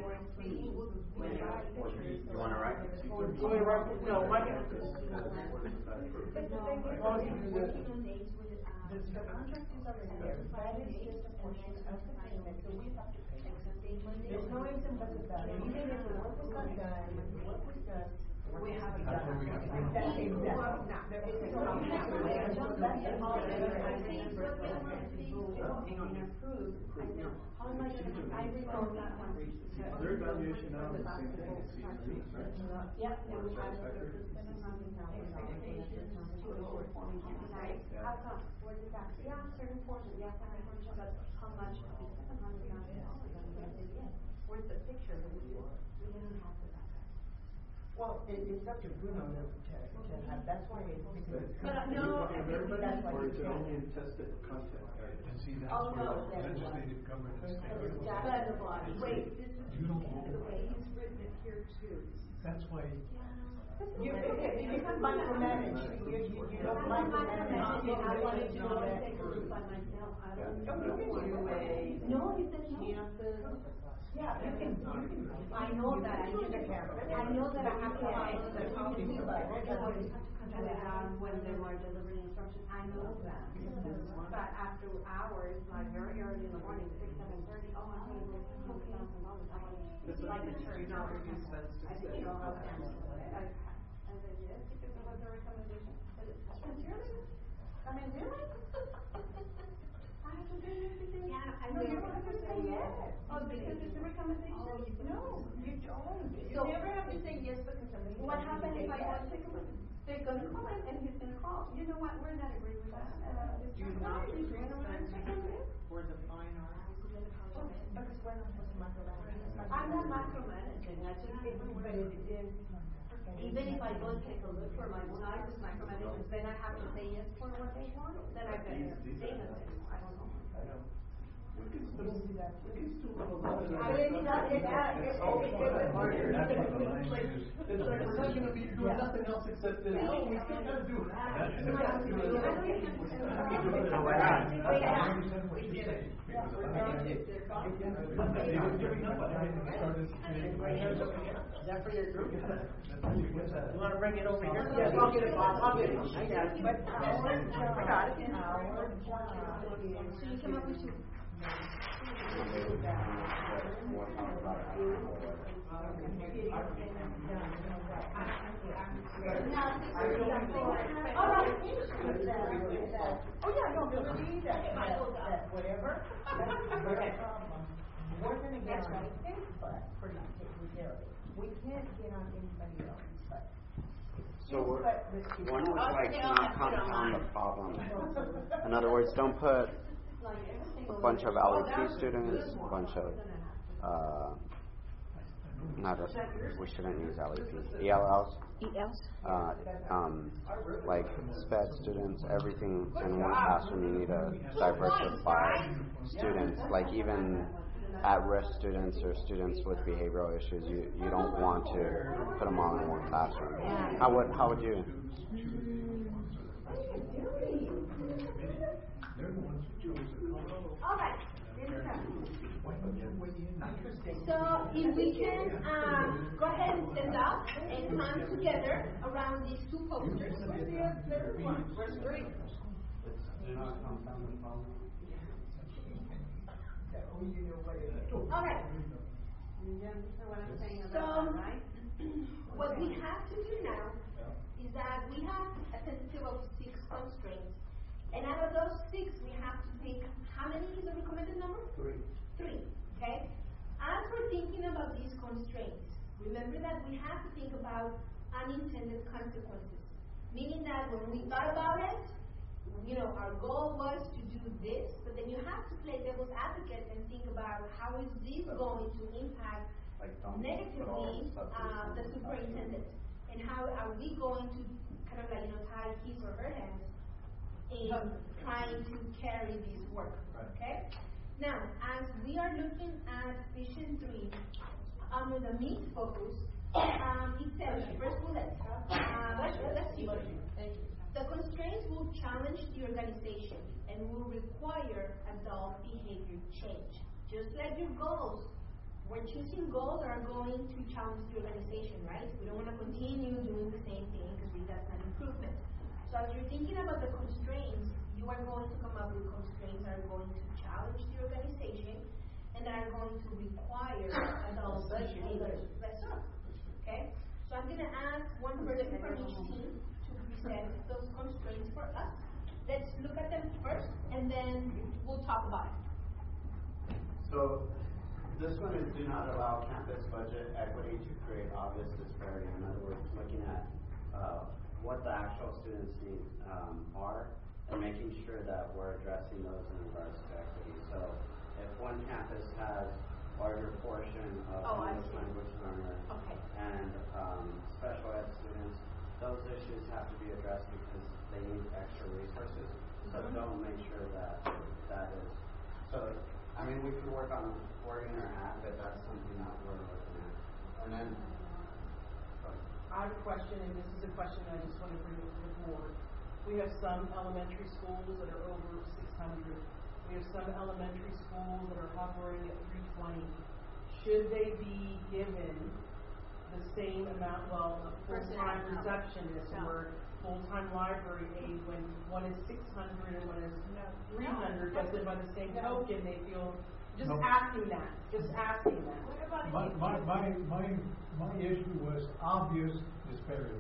wanna write? Go ahead, right, no, my. But the thing is, Why don't you do this? the, the contract is already there, that is just a portion of the payment, so we have to pay. There's no ifs and buts about it, even if the work was not done, the work was done, We haven't That's done where we it. have to- That's exactly. No, there is no option. That's all Their evaluation now is the same thing, it's C S Ps, right? Yep. Or satisfactory. Expectations to a performing right? Yeah. How come? Where did that, yeah, certain portions, yeah, certain portions, but how much of the seven hundred thousand dollars? Where's the picture? We we didn't have the backup. Well, it, it's up to Bruno to, to, to have, that's why it's. But, uh, no, Is I mean, there- that's why Or it's is it done. only in tested content, right? And see, that's Oh, where no, the that's legislative governance. But it's comes data in. in the body. Wait, this is You don't the way he's written it here too. That's why. You, okay, you can micromanage, you, you, you don't micromanage. I wanted to go and take a look by myself. I don't know. No, he said no. Yeah, you can, you can. I know that, I You know can that, have it. I know that I have to Yeah. follow the policy, Yeah. but I have to cut it down when they were delivering instructions, I know that. But after hours, like very early in the morning, six, seven thirty, oh, I'm gonna go two hundred thousand dollars, I want This to, is like a the church. future review sense. I didn't know how to handle it, I, I said, yes, because it was a recommendation, but it's, sincerely, I mean, really? I have to do everything? Yeah, I No, know. you don't have to say yes. Oh, because it's a recommendation? Oh, you no, you don't. You So- never have to say yes because somebody. What says happens you if I say want yes. to take a look? They're gonna call him and he's gonna call, you know what, we're not agreeing with that, uh, it's Do not not right, he's going to consent second this. for the fine arts. Because we're not supposed to micromanage. I'm not micromanaging, I just, it, but it is, even if I go and take a look for my size, it's micromanaging, then I have to say yes for what they want, then I better These- these say are- nothing, I don't know. I know. We can still, we can still. I mean, it's not- it's not- it's- Oh, it's- that's it's- where the line it's like- is. It's like we're not gonna be doing Yeah. nothing else except this. No, we still gotta do it. That's We gotta do it. We still have to do it. So why not? Wait, I yeah. understand what you're saying, because We're I, not- They were giving up on everything we started to say. Is that for your group? That's how you get that. You wanna bring it over here? Yes, I'll get it, Bob, I'll get it. I got it. But our job, I got it. our job is. So you came up with two. Oh, yeah, no, ability, that, that, that whatever, that's not a problem. We're gonna get on his butt for not taking care of it. We can't get on anybody else's butt. So we're, But the- one was I'll like stay on not that, put it on compound the mine. problem. In other words, don't put a bunch of L E P students, a bunch of, uh, not, a- we shouldn't use L E P, E L Ls, E Ls? uh, um, like sped students, everything in one classroom, you need to diversify students, like even at-risk students or students with behavioral issues, you, you don't want to put them all in one classroom. How would, how would you? they're the ones who chose the color. All right, Why don't you weigh in? So if we can, um, go ahead and stand up and come together around these two posters. Where's the third one? Where's three? All right. You understand what I'm saying So, about that, right? what we have to do now is that we have a tentative of six constraints. And out of those six, we have to pick, how many is the recommended number? Three. Three, okay? As we're thinking about these constraints, remember that we have to think about unintended consequences. Meaning that when we thought about it, you know, our goal was to do this, but then you have to play devil's advocate and think about how is this going to impact Like, don't put all negatively the subjects uh, in the one superintendent, and how are we going to kind of like, you know, tie his or her hands in trying to carry this work, okay? Now, as we are looking at vision three, under the meat focus, um, it says, first bullet, uh, let's, let's see. The constraints will challenge the organization and will require adult behavior change. Just like your goals, we're choosing goals that are going to challenge the organization, right? We don't want to continue doing the same thing because really that's not improvement. So as you're thinking about the constraints, you are going to come up with constraints that are going to challenge the organization and that are going to require adult behavior. That's all. Okay? So I'm gonna ask one person from each team to present those constraints for us. Let's look at them first, and then we'll talk about it. So, this one is do not allow campus budget equity to create obvious disparity. In other words, looking at uh, what the actual students' needs um, are and making sure that we're addressing those in regards to equity. So, if one campus has larger portion of Oh, I English see. language learners Okay. and um, special ed students, those issues have to be addressed because they need extra resources. So Mhm. don't make sure that that is. So, I mean, we could work on wording our act, but that's something that we're looking at. And then, I have a question, and this is a question I just want to bring to the board. We have some elementary schools that are over six hundred. We have some elementary schools that are hovering at three twenty. Should they be given the same amount, well, a full-time Personnel. receptionist No. or full-time library aide when one is six hundred and one is three hundred, but then by the same token, they feel, just No. asking that, just asking that. What about My, if my, you- my, my, my issue was obvious disparity.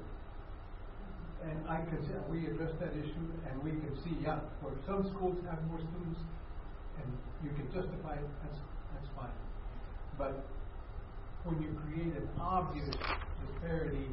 And I can see, we addressed that issue, and we can see, yeah, where some schools have more students, and you can justify it, that's, that's fine. But when you create an obvious disparity,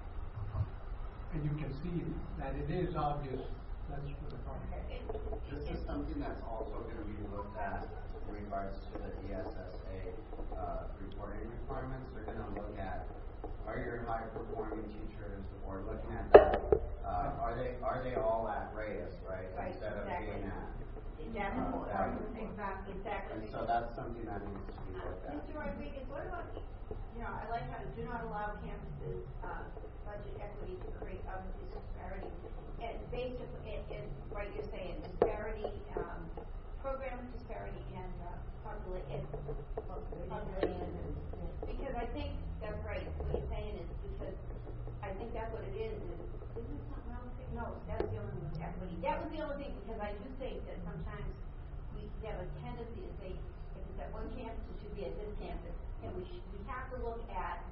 and you can see that it is obvious, that's what the problem is. this is something that's also going to be looked at in regards to the E S S A uh, reporting requirements. They're going to look at are your high performing teachers, or looking at that, uh, are they are they all at Reyes, right? Right, Instead of exactly. being at That's uh, important. that. Exactly, exactly. And so that's something that needs to be looked at. Mister Rodriguez, what about, you know, I like how to do not allow campuses, uh, budget equity to create obvious disparity. And basically, and, and, right, you're saying disparity, um, program disparity and, uh, population, population. Because I think, that's right, what you're saying is because, I think that's what it is, is, isn't it something else? No, that's the only one, equity. That was the only thing, because I do think that sometimes we have a tendency to say, if it's at one campus, it should be at this campus. And we should, we have to look at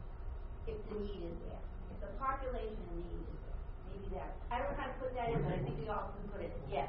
if the need is there, if the population need is there. Maybe that, I don't know how to put that in, but I think we all can put it, yes.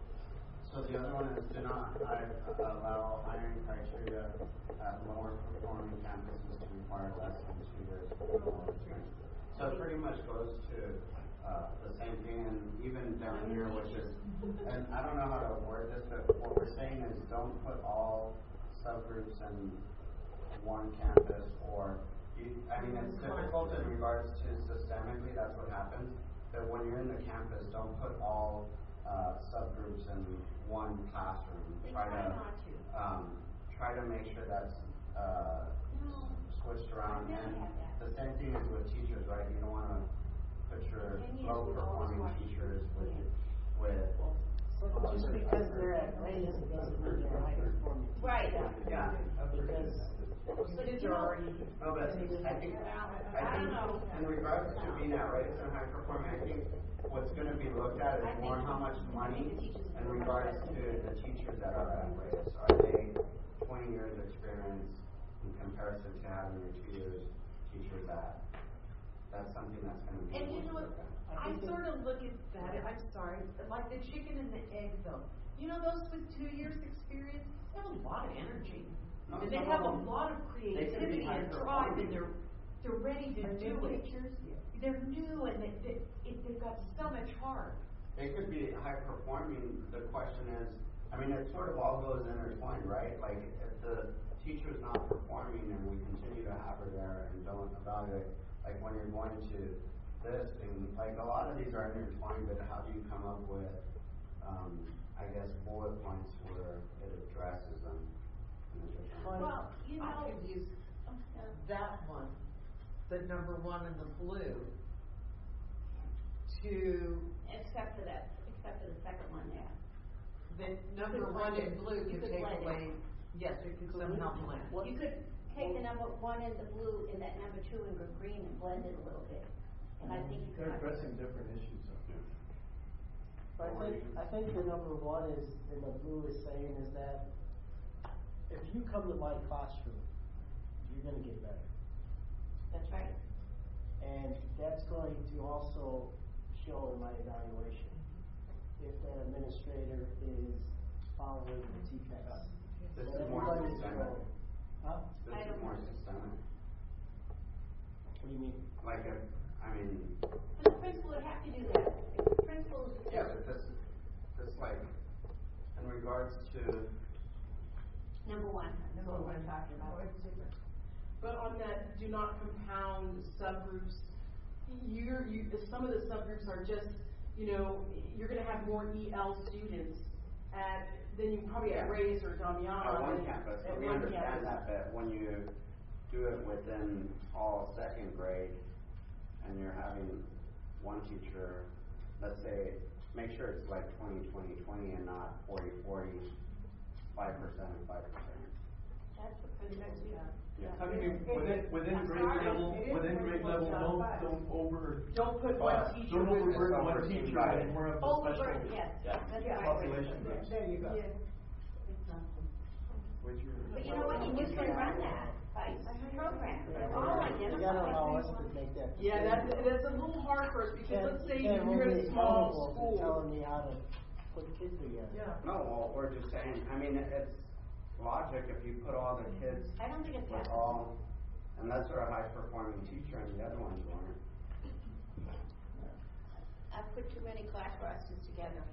So the other one is do not I, allow hiring criteria at lower performing campuses to require less than two years of formal experience. So it pretty much goes to uh, the same thing, and even down here, which is, and I don't know how to word this, but what we're saying is don't put all subgroups in one campus, or you, I mean, it's difficult in regards to systemically, that's what happens. But when you're in the campus, don't put all uh, subgroups in one classroom. They Try try to not to. um, try to make sure that's uh, No. switched around. I never And had that. the same thing is with teachers, right? You don't want to put your Ten years low we always performing watch teachers with Yeah. with. Just because they're at Reyes doesn't mean they're high performing. Right. Yeah. Because Kids are already. No, but I think I I think don't know. in regards to being at Reyes and high performing, I think what's going to be looked at is I more think- how much I money think the teachers in are regards much to better. the teachers that are at Reyes. Are they twenty years experience in comparison to having your two years teachers at? That's something that's going to be And you know what, looked at. I sort of look at that, I'm sorry, like the chicken and the egg though. You know, those with two years experience, they have a lot of energy. No, And they some have a of them- lot of they could be creativity and high drive, performing. and they're, they're ready to do it. They're new and they, they, it- they've got so much heart. They could be high performing. The question is, I mean, it sort of all goes intertwined, right? Like, if the teacher's not performing and we continue to have her there and don't evaluate, like when you're going to this thing, like a lot of these are intertwined, but how do you come up with, um, I guess, bullet points where it addresses them? in a different- Well, you know. I could use Oh, no. that one, the number one in the blue, to, Except for that, except for the second one there. the number could one blend in it. blue You could could take blend it. away, yes, it could somehow blend. You could take the number one in the blue and that number two in the green and blend it a little bit. And I think you could. They're addressing different issues up here. I think, I think the number one is, in the blue is saying is that if you come to my classroom, you're gonna get better. That's right. And that's going to also show in my evaluation if that administrator is following the T P E X. This That is more everybody's systemic. going. Huh? This is more systemic. What do you mean? Like a, I mean, The principal would have to do that. If the principal is. yeah, but this, this like, in regards to, Number one. That's what we're talking about. But on that, do not compound subgroups. You're, you, some of the subgroups are just, you know, you're gonna have more E L students at, than you probably at Reyes or Damiana. on one than campus, at we one understand campus. that, but when you do it within all second grade, and you're having one teacher, let's say, make sure it's like twenty, twenty, twenty, and not forty, forty, five percent and five percent. That's what principals do. Yeah. I mean, within, within grade level, within grade level, don't, don't over. Don't put one But teacher Don't with. overburden one teacher Right. and more of a Overburden, special. yes, Yeah. that's Yeah. right. Population. There you go. Which you're- But you know what, you can run that by program, they're all You gotta allow us identified. to make that. Yeah, that's, decision. that's a little hard for us, because Can't- let's say you can't hold you're in me a small accountable for school. telling me how to put kids together. Yeah. No, well, we're just saying, I mean, it's logic if you put all the kids I don't think it's with that. all, unless they're a high performing teacher and the other ones weren't. I've put too many class rosters together.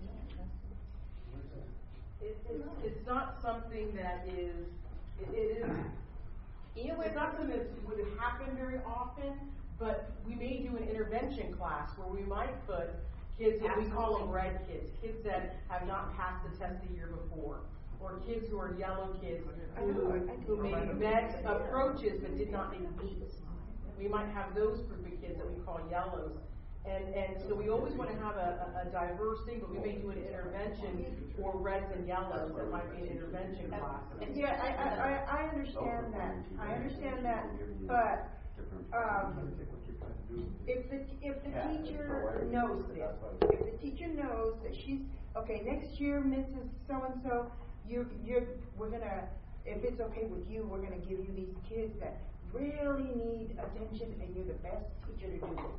It, it's, it's not something that is, it, it is, You know, it's not something that would happen very often, but we may do an intervention class where we might put kids that we call them red kids, kids that have not passed the test the year before, or kids who are yellow kids who, who maybe met approaches but did not meet. We might have those group of kids that we call yellows. And, and so we always want to have a, a, a diverse thing, but we may do an intervention for reds and yellows that might be an intervention class. Yeah, I, I, I, I understand that, I understand that, but, um, if the, if the Yeah, teacher so knows that's this, what- if the teacher knows that she's, okay, next year, Missus So-and-so, you, you're, we're gonna, if it's okay with you, we're gonna give you these kids that really need attention, and you're the best teacher to do this.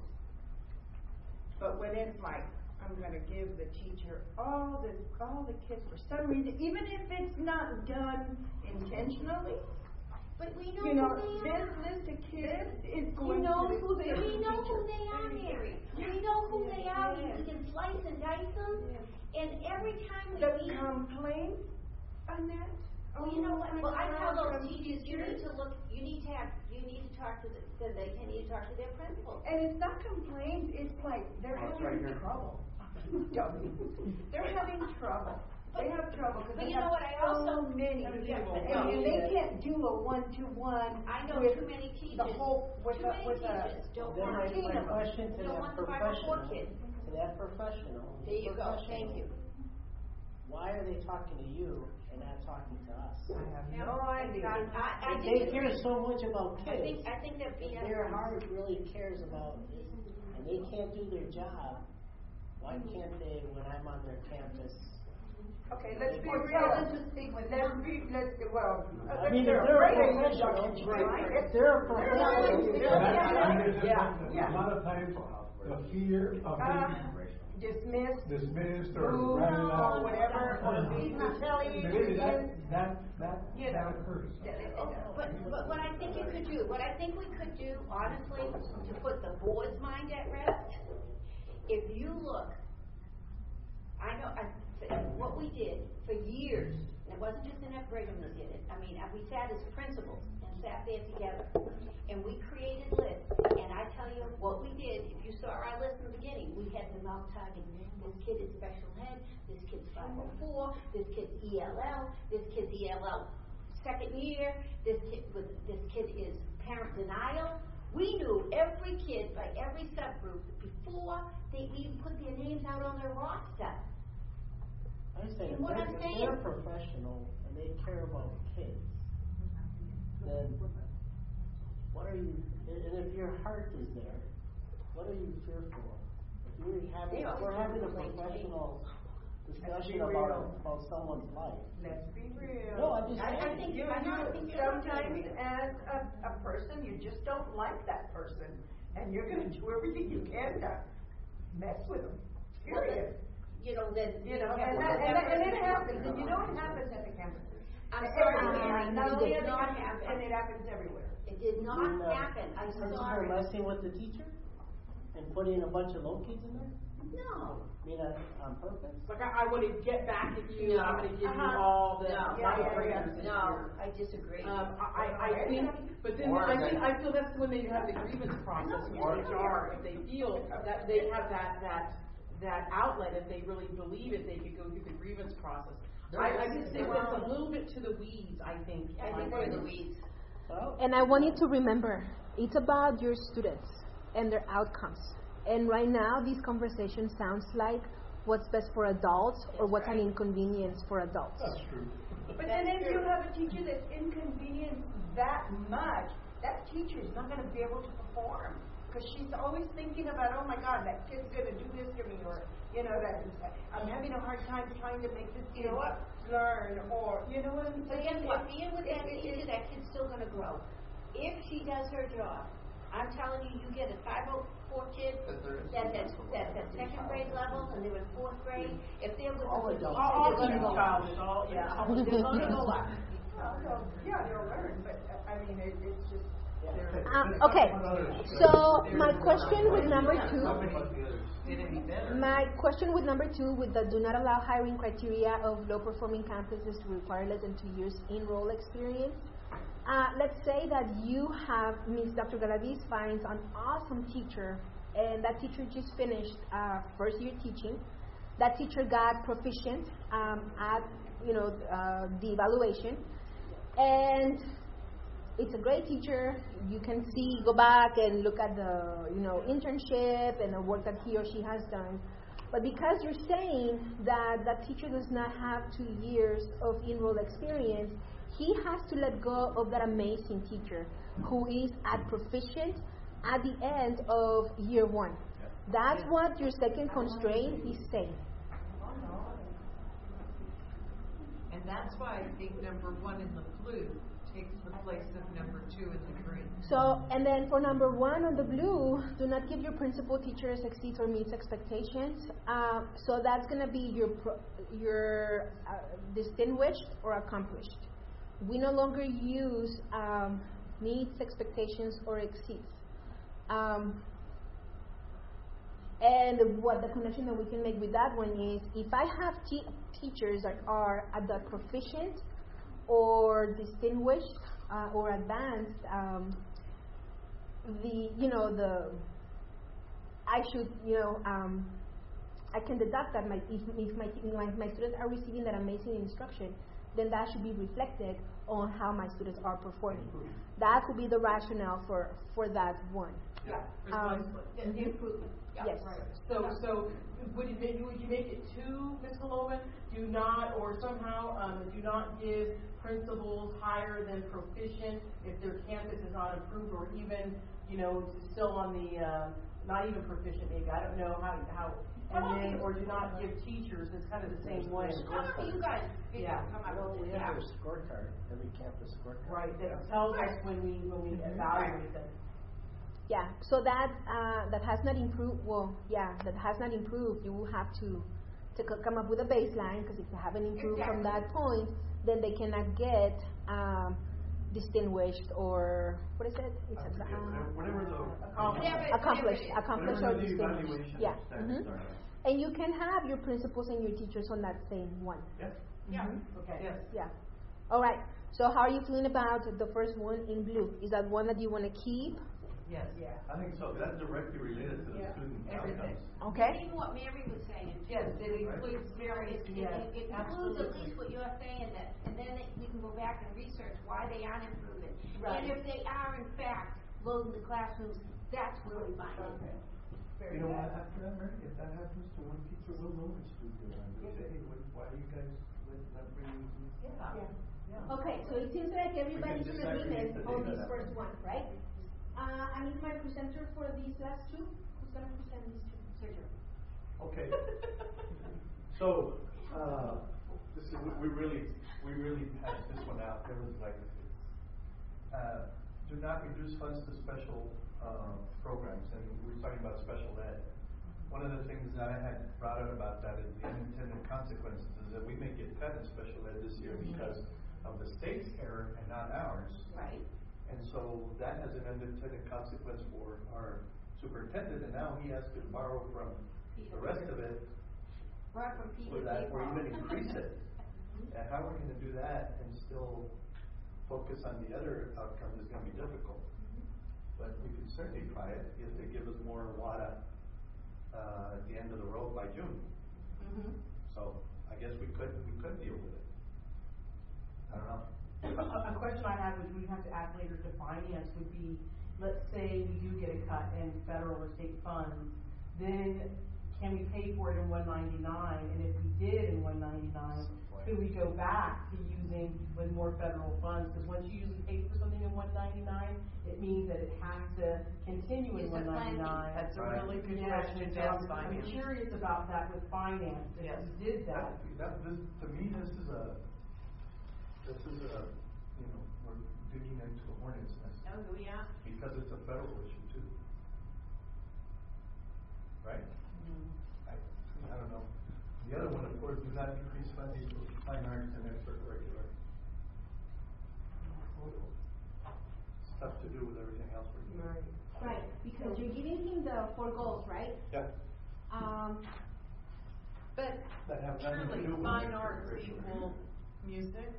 But when it's like, I'm gonna give the teacher all the, all the kids for some reason, even if it's not done intentionally, But we know you know, who they this are. list of kids is We going to know the who they, we certain know who teacher. they are, Mary. We know who they are, we we can slice and dice them, and every time we The meet. complaints on that? Well, you know what, Oh my well, I tell gosh, those from teachers, you need teachers. to look, you need to have, you need to talk to the, then they can need to talk to their principal. And it's not complaints, it's like, they're Oh, it's right having here. trouble. They're having trouble. They have trouble because But they you know have what, I so also- many. Yeah, but And no. and they can't do a one-to-one I know with too many teachers, the whole, with too a, many with a. teachers don't Then want my, to my teach them. question to Don't that want the five oh four professional, kids. to that professional. There you go, professional, thank you. Why are they talking to you and not talking to us? I have no idea. And I, I If they disagree. care so much about I kids, think, I think that if B S. their heart really cares about this, and they can't do their job, why can't they, when I'm on their campus? Okay, let's be Or real. tell them to speak with Let's be, let's, well. I mean, if they're a professional, if they're a professional, Yeah, A yeah. lot of times, the fear of Uh, being dismissed, dismissed or moved, ratted or out. whatever, or being retaliated Maybe that, against. that, that, You know. that occurs. But, but what I think you could do, what I think we could do, honestly, to put the board's mind at rest, if you look, I know, I, what we did for years, and it wasn't just Annette Brigham that did it, I mean, uh, we sat as principals and sat there together, and we created lists, and I tell you what we did, if you saw our list in the beginning, we had them out targeted, this kid is special ed, this kid's five oh four, this kid's E L L, this kid's E L L second year, this kid was, this kid is parent denial. We knew every kid by every subgroup before they even put their names out on their roster. I say, if What they're, I'm if saying- they're professional and they care about kids, then what are you, and and if your heart is there, what are you fearful of? If you're having, They if we're always having a complain to me. professional discussion be about, real. about someone's life. Let's be real. No, I'm just I- I saying. think- You, I know, I you, think you're right, sometimes Mary. as a, a person, you just don't like that person. and you're gonna do everything you can to mess with them, period. You know, then. You know, and that, and that, and it happens, and you know it happens at the campuses. I'm sorry, Everywhere. Mary, Not it only did at the not campuses, happen. and it happens everywhere. It did not Didn't, uh, happen, I'm principal sorry. messing with the teacher and putting a bunch of low kids in there? No. I mean, uh, on purpose? Like, I, I wanna get back at you, No. I'm gonna give you Uh-huh. all the, No. my Yeah, yeah, breakers this No, year. I disagree. Um, I, I, I think, but then Or I that- think, I feel that's when they have the grievance process with Or- H R. If they feel that they have that, that, that outlet, if they really believe it, they could go through the grievance process. I, I just think that's a little bit to the weeds, I think. I think we're in the weeds. And I want you to remember, it's about your students and their outcomes. And right now, this conversation sounds like what's best for adults or what's an inconvenience for adults. That's true. But then if you have a teacher that's inconvenienced that much, that teacher is not gonna be able to perform. Cause she's always thinking about, oh my God, that kid's gonna do this to me, or, you know, that I'm having a hard time trying to make this kid learn, or, you know what I'm But saying? guess what, being with that It- it- teacher, it- that kid's still gonna grow. If she does her job, I'm telling you, you get a five oh four kid that's at, that's at second grade level and they're in fourth grade, if they're with All the adults. teacher, All, all they're gonna teachers' go. child is all, yeah, all- they're gonna go up. Well, so, yeah, they'll learn, but, uh, I mean, it, it's just. Um, okay, so my question with number two, Did any better? my question with number two, with the do not allow hiring criteria of low-performing campuses to require less than two years in-role experience. Uh, let's say that you have Miss Doctor Galaviz finds an awesome teacher, and that teacher just finished uh, first year teaching. That teacher got proficient um, at you know uh, the evaluation, and it's a great teacher. You can see, go back and look at the you know internship and the work that he or she has done. But because you're saying that that teacher does not have two years of in-role experience, he has to let go of that amazing teacher who is at proficient at the end of year one. That's what your second constraint is saying. And that's why I think number one in the blue takes the place of number two in the green. So, and then for number one on the blue, do not give your principal teachers exceeds or meets expectations. Uh, so that's going to be your pro- your uh, distinguished or accomplished. We no longer use um, meets expectations or exceeds. Um, and what the connection that we can make with that one is, if I have te- teachers that are at the proficient or distinguished uh, or advanced, um, the you know the I should you know um, I can deduct that my if, if my, my my students are receiving that amazing instruction, then that should be reflected on how my students are performing. That would be the rationale for for that one. Yeah. Um, The mhm. improvement. Yeah, Yes. right. So, so would you make, would you make it two, Miz Paloma? Do not, or somehow, um, do not give principals higher than proficient if their campus is not improved, or even, you know, still on the, uh, not even proficient maybe, I don't know how, how, and then, or do not give teachers, it's kind of the same way. However you guys figure, Yeah. come up Well, with we it, have yeah. their scorecard, every campus scorecard. Right, that tells us when we, when we evaluate them. Yeah, so that uh, that has not improved. Well, yeah, that has not improved. You will have to to co- come up with a baseline, because if they haven't improved from that point, then they cannot get um, distinguished or what is it? It's a, uh, Whatever the. accomplished, accomplished, accomplished or Whatever the distinguished. evaluation Yeah. standards Mhm. are. And you can have your principals and your teachers on that same one. Yes. Yeah. Mhm. Okay. Yes. Yeah. All right. So how are you feeling about the first one in blue? Is that one that you want to keep? Yes. Yeah. I think so. That's directly related to the Yeah. student Everything. outcomes. Okay. Even what Mary was saying. too. Yes, it You know, includes It, various, it, Yes, it, it includes at absolutely. least what you're saying, that, and then it, we can go back and research why they aren't improving. Right. And if they are in fact loading the classrooms, that's where we find it. Very You know good. what, after that, Mary, if that happens to one teacher, we'll notice to you, and we'll say, hey, what, why are you guys let, not bringing these? Yeah. Yeah. Okay, so it seems like everybody's in disaggregate agreement the on data this that first way. one, right? Uh, I need my presenter for these last two. Who's gonna present these two? Sergio. Okay. So, uh, this is, we, we really, we really hashed this one out. There was like, uh, do not reduce funds to special uh, programs, and we were talking about special ed. One of the things that I had brought out about that is the unintended consequences, is that we may get cut in special ed this year Mm-hmm. because of the state's error and not ours. Right. And so that has an unintended consequence for our superintendent, and now he has to borrow from the rest of it Right, for P for D that, or even people. increase it. And how we're gonna do that and still focus on the other outcomes is gonna be difficult. But we can certainly try it if they give us more WADA, uh, at the end of the road by June. Mm-hmm. So I guess we could, we could deal with it. I don't know. A, a question I have, which we have to ask later to finance, would be, let's say we do get a cut in federal or state funds, then can we pay for it in one ninety-nine? And if we did in one ninety-nine, could we go back to using with more federal funds? Because once you usually pay for something in one ninety-nine, it means that it has to continue in It's a one ninety-nine. That's a Right. really good Yes, question and to so ask I'm- I'm finance. curious about that with finance, if Yes. we did that. That, this, to me, this is a, this is a, you know, we're digging into a hornet's nest. Oh, yeah. Because it's a federal issue too. Right? I, I don't know. The other one, of course, do not decrease funding for fine arts and extracurricular. It's tough to do with everything else we're doing. Right. Right, because you're giving him the four goals, right? Yeah, Um, But that have nothing to truly, do with fine arts extracurricular. equal music.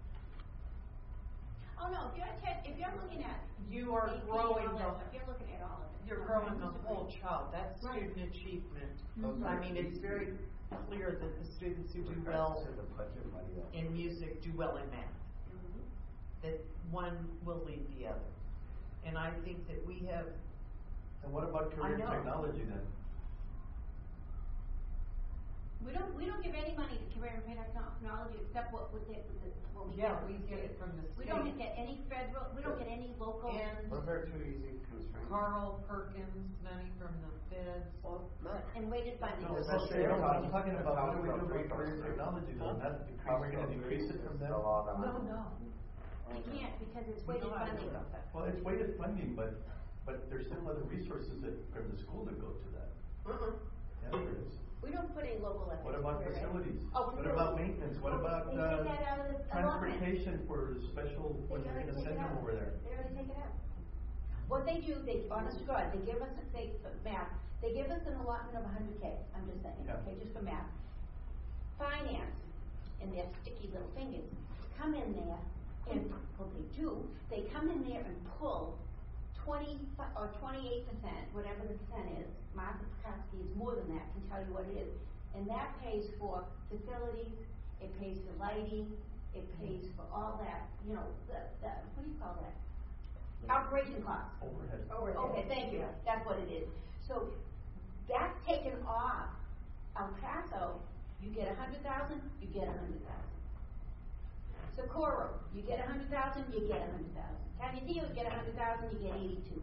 Oh, no, if you're, te- if you're looking at. You are A P and growing all that the- stuff, You're looking at all of it. You're Not growing the just whole degree. child. That's Right. student achievement. Mhm. I mean, it's very clear that the students who do well To the budget money that. in music do well in math. Mhm. That one will lead the other. And I think that we have, And what about career I know. technology then? We don't, we don't give any money to career and technology except what, what, they, what the- what we yeah, get. we get it from the We state. don't get any federal, we don't get any local. And Those are two easy constraints. Carl Perkins, money from the feds. And weighted funding. No, that's fair. I'm talking about what do we do with career technology, though, not decrease, we're gonna decrease it from them? No, no. You can't because it's We weighted know how to do funding. it. Well, it's weighted funding, but, but there's still other resources that, from the school that go to that. Uh-uh. Yeah, there is. We don't put any local efforts. What about into it, right? facilities? Oh, What about facilities. maintenance? What Well, about, they uh, take that out of the allotment. transportation for special, when They you're already gonna take send it them out. over there? They already take it out. What they do, they, honest to God, they give us, they, for math, they give us an allotment of a hundred K, I'm just saying, Yeah. okay, just for math. Finance, and their sticky little fingers, come in there and, well, they do, they come in there and pull twenty, or twenty-eight percent, whatever the percent is. Martha Pekowski is more than that, can tell you what it is. And that pays for facilities, it pays for lighting, it pays for all that, you know, the, the, what do you call that? Operation costs. Overhead. Okay, thank you, that's what it is. So, that's taken off El Paso, you get a hundred thousand, you get a hundred thousand. Socorro, you get a hundred thousand, you get a hundred thousand. Canutillo, you get a hundred thousand, you get eighty-two.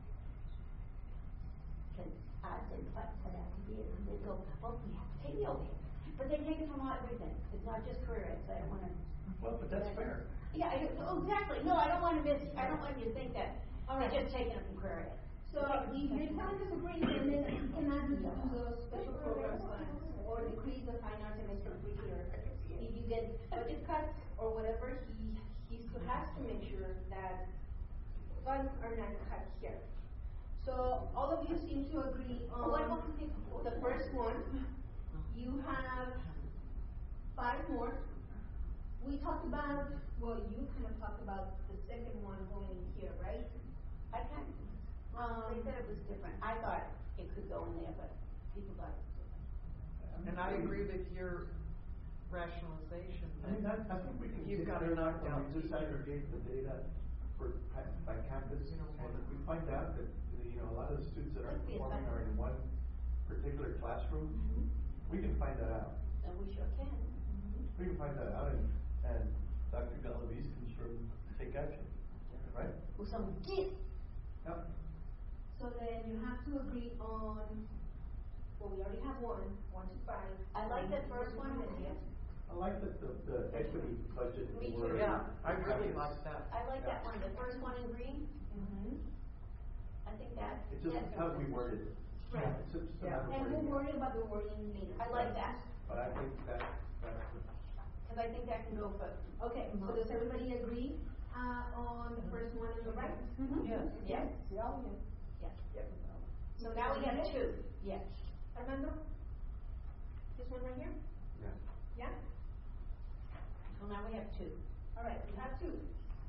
Cause odds and butts for that to be, and they go, well, we have to pay the overhead. But they take it from everything, it's not just career ed, so I don't wanna. Well, but that's fair. Yeah, I, oh, exactly, no, I don't wanna miss, I don't want you to think that, oh, they're just taking it from career ed. So if they find this agreement, and then we can add it to the special program funds, or decrease the fine arts and extracurricular. If you get budget cuts or whatever, he, he still has to make sure that funds are not cut here. So all of you seem to agree on What about the people? the first one. You have five more. We talked about, well, you kind of talked about the second one going here, right? I can't, um, they said it was different, I thought it could go in there, but people thought it was different. And I agree with your rationalization. I mean, I, I think we can You've get got there to knock when down we disaggregate the data for, pa- by campus, you know, and if we find out that, you know, a lot of the students that aren't Could be a performing factor. are in one particular classroom, we can find that out. And we sure can. We can find that out, and, and Doctor Galaviz can sure take action, right? With some gifts. Yep. So then you have to agree on, well, we already have one, one to five. I like that first one. I like the, the, the equity budget. Me for- too. Yeah, I really like that. I like that one, the first one in green. Mm-hmm. I I think that, It's just that's. how we worded it. Right. It's just a Yeah. matter of And we'll wording worry it. about the wording later. I like that, But I think that, that's the. cause I think that can go further. Okay, so does everybody agree, uh, on the first one on the right? Yes. Yes. Yeah, yes. Yes. So now we have two. Yes. Armando? This one right here? Yeah. Yeah? So now we have two. All right, we have two.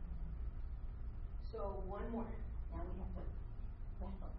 So one more. Now we have to wrestle.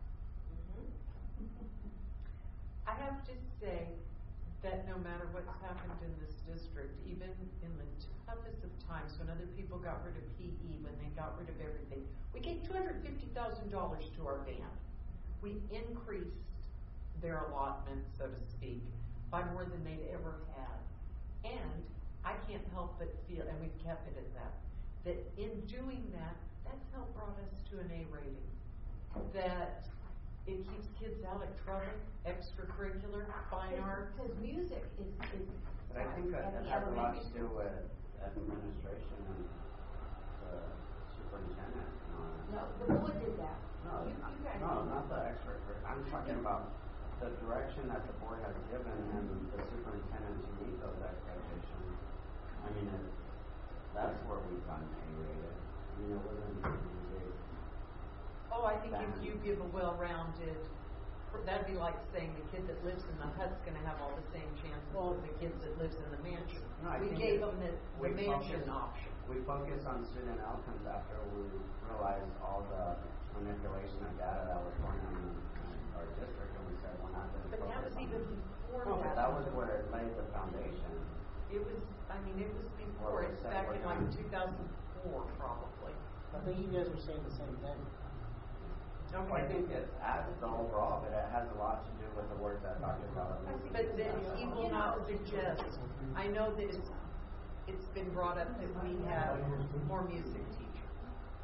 I have to say that no matter what's happened in this district, even in the toughest of times, when other people got rid of P E, when they got rid of everything, we gave two hundred fifty thousand dollars to our band. We increased their allotment, so to speak, by more than they'd ever had. And I can't help but feel, and we've kept it at that, that in doing that, that's helped brought us to an A rating. That it keeps kids out of trouble, extracurricular, fine arts. Because music is, is. But I think that, at that the has a lot to elementary do school. with administration and the superintendent and all that. No, the board did that. No, You, you guys. no, did not the that. extracurricular. I'm talking about the direction that the board has given and the superintendent to meet those expectations. I mean, it, that's where we've gotten A-rated. I mean, it wasn't really big. Oh, I think if you give a well-rounded, that'd be like saying the kid that lives in the hut's gonna have all the same chances as the kid that lives in the mansion. No, I We think gave it- them the, the we mansion focus- option. We focused on student outcomes after we realized all the manipulation of data that was going on in in our district, and we said, we're not gonna But focus that was on even it. before No, but that. that was where it laid the foundation. It was, I mean, it was before, Or it's was that back in what- like two thousand four probably. I think you guys are saying the same thing. Well, I think it adds the overall, but it has a lot to do with the work that Doctor Galvin. But then he will not suggest, I know that it's, it's been brought up that we have more music teachers.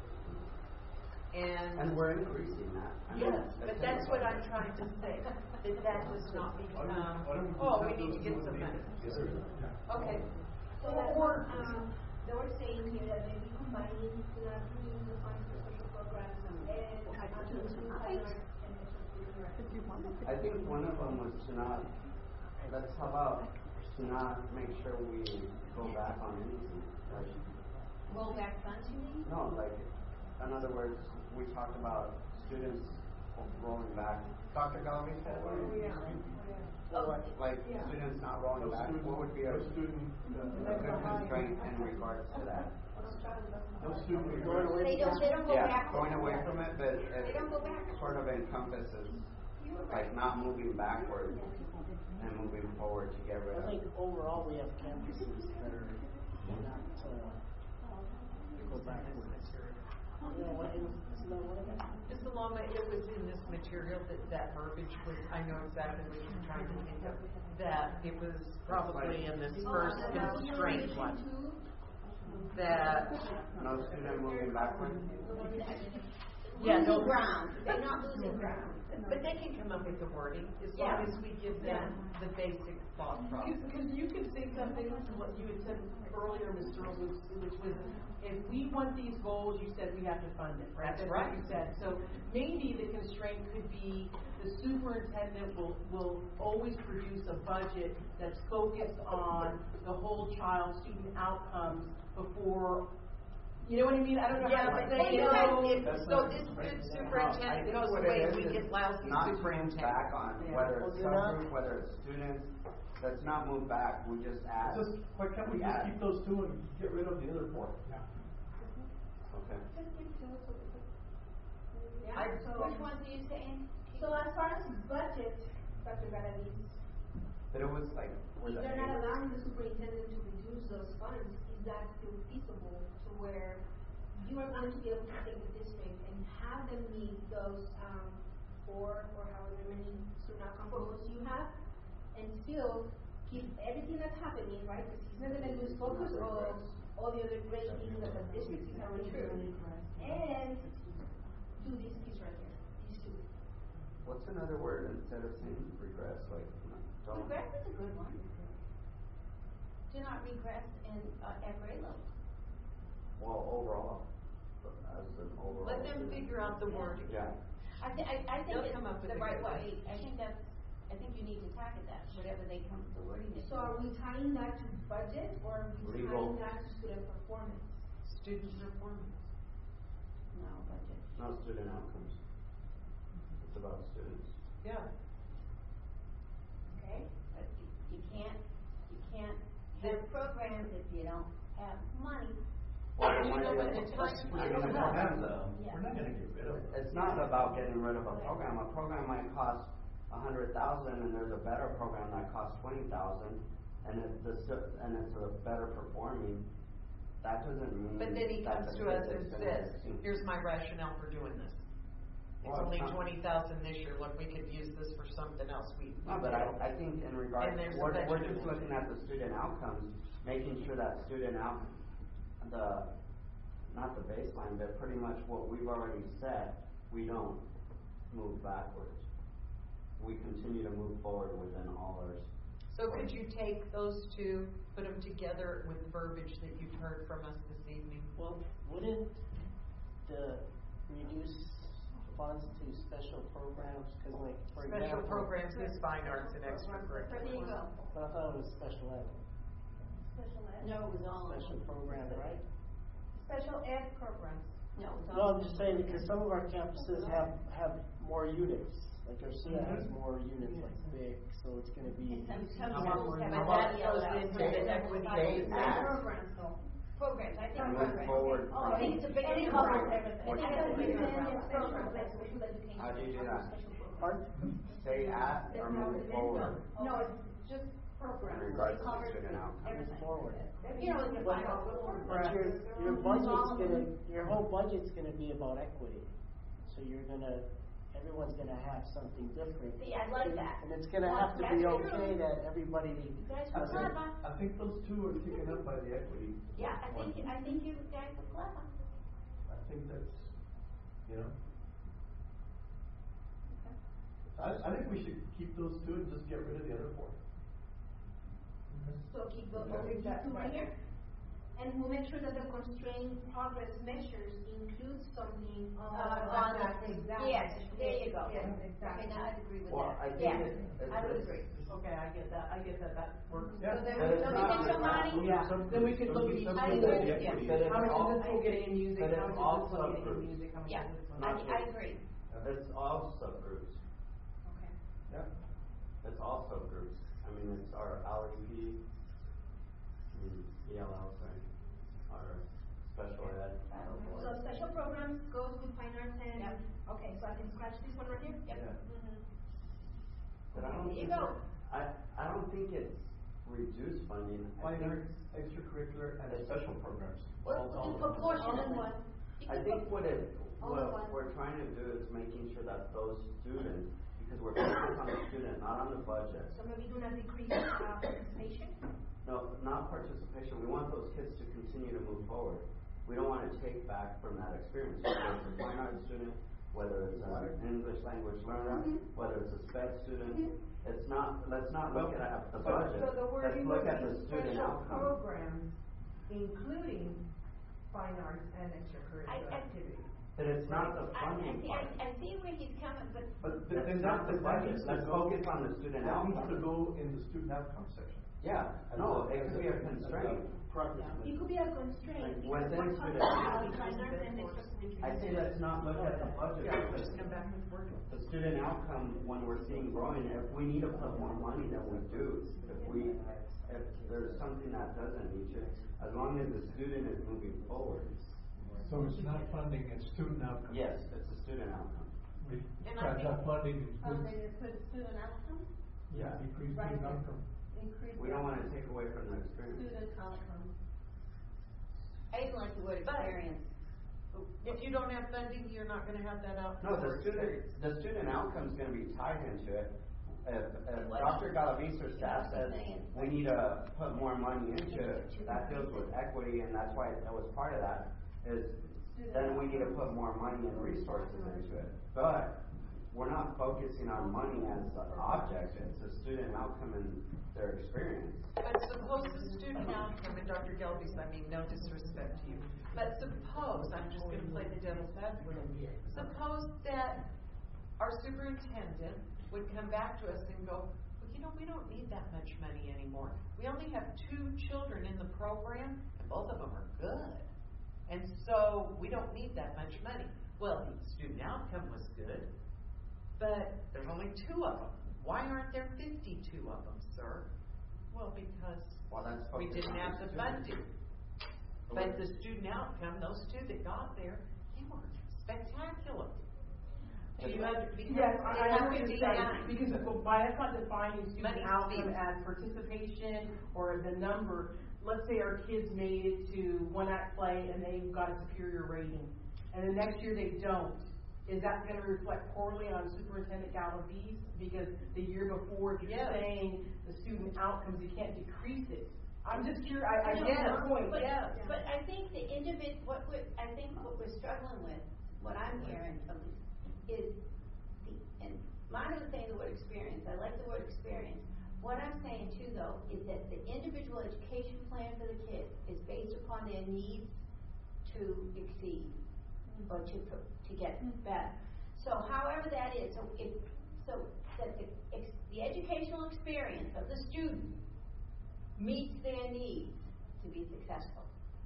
And. And we're increasing that. I mean, Yes, but that's what I'm trying to say, that that does not become, oh, we need to get some money. Okay. So that's what, um, they were saying here that maybe combining, not doing the funds for social programs and, uh, to include fine arts and extracurricular. I think one of them was to not, let's how about to not make sure we go back on anything. Like, Roll back funds, you mean? no, like, in other words, we talked about students rolling back. Doctor Galvin said, what did you say? Oh, Like, yeah. students not rolling No back, student- what would be a no student, uh, a good constraint in regards to that? No student Going away They don't, they don't go Yeah, back. going away from it, but They it don't go back. sort of encompasses, like, not moving backward and moving forward to get rid I of. think overall we have campuses that are not, uh, go backwards. You know, what is, isn't that one of them? Miz Alama, it was in this material that that verbiage was, I know exactly what you're trying to think of, that it was probably in this first constraint one. That, No student moving backward? yeah, no, Losing ground, they're not losing ground. but they can come up with the wording, as Yeah. long as we give them the basic thought process. Because you can say something to what you had said earlier, Mister Rose, which was, if we want these goals, you said we have to fund it, right? That's what right. you said. So maybe the constraint could be the superintendent will, will always produce a budget that's focused on the whole child student outcomes before, you know what I mean? I don't know Yeah, how but to they, say you it. have, if, That's so not- this good No, I superintendent think goes what away it and we is get is lousy not to move superintendent. back on, Yeah. whether Well, it's do not- subgroup, whether it's students, let's not move back, we just add. Just, why can't we just keep those two and get rid of the other four? Okay. Yeah, I- so. Which ones are you saying? So as far as budget, Doctor Galaviz, But it was like, if was it they're not eight? allowing the superintendent to reduce those funds, is that still feasible to where you are going to be able to take the district and have them meet those, um, four or however many student outcome goals you have, and still keep everything that's happening, right? Because he's not gonna lose focus of all the other great things that the district is already doing, and do this piece right here, these two. What's another word instead of saying regress, like, don't? Regress is a good one. Do not regress in, uh, at grade level. Well, overall, as an overall. Let them student. figure out the wording. Yeah. I thi- I, I think They'll it's come up with the a right good way, I think that's, I think you need to tackle that, whatever they come, the wording is. So are we tying that to budget or are we Legal. tying that to student performance? Student performance. No, budget. No student outcomes. It's about students. Yeah. Okay, but you, you can't, you can't have programs if you don't have money. Well, you know what the it's- time- I mean, the program, though, Yeah. We're not gonna get rid of it. it's not about getting rid of a program. A program might cost a hundred thousand, and there's a better program that costs twenty thousand, and it, the, stu- and it's a better performing. That doesn't mean. But then he that comes the to us kids and is gonna says, succeed. here's my rationale for doing this. It's Well, only it's not- twenty thousand this year, look, we could use this for something else, we. No, but I, I think in regards, And there's a we're, we're budget just amendment. looking at the student outcomes, making sure that student out, the, not the baseline, but pretty much what we've already set, we don't move backwards. We continue to move forward within all ours. So could you take those two, put them together with verbiage that you've heard from us this evening? Well, wouldn't the reduce funds to special programs, cause like, for example. Special programs is fine arts and There extracurriculars. you go. But I thought it was special ed, Special ed? No, it was all. special program, right? Special ed programs. No, it was No, all. I'm just saying, because some of our campuses have, have more units, like our SUDA has more units, like big, so it's gonna be. Some, some How much- schools have how a much patio goes out into there. the equity They base? add- Programs though. Programs, I think And move programs. forward Oh, I from- think it's a big Any deal. covers I everything. think I it's a thought big we deal. said it's programs, like special education. How do you do that? Special programs. Pardon? Stay at or move forward No, it's just programs. in regards to Covers student outcomes. Move forward. You know, the But, final. but your, your budget's gonna, your whole budget's gonna be about equity. So you're gonna, everyone's gonna have something different. See, I like that. And it's gonna Well, have to that's be true. okay that everybody. You guys I were think, clever. I think those two are taken up by the equity. Yeah, I think, I think you guys were clever. I think that's, you know. I, I think we should keep those two and just get rid of the other four. So keep the, I okay, think keep two right here. And we'll make sure that the constrained progress measures include something on. Uh, on the- yes, there you go. Yes, Okay, exactly. now I'd agree with Well, that. I think Yes, it- it's- I would it's- agree. Okay, I get that, I get that, that works. Yeah. So then, But it's so we not- get some money? Yeah, Some- then we could some- look at each. some I people agree. that the Yeah. equity But is- it's How much all- is this school getting in music, but how it's much all is this one getting in subgroups. music, how much Yeah, is this one? I, I agree. It's all subgroups. Okay. Yeah. It's all subgroups. I mean, it's our L E P, I mean, E L L, sorry, our special ed. So special programs goes with fine arts and, Yep. okay, so I can scratch this one right here? Yep. Yeah. Mhm. But I don't There you think, go. it- I, I don't think it's reduced funding. I Fine think, arts, extracurricular, and special programs. Well, All- all in of them. proportion. All in one. You I could think put- what it, All in what one. we're trying to do is making sure that those students, because we're focused on the student, not on the budget. So maybe do not decrease, uh, participation? No, not participation. We want those kids to continue to move forward. We don't want to take back from that experience, whether it's a fine arts student, whether it's an English language learner, whether it's a sped student. It's not, let's not look at the budget. So the Let's wording look would at the be student special outcome. programs, including fine arts and I, extracurricular I, activities. But it's not the I, I funding see, part. I, I see where he's coming, but. But, but That's then not that, the but that budget. needs to Let's go. focus on the student That needs to outcome. go in the student outcome section. Yeah, no, it could be a constraint. It could be a constraint, Like, because within we're talking student about outcomes. fine arts and extracurricular. I say let's not look at the budget. Yeah, because just come back with wording. The student outcome, when we're seeing growing, if we need to put more money than we do, if we, if there's something that doesn't meet you, as long as the student is moving forward. So it's not funding, it's student outcome. Yes, it's a student outcome. We And I got that funding, Oh, includes, they just put student outcomes, Yeah. decrease Right. student outcome. increase. We don't wanna take away from the experience. Student outcomes. I didn't like the word But- experience. If you don't have funding, you're not gonna have that out. No, the student, the student outcome's gonna be tied into it. If, if What? Doctor Galaviz or staff What says, I'm saying. we need to put more money into it, that deals with equity, and that's why that was part of that, is then we need to put more money and resources into it. But we're not focusing on money as the object, it's the student outcome and their experience. But suppose the student outcome, and Doctor Gelbis, I mean no disrespect to you, but suppose, I'm just going to play the devil's advocate, suppose that our superintendent would come back to us and go, well, you know, we don't need that much money anymore. We only have two children in the program, and both of them are good. And so we don't need that much money. Well, the student outcome was good, but there's only two of them. Why aren't there fifty-two of them, sir? Well, because well, that's we didn't have the funding. But the student outcome, those two that got there, they were spectacular. Do you have, because yes, they I, I have know what you're saying, fifty-nine. because well, by us not defining student Money outcome speaks. as participation or the number, let's say our kids made it to one act play and they got a superior rating, and the next year they don't. Is that going to reflect poorly on Superintendent Galaviz? Because the year before, if you're yes. saying the student outcomes, you can't decrease it. I'm just curious. I, I No, get no, the point. But, yes. but I think the individ, what we're, I think what we're struggling with, what I'm hearing from this, is the, and Monica was saying the word experience. I like the word experience. What I'm saying too, though, is that the individual education plan for the kid is based upon their needs to exceed or to to get better. So, however that is, so if so that the ex, the educational experience of the student meets their needs to be successful.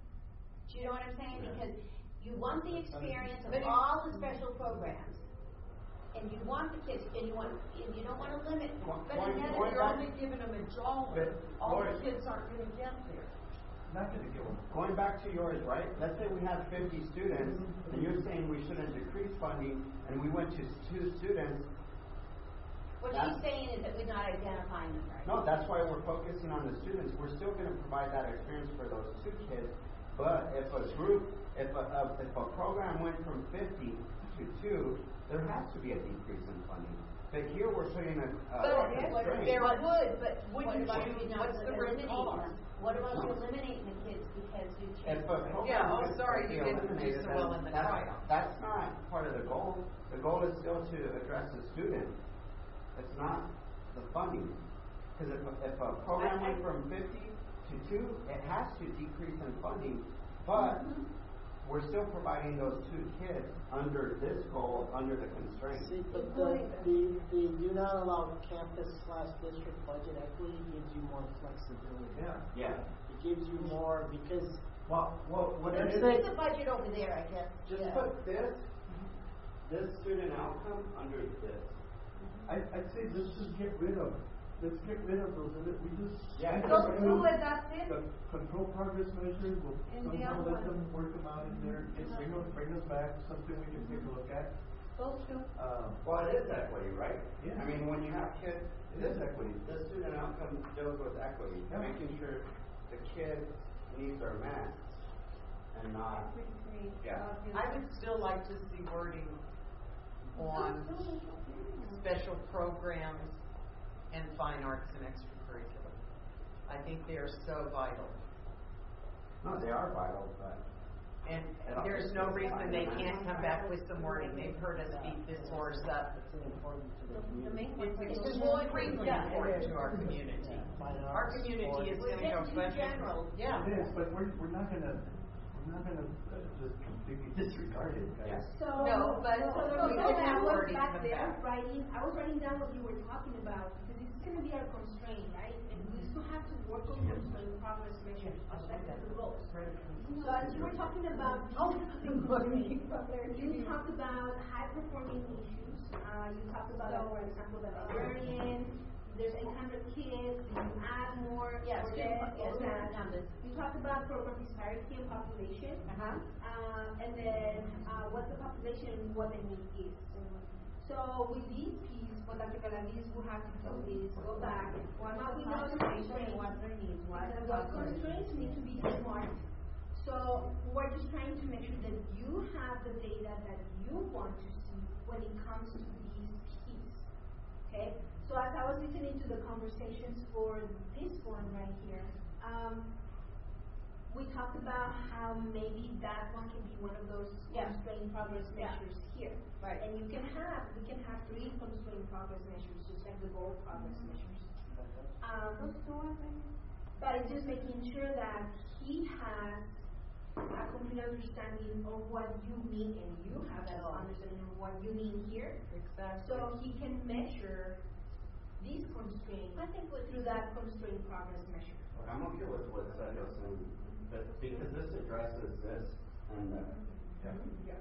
Do you know what I'm saying? Because you want the experience of all the special programs, and you want the kids, and you want, and you don't want to limit them. But in that, you're only giving them a dollar. All the kids aren't going to get there. Not going to give them. Going back to yours, right? Let's say we have fifty students, and you're saying we shouldn't decrease funding, and we went to two students. What she's saying is that we're not identifying them right. No, that's why we're focusing on the students. We're still going to provide that experience for those two kids, but if a group, if a, a if a program went from fifty to two, there has to be a decrease in funding. But here we're putting a, a but constraint. there would, but what wouldn't about you? you not What's the root eliminating cause? them? What about you eliminating the kids because you If changed? a program Yeah, oh, is sorry, to be you didn't do eliminated, so then well in the that's, trial. That's not part of the goal. The goal is still to address the student. It's not the funding. Because if, if a program I- I- went from fifty to two, it has to decrease in funding, but Mm-hmm. we're still providing those two kids under this goal, under the constraints. See, but the, the, the do not allow campus slash district budget equity gives you more flexibility. Yeah. Yeah. It gives you more, because Well, well, what it Let's is. put the budget over there, I guess. Just Yeah. put this, this student outcome under this. I, I'd say let's just get rid of, let's get rid of those, limit- we just. Yeah. Those two, and that's it? The control progress measures, we'll And the somehow other let one? them work them out in there, get, bring us, bring us back, something we can take a look at. Those two. Uh, Well, it is equity, right? Yeah. I mean, when you have kids, It this is equity. The student outcome deals with equity, Yeah. making sure the kids' needs are met and not. Yeah. I would still like to see wording on special programs and fine arts and extracurricular. I think they are so vital. No, they are vital, but. And And I'll there's just no say reason fine they arts. can't come back with some wording. They've heard us beat this horse up. it's important to the The community. main one. It's It's extremely important. important to our community. Fine Our arts, community is sports. We're gonna go getting too budget. general. Yeah. It is, but we're, we're not gonna, we're not gonna uh, just completely disregard it, guys. So, No, but so, so so we so could I have was wording back come there back. writing, I was writing down what you were talking about, because this is gonna be our constraint, right? And we still have to work on constraint progress measures, objectives and goals. So as you were talking about, oh, you talked about high performing issues, uh, you talked about, like, for example, the librarian, there's eight hundred kids, you add more, Yes, or student- less, yes, or student that. numbers. You talked about program disparity and population. Uh-huh. Uh, and then, uh, what the population and what the need is. So with these piece, what Doctor Galaviz will have to do is go back, well, now we know the constraints, What their needs, what the those population. constraints need to be smart. So we're just trying to make sure that you have the data that you want to see when it comes to these keys. Okay? So as I was listening to the conversations for this one right here, um, we talked about how maybe that one can be one of those Yeah. constraint progress Yeah. measures here. Right. And you can have, we can have three constraint progress measures, just like the goal progress measures. Um, but it's just making sure that he has a complete understanding of what you mean, and you have that understanding of what you mean here. Exactly. So he can measure these constraints I think what through that constraint progress measure. I'm okay with what Sergio's saying, but because this addresses this and uh, yeah. Yeah.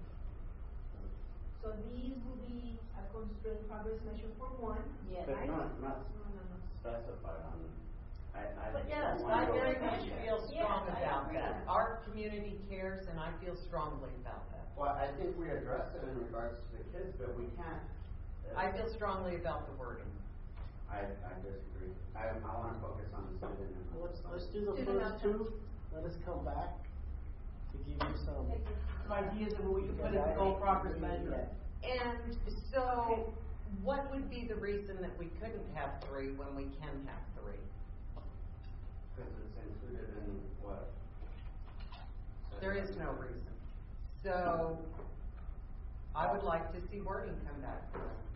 So these will be a constraint progress measure for one. Yes. But Right? not not specified on. I I. But yeah, I that's wanna I go very with much that. feel Yes, strong I about agree. that. Our community cares, and I feel strongly about that. Well, I think we address it in regards to the kids, but we can't. uh, I feel strongly about the wording. I, I disagree. I, I wanna focus on the student and. Well, Let's, let's do the Student first two, let us come back to give you some. Some ideas of what we can put in the goal progress measure. And so, what would be the reason that we couldn't have three when we can have three? Because it's included in what? There is no reason. So, I would like to see wording come back for us.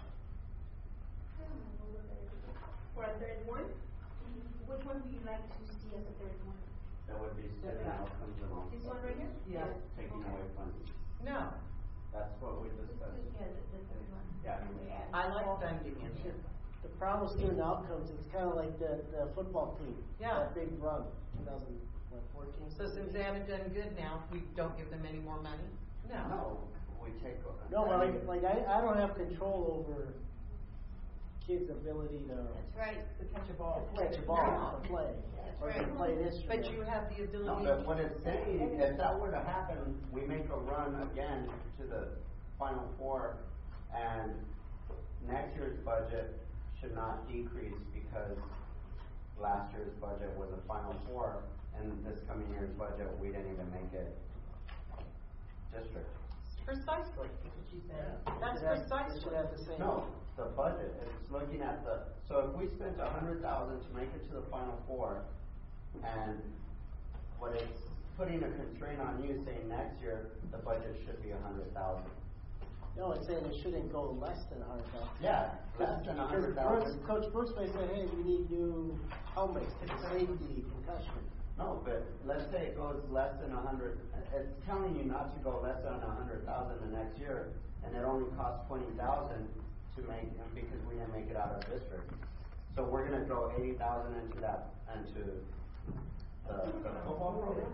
For a third one, which one do you like to see as a third one? That would be student outcomes and all. This one right here? Yes. Taking away funding. No, That's what we discussed. Yeah, the, the third one. Yeah. We add- I like funding in here. The problem with student outcomes, it's kind of like the, the football team. Yeah. That big run, two thousand fourteen. So since they haven't done good now, we don't give them any more money? No. No, we take. No, but like, like I, I don't have control over kids' ability to That's right. To catch a ball. catch a ball, to play, That's or to right. play an instrument. But you have the No, ability. but what it's saying, if that were to happen, we make a run again to the Final Four, and next year's budget should not decrease because last year's budget was a Final Four, and this coming year's budget, we didn't even make it district. Precisely. That's what she said. That's It should have- it precisely. should have the same. No, the budget, it's looking at the, so if we spent a hundred thousand to make it to the Final Four, and what it's putting a constraint on you saying next year, the budget should be a hundred thousand. No, it's saying it shouldn't go less than a hundred thousand. Yeah, less than a hundred thousand. Coach Brooks may say, hey, we need new helmets, safety, concussion. No, but let's say it goes less than a hundred, it's telling you not to go less than a hundred thousand the next year, and it only costs twenty thousand to make, because we didn't make it out of district. So we're gonna throw eighty thousand into that, into the, the football program.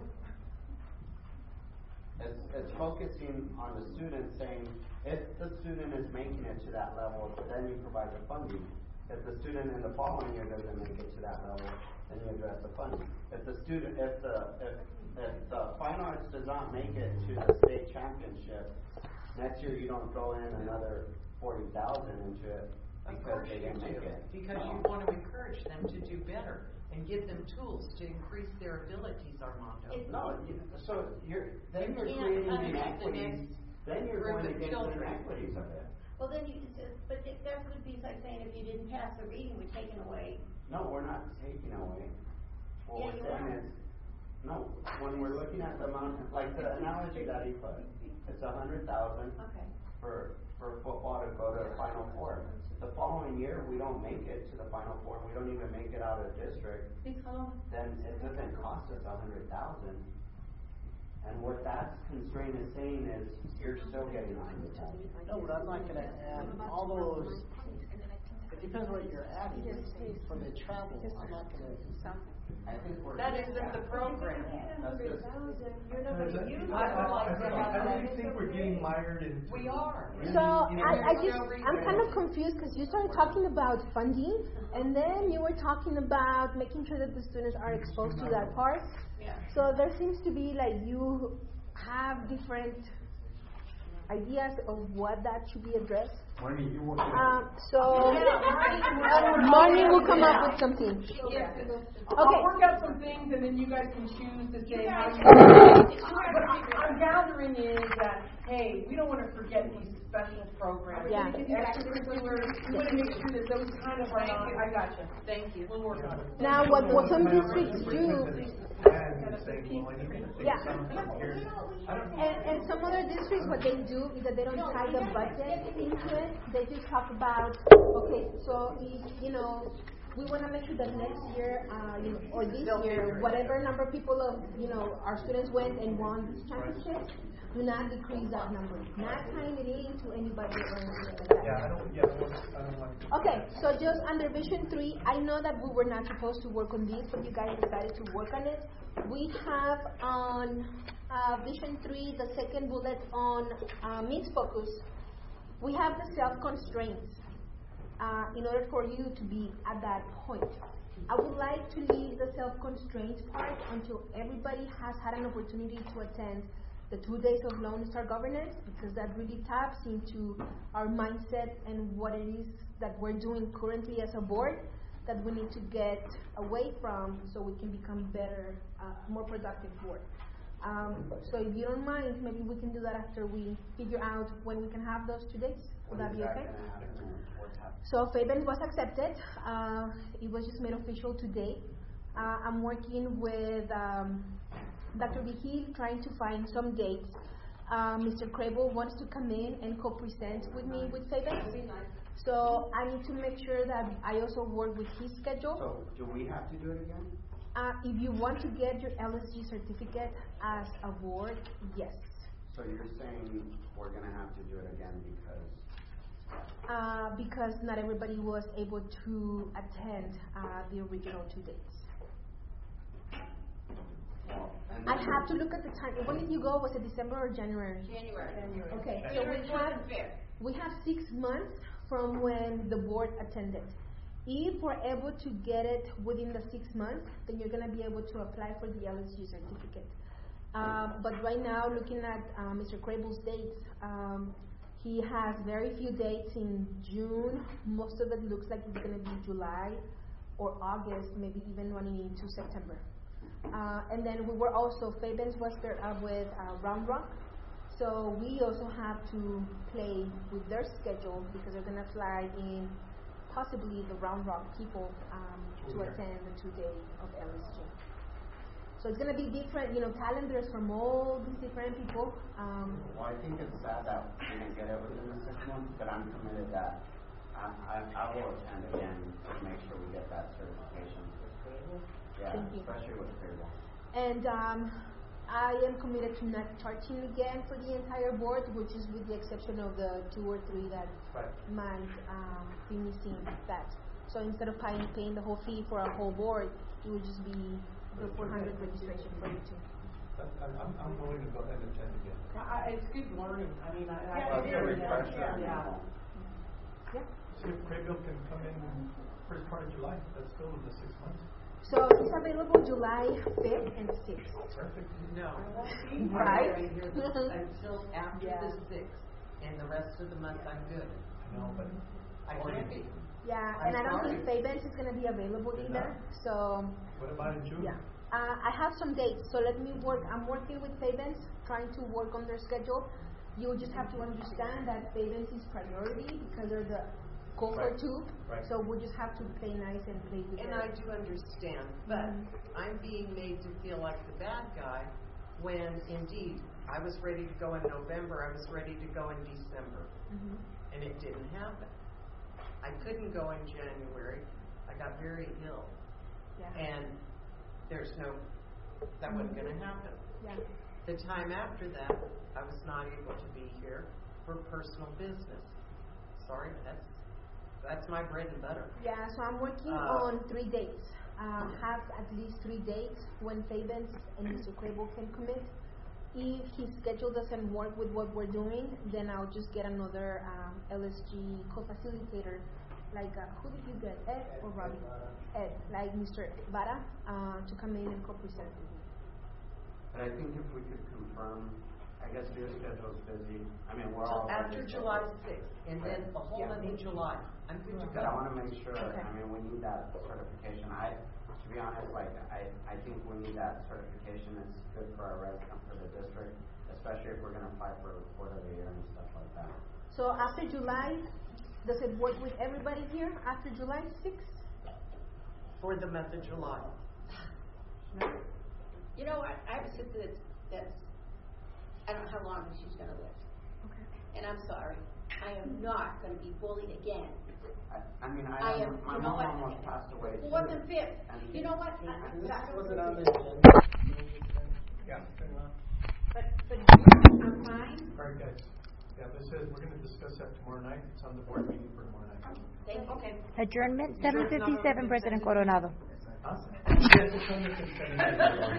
It's, it's focusing on the student, saying, if the student is making it to that level, then you provide the funding. If the student in the following year doesn't make it to that level, then you address the funding. If the student, if the, if, if the fine arts does not make it to the state championship, next year you don't throw in another forty thousand into it Of because course they you didn't make do, it. because No. you want to encourage them to do better and give them tools to increase their abilities, Armando. No, you, so you're, then You you're can't creating punish the inequities, next then you're group going of against the children. inequities of it. Well, then you, it's- but if that would be like saying if you didn't pass the reading, we're taking away. No, we're not taking away. What Yeah, we're you saying are. is, no, when we're looking at the amount, like the analogy that he put, it's a hundred thousand Okay. for, for football to go to the Final Four. The following year, we don't make it to the Final Four, we don't even make it out of district, then it doesn't cost us a hundred thousand. And what that constraint is saying is, you're still getting a hundred thousand. No, but I'm not gonna add all those, it depends what you're adding, for the travel, I'm not gonna. I think we're. That isn't the program. That's just. You're not gonna use I would like I to really- have I really that. think we're getting mired into. We are. So You know, I, I there's just no reason. I'm kind of confused because you started talking about funding and then you were talking about making sure that the students are exposed to that part. Yeah. So there seems to be like you have different ideas of what that should be addressed. Marnie, you want Um, so Yeah, uh, Marnie will come up with something. Yeah. Okay. I'll work out some things and then you guys can choose to say how you. What I'm gathering is that, hey, we don't want to forget these special programs. Yeah. Extracurricular, we want to make sure that those kind of are not, I gotcha. Thank you. We'll work on it. Now, what, what some districts do, And saying saying, well, I need to take Yeah. some from here. I don't, And, and some other districts, what they do is that they don't tie the budget into it. They just talk about, okay, so if, you know, we want to make sure that next year, uh, you know, or this year, whatever number of people of, you know, our students went and won this championship, do not decrease that number. Not tying it into any budget or anything like that. yeah, I don't, yeah, I don't want, I don't want. Okay, so just under Vision three, I know that we were not supposed to work on this, but you guys decided to work on it. We have on uh, Vision three, the second bullet on uh, means focus, we have the self-constraints uh, in order for you to be at that point. I would like to leave the self-constraints part until everybody has had an opportunity to attend the two days of Lone Star Governance, because that really taps into our mindset and what it is that we're doing currently as a board that we need to get away from so we can become better, uh, more productive board. Um, so if you don't mind, maybe we can do that after we figure out when we can have those two days. Would that be okay? So Fabian was accepted. Uh, it was just made official today. Uh, I'm working with um, Doctor Vigil, trying to find some dates. Uh, Mister Crable wants to come in and co-present with me with Fabian. So I need to make sure that I also work with his schedule. So do we have to do it again? Uh, if you want to get your L S G certificate as a board, yes. So you're saying we're gonna have to do it again because? Uh, because not everybody was able to attend uh, the original two dates. Well, and I then- have to look at the time. When did you go? Was it December or January? January. Okay, so January we fourth have and fifth. we have six months from when the board attended. If we're able to get it within the six months, then you're gonna be able to apply for the L S G certificate. Um, but right now, looking at uh, Mister Crable's dates, um, he has very few dates in June. Most of it looks like it's gonna be July or August, maybe even running into September. Uh, and then we were also, Fabian's was paired up with uh, Round Rock. So we also have to play with their schedule because they're going to fly in possibly the Round Rock people um, to Okay. attend the two day of L S G. So it's going to be different, you know, calendars from all these different people. Um, Well, I think it's sad that we didn't get it within the six months, but I'm committed that I, I, I will attend again to make sure we get that certification. Yeah, Thank you. especially with Crable. And um, I am committed to not charging again for the entire board, which is with the exception of the two or three that Right. might um, be missing that. So instead of paying, paying the whole fee for a whole board, it would just be the four hundred registration for you two. But I'm, I'm, I'm willing to go ahead and attend again. I, it's good learning, I mean, I, I. Yeah, I- it's a refresher. Yeah. Yeah. See if Craybill can come in first part of July, that's still in the six months. So it's available July fifth and sixth. Perfect. No. Right? I hear this until after Yeah. the sixth, and the rest of the month I'm good. No, but. I can't be. Yeah, I'm and I don't think sorry. Fabian's is going to be available either. So What about in June? yeah. Uh, I have some dates, so let me work. I'm working with Fabian's, trying to work on their schedule. You just have to understand that Fabian's is priority because they're the cohort Right. two. Right. So we just have to play nice and play with And their- I do understand, but I'm being made to feel like the bad guy when indeed I was ready to go in November, I was ready to go in December, Mhm. and it didn't happen. I couldn't go in January. I got very ill, Yeah. and there's no, that wasn't going to happen. Yeah. The time after that, I was not able to be here for personal business. Sorry, that's that's my bread and butter. Yeah, so I'm working Uh, on three dates. Uh, have at least three dates when Fabian's and Mister Crable can commit. If his schedule doesn't work with what we're doing, then I'll just get another um, L S G co-facilitator. Like, uh, who did you get, Ed or Robbie? Ed, like Mister Vara, uh, to come in and co-present with me. But I think if we could confirm, I guess your schedule's busy. I mean, we're So all. after busy July schedules. sixth, and then the whole Yeah. month of July, I'm good to go. But I wanna make sure, Okay. I mean, we need that certification. I, to be honest, like, I, I think we need that certification. It's good for our resident, for the district, especially if we're gonna apply for a report of the year and stuff like that. So after July, does it work with everybody here after July sixth? For the month of July. You know what, I have a sister that's, that's, I don't know how long she's gonna live. Okay. And I'm sorry, I am not gonna be bullied again. I, I mean, I, I am, my you know mom what? almost passed away too. Fourth and fifth, I mean, you know what? I- I- This I- wasn't on the agenda. Yeah. But, but I'm fine, All right, guys. Yeah, this is, we're gonna discuss that tomorrow night. It's on the board meeting for tomorrow night. thank you. Okay. Adjournment, seven fifty-seven, President Coronado. Huh? Yes, it's on the consent agenda.